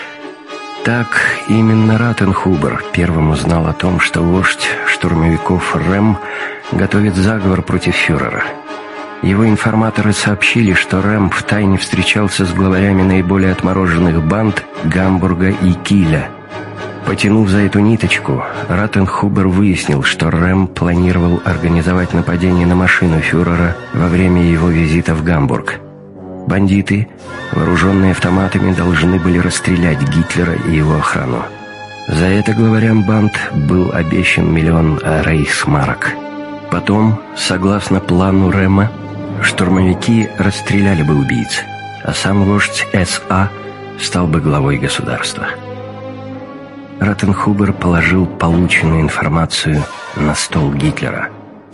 Так именно Раттенхубер первым узнал о том, что вождь штурмовиков Рэм готовит заговор против фюрера. Его информаторы сообщили, что Рэм втайне встречался с главарями наиболее отмороженных банд Гамбурга и Киля. Потянув за эту ниточку, Раттенхубер выяснил, что Рэм планировал организовать нападение на машину фюрера во время его визита в Гамбург. Бандиты, вооруженные автоматами, должны были расстрелять Гитлера и его охрану. За это главарям банд был обещан 1 000 000 рейхсмарок. Потом, согласно плану Рэма, штурмовики расстреляли бы убийц, а сам вождь СА стал бы главой государства. Раттенхубер положил полученную информацию на стол Гитлера.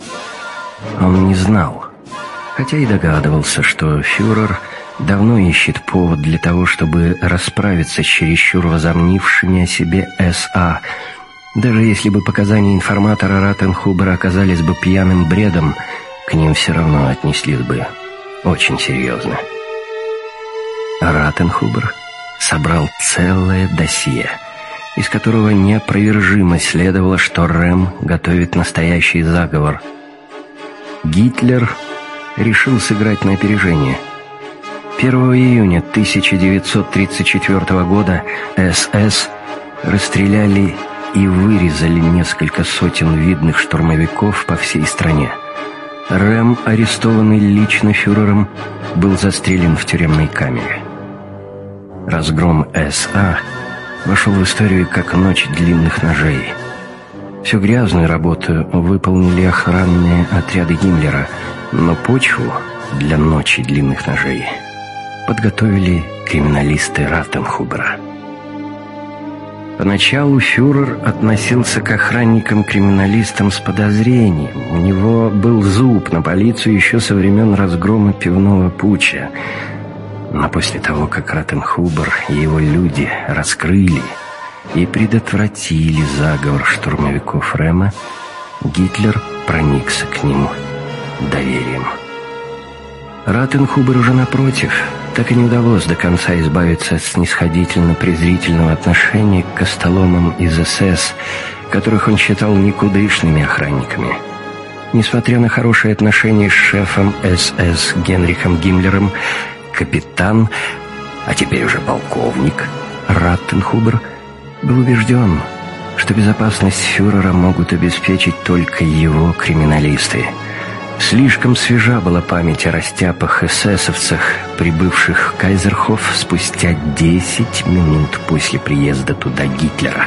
Он не знал, хотя и догадывался, что фюрер давно ищет повод для того, чтобы расправиться с чересчур возомнившими о себе СА, Даже если бы показания информатора Раттенхубера оказались бы пьяным бредом, к ним все равно отнеслись бы очень серьезно. Раттенхубер собрал целое досье, из которого неопровержимо следовало, что Рэм готовит настоящий заговор. Гитлер решил сыграть на опережение. 1 июня 1934 года СС расстреляли и вырезали несколько сотен видных штурмовиков по всей стране. Рэм, арестованный лично фюрером, был застрелен в тюремной камере. Разгром СА вошел в историю как «Ночь длинных ножей». Всю грязную работу выполнили охранные отряды Гиммлера, но почву для «Ночи длинных ножей» подготовили криминалисты Раттенхубера. Поначалу фюрер относился к охранникам-криминалистам с подозрением. У него был зуб на полицию еще со времен разгрома пивного путча. Но после того, как Раттенхубер и его люди раскрыли и предотвратили заговор штурмовиков Рэма, Гитлер проникся к ним доверием. Раттенхубер уже напротив, так и не удалось до конца избавиться от снисходительно-презрительного отношения к костоломам из СС, которых он считал никудышными охранниками. Несмотря на хорошие отношения с шефом СС Генрихом Гиммлером, капитан, а теперь уже полковник, Раттенхубер был убежден, что безопасность фюрера могут обеспечить только его криминалисты. Слишком свежа была память о растяпах эсэсовцах, прибывших в Кайзерхоф спустя 10 минут после приезда туда Гитлера.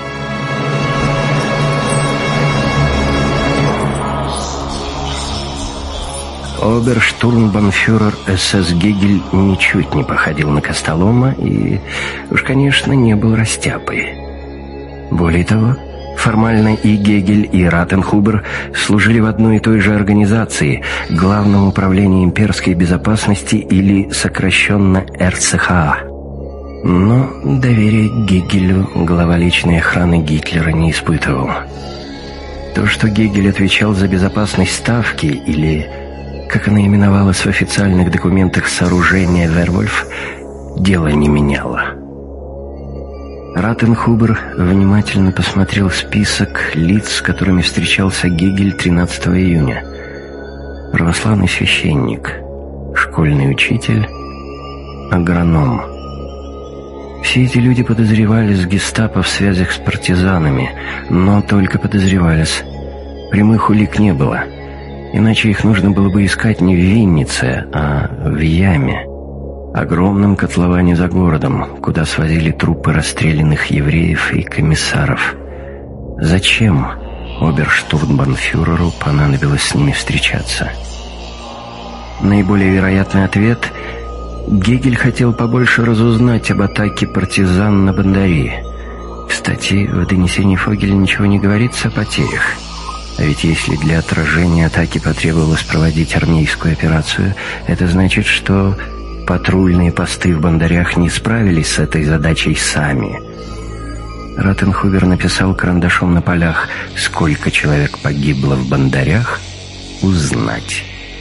Оберштурмбанфюрер СС Гегель ничуть не походил на костолома и уж, конечно, не был растяпой. Более того, формально и Гегель, и Раттенхубер служили в одной и той же организации — Главном управлении имперской безопасности или сокращенно РЦХА. Но доверия к Гегелю глава личной охраны Гитлера не испытывал. То, что Гегель отвечал за безопасность Ставки или, как она именовалась в официальных документах, сооружения «Вервольф», дело не меняло. Раттенхубер внимательно посмотрел список лиц, с которыми встречался Гегель 13 июня. Православный священник, школьный учитель, агроном. Все эти люди подозревались гестапо в связях с партизанами, но только подозревались. Прямых улик не было, иначе их нужно было бы искать не в Виннице, а в яме. Огромном котловане за городом, куда свозили трупы расстрелянных евреев и комиссаров. Зачем оберштурмбанфюреру понадобилось с ними встречаться? Наиболее вероятный ответ — Гегель хотел побольше разузнать об атаке партизан на Бондари. Кстати, в донесении Фогеля ничего не говорится о потерях. А ведь если для отражения атаки потребовалось проводить армейскую операцию, это значит, что патрульные посты в Бондарях не справились с этой задачей сами. Раттенхубер написал карандашом на полях: сколько человек погибло в Бондарях, узнать.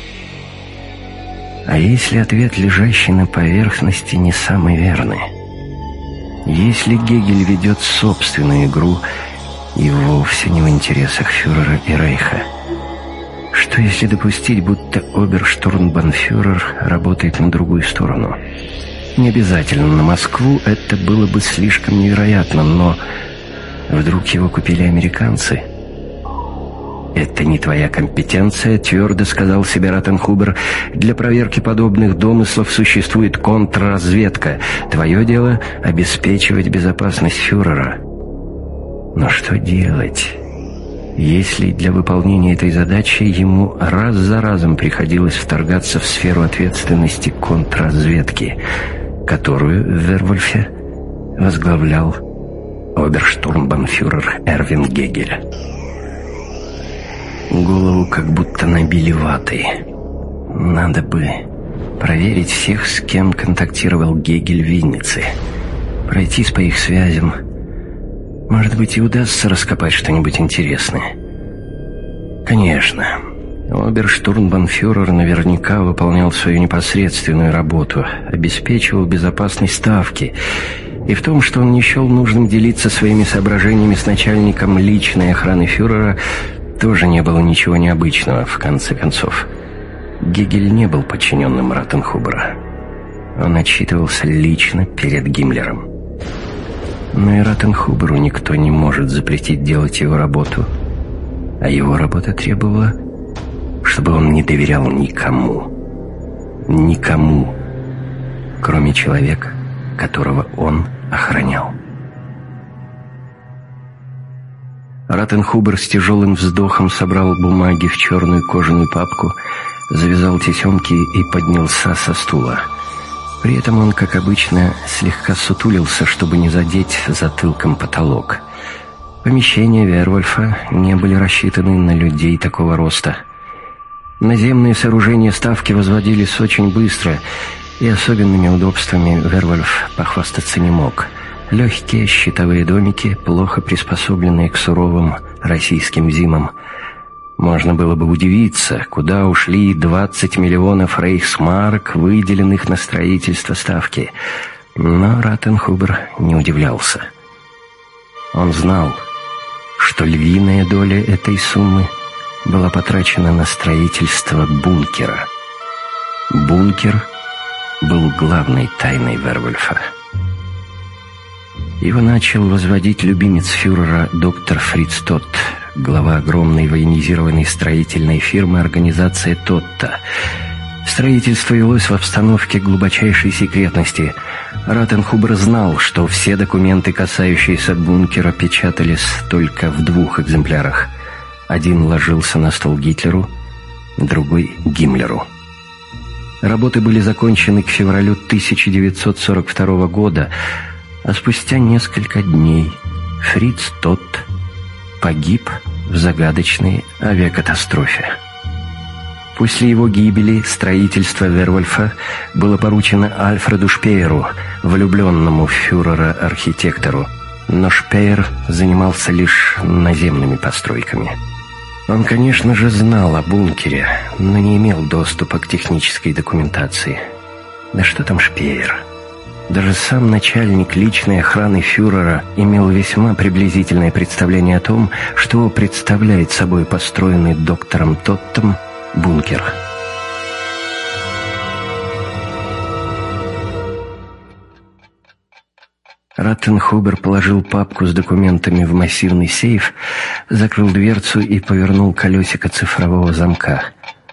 А если ответ, лежащий на поверхности, не самый верный? Если Гегель ведет собственную игру и вовсе не в интересах фюрера и Рейха? Что если допустить, будто оберштурмбанфюрер работает на другую сторону? Не обязательно на Москву, это было бы слишком невероятно, но вдруг его купили американцы? «Это не твоя компетенция», — твердо сказал себе Раттенхубер. «Для проверки подобных домыслов существует контрразведка. Твое дело — обеспечивать безопасность фюрера». Но что делать, если для выполнения этой задачи ему раз за разом приходилось вторгаться в сферу ответственности контрразведки, которую в Вервольфе возглавлял оберштурмбанфюрер Эрвин Гегель? Голову как будто набили ватой. Надо бы проверить всех, с кем контактировал Гегель в Виннице, пройтись по их связям. Может быть, и удастся раскопать что-нибудь интересное. Конечно, оберштурмбанфюрер наверняка выполнял свою непосредственную работу, обеспечивал безопасность ставки, и в том, что он не счел нужным делиться своими соображениями с начальником личной охраны фюрера, тоже не было ничего необычного, в конце концов. Гегель не был подчиненным Ратенхубера. Он отчитывался лично перед Гиммлером. Но и Ратенхуберу никто не может запретить делать его работу. А его работа требовала, чтобы он не доверял никому. Никому, кроме человека, которого он охранял. Ратенхубер с тяжелым вздохом собрал бумаги в черную кожаную папку, завязал тесемки и поднялся со стула. При этом он, как обычно, слегка сутулился, чтобы не задеть затылком потолок. Помещения Вервольфа не были рассчитаны на людей такого роста. Наземные сооружения ставки возводились очень быстро, и особенными удобствами Вервольф похвастаться не мог. Легкие щитовые домики, плохо приспособленные к суровым российским зимам. Можно было бы удивиться, куда ушли 20 миллионов рейхсмарок, выделенных на строительство ставки. Но Ратенхубер не удивлялся. Он знал, что львиная доля этой суммы была потрачена на строительство бункера. Бункер был главной тайной Вервольфа. Его начал возводить любимец фюрера доктор Фриц Тотт, глава огромной военизированной строительной фирмы организации Тотта. Строительство велось в обстановке глубочайшей секретности. Ратенхубер знал, что все документы, касающиеся бункера, печатались только в 2 экземплярах. Один ложился на стол Гитлеру, другой — Гиммлеру. Работы были закончены к февралю 1942 года, а спустя несколько дней Фриц Тотт погиб в загадочной авиакатастрофе. После его гибели строительство Вервольфа было поручено Альфреду Шпееру, влюбленному в фюрера архитектору, но Шпеер занимался лишь наземными постройками. Он, конечно же, знал о бункере, но не имел доступа к технической документации. Да что там Шпеер? Даже сам начальник личной охраны фюрера имел весьма приблизительное представление о том, что представляет собой построенный доктором Тоттом бункер. Ратенхубер положил папку с документами в массивный сейф, закрыл дверцу и повернул колесико цифрового замка.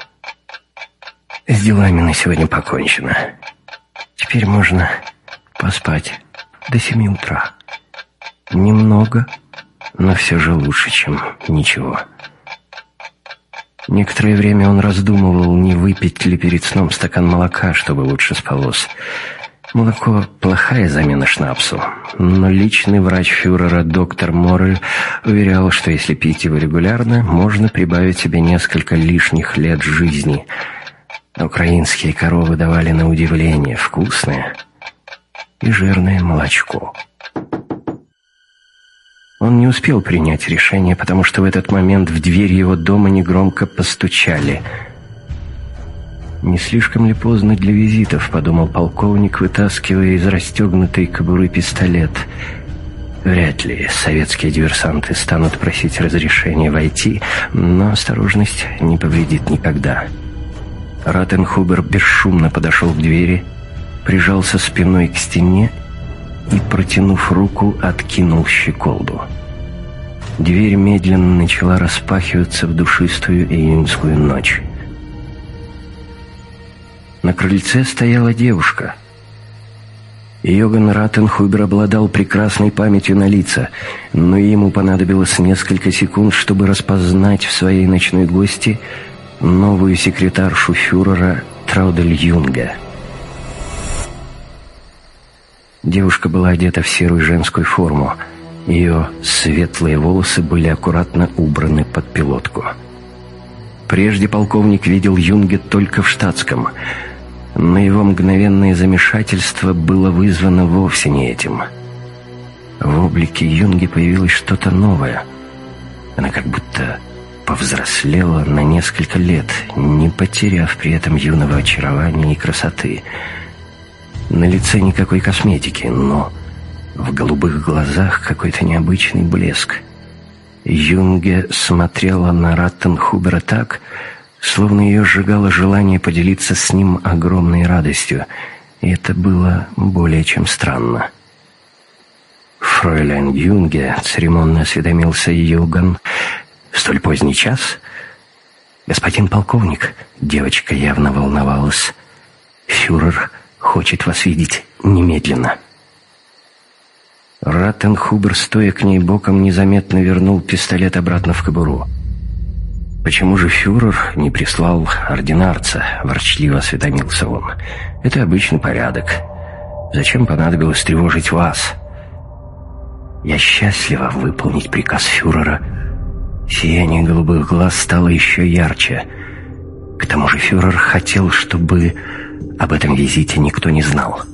С делами на сегодня покончено. Теперь можно поспать до 7 утра. Немного, но все же лучше, чем ничего. Некоторое время он раздумывал, не выпить ли перед сном стакан молока, чтобы лучше спалось. Молоко – плохая замена шнапсу, но личный врач фюрера доктор Моррель уверял, что если пить его регулярно, можно прибавить себе несколько лишних лет жизни. Украинские коровы давали на удивление вкусное и жирное молочко. Он не успел принять решение, потому что в этот момент в дверь его дома негромко постучали. «Не слишком ли поздно для визитов?» — подумал полковник, вытаскивая из расстегнутой кобуры пистолет. Вряд ли советские диверсанты станут просить разрешения войти, но осторожность не повредит никогда. Ратенхубер бесшумно подошел к двери, прижался спиной к стене и, протянув руку, откинул щеколду. Дверь медленно начала распахиваться в душистую июньскую ночь. На крыльце стояла девушка. Йоган Ратенхубер обладал прекрасной памятью на лица, но ему понадобилось несколько секунд, чтобы распознать в своей ночной гости новую секретаршу фюрера Траудель Юнге. Девушка была одета в серую женскую форму. Ее светлые волосы были аккуратно убраны под пилотку. Прежде полковник видел Юнге только в штатском, но его мгновенное замешательство было вызвано вовсе не этим. В облике Юнги появилось что-то новое. Она как будто повзрослела на несколько лет, не потеряв при этом юного очарования и красоты. На лице никакой косметики, но в голубых глазах какой-то необычный блеск. Юнге смотрела на Раттенхубера так, словно ее сжигало желание поделиться с ним огромной радостью, и это было более чем странно. «Фройляйн Юнге», — церемонно осведомился Юган, — «в столь поздний час?» «Господин полковник», — девочка явно волновалась, — «фюрер хочет вас видеть немедленно». Раттенхубер, стоя к ней боком, незаметно вернул пистолет обратно в кобуру. «Почему же фюрер не прислал ординарца?» — ворчливо осведомился он. «Это обычный порядок. Зачем понадобилось тревожить вас?» «Я счастлива выполнить приказ фюрера». Сияние голубых глаз стало еще ярче. К тому же фюрер хотел, чтобы об этом визите никто не знал.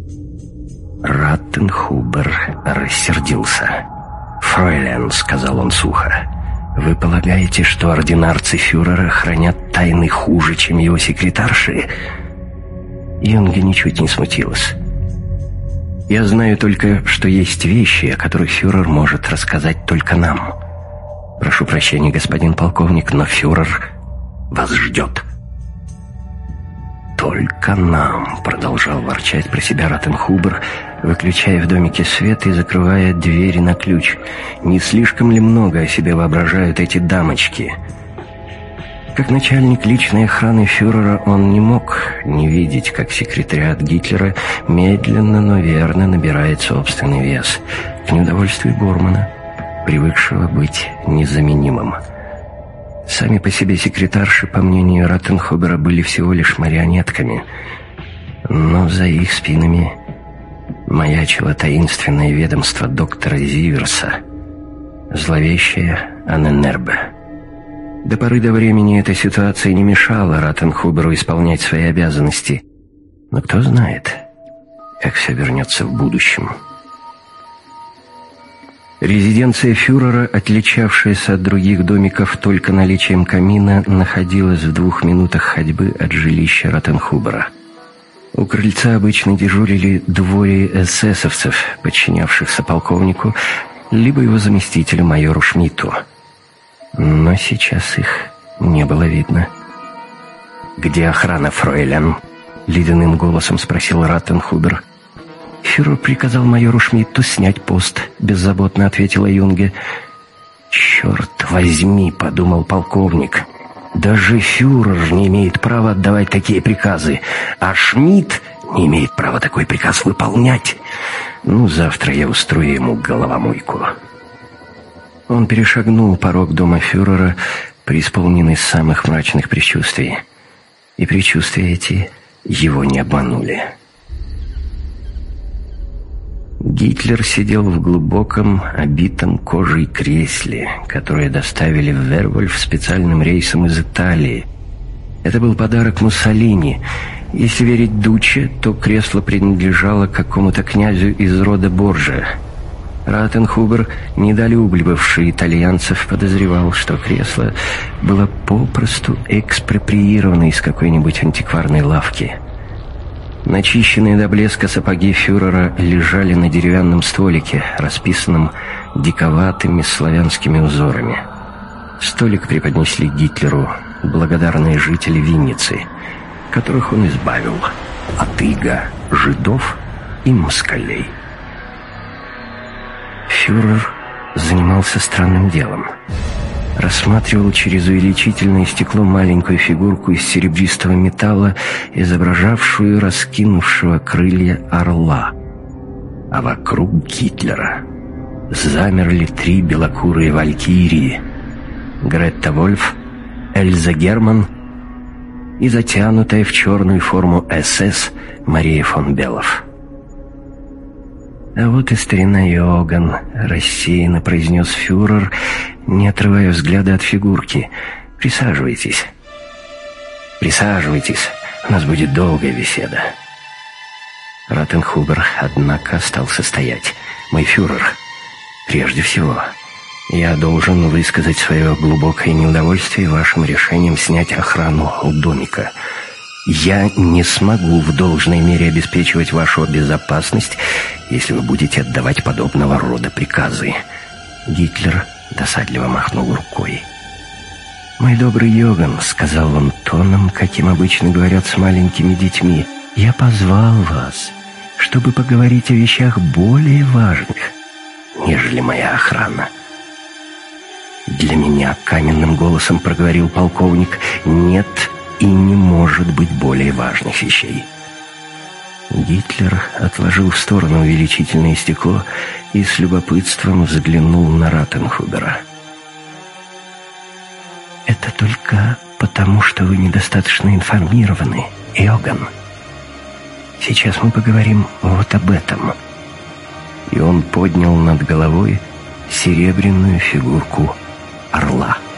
Раттенхубер рассердился. «Фройляйн», — сказал он сухо, — «вы полагаете, что ординарцы фюрера хранят тайны хуже, чем его секретарши?» Юнге ничуть не смутилась. «Я знаю только, что есть вещи, о которых фюрер может рассказать только нам. Прошу прощения, господин полковник, но фюрер вас ждет». «Только нам», — продолжал ворчать про себя Раттенхубер, выключая в домике свет и закрывая двери на ключ. «Не слишком ли много о себе воображают эти дамочки?» Как начальник личной охраны фюрера он не мог не видеть, как секретариат Гитлера медленно, но верно набирает собственный вес, к неудовольствию Бормана, привыкшего быть незаменимым. Сами по себе секретарши, по мнению Раттенхубера, были всего лишь марионетками, но за их спинами маячило таинственное ведомство доктора Зиверса, зловещее Анненербе. До поры до времени эта ситуация не мешала Раттенхуберу исполнять свои обязанности, но кто знает, как все вернется в будущем. Резиденция фюрера, отличавшаяся от других домиков только наличием камина, находилась в 2 минутах ходьбы от жилища Раттенхубера. У крыльца обычно дежурили 2 эсэсовцев, подчинявшихся полковнику, либо его заместителю майору Шмидту. Но сейчас их не было видно. «Где охрана, фройляйн?» — ледяным голосом спросил Раттенхубер. «Фюрер приказал майору Шмидту снять пост», — беззаботно ответила Юнге. «Черт возьми», — подумал полковник, — «даже фюрер не имеет права отдавать такие приказы, а Шмидт не имеет права такой приказ выполнять. Ну, завтра я устрою ему головомойку». Он перешагнул порог дома фюрера, преисполненный самых мрачных предчувствий. И предчувствия эти его не обманули. Гитлер сидел в глубоком, обитом кожей кресле, которое доставили в Вервольф специальным рейсом из Италии. Это был подарок Муссолини. Если верить Дучче, то кресло принадлежало какому-то князю из рода Борджиа. Раттенхубер, недолюбливавший итальянцев, подозревал, что кресло было попросту экспроприировано из какой-нибудь антикварной лавки. Начищенные до блеска сапоги фюрера лежали на деревянном столике, расписанном диковатыми славянскими узорами. Столик преподнесли Гитлеру благодарные жители Винницы, которых он избавил от ига жидов и москалей. Фюрер занимался странным делом. Рассматривал через увеличительное стекло маленькую фигурку из серебристого металла, изображавшую раскинувшего крылья орла. А вокруг Гитлера замерли 3 белокурые валькирии: Гретта Вольф, Эльза Герман и затянутая в черную форму СС Мария фон Белов. «А вот и старина Йоган», — рассеянно произнес фюрер, не отрывая взгляда от фигурки. «Присаживайтесь». «Присаживайтесь, у нас будет долгая беседа». Раттенхубер, однако, остался стоять. Мой фюрер, прежде всего, я должен высказать свое глубокое неудовольствие вашим решением снять охрану у домика. Я не смогу в должной мере обеспечивать вашу безопасность, если вы будете отдавать подобного рода приказы». Гитлер досадливо махнул рукой. «Мой добрый Йоган», — сказал он тоном, каким обычно говорят с маленькими детьми, — «я позвал вас, чтобы поговорить о вещах более важных, нежели моя охрана». «Для меня», — каменным голосом проговорил полковник, — «нет и не может быть более важных вещей». Гитлер отложил в сторону увеличительное стекло и с любопытством взглянул на Ратенхубера. «Это только потому, что вы недостаточно информированы, Йоган. Сейчас мы поговорим вот об этом». И он поднял над головой серебряную фигурку орла.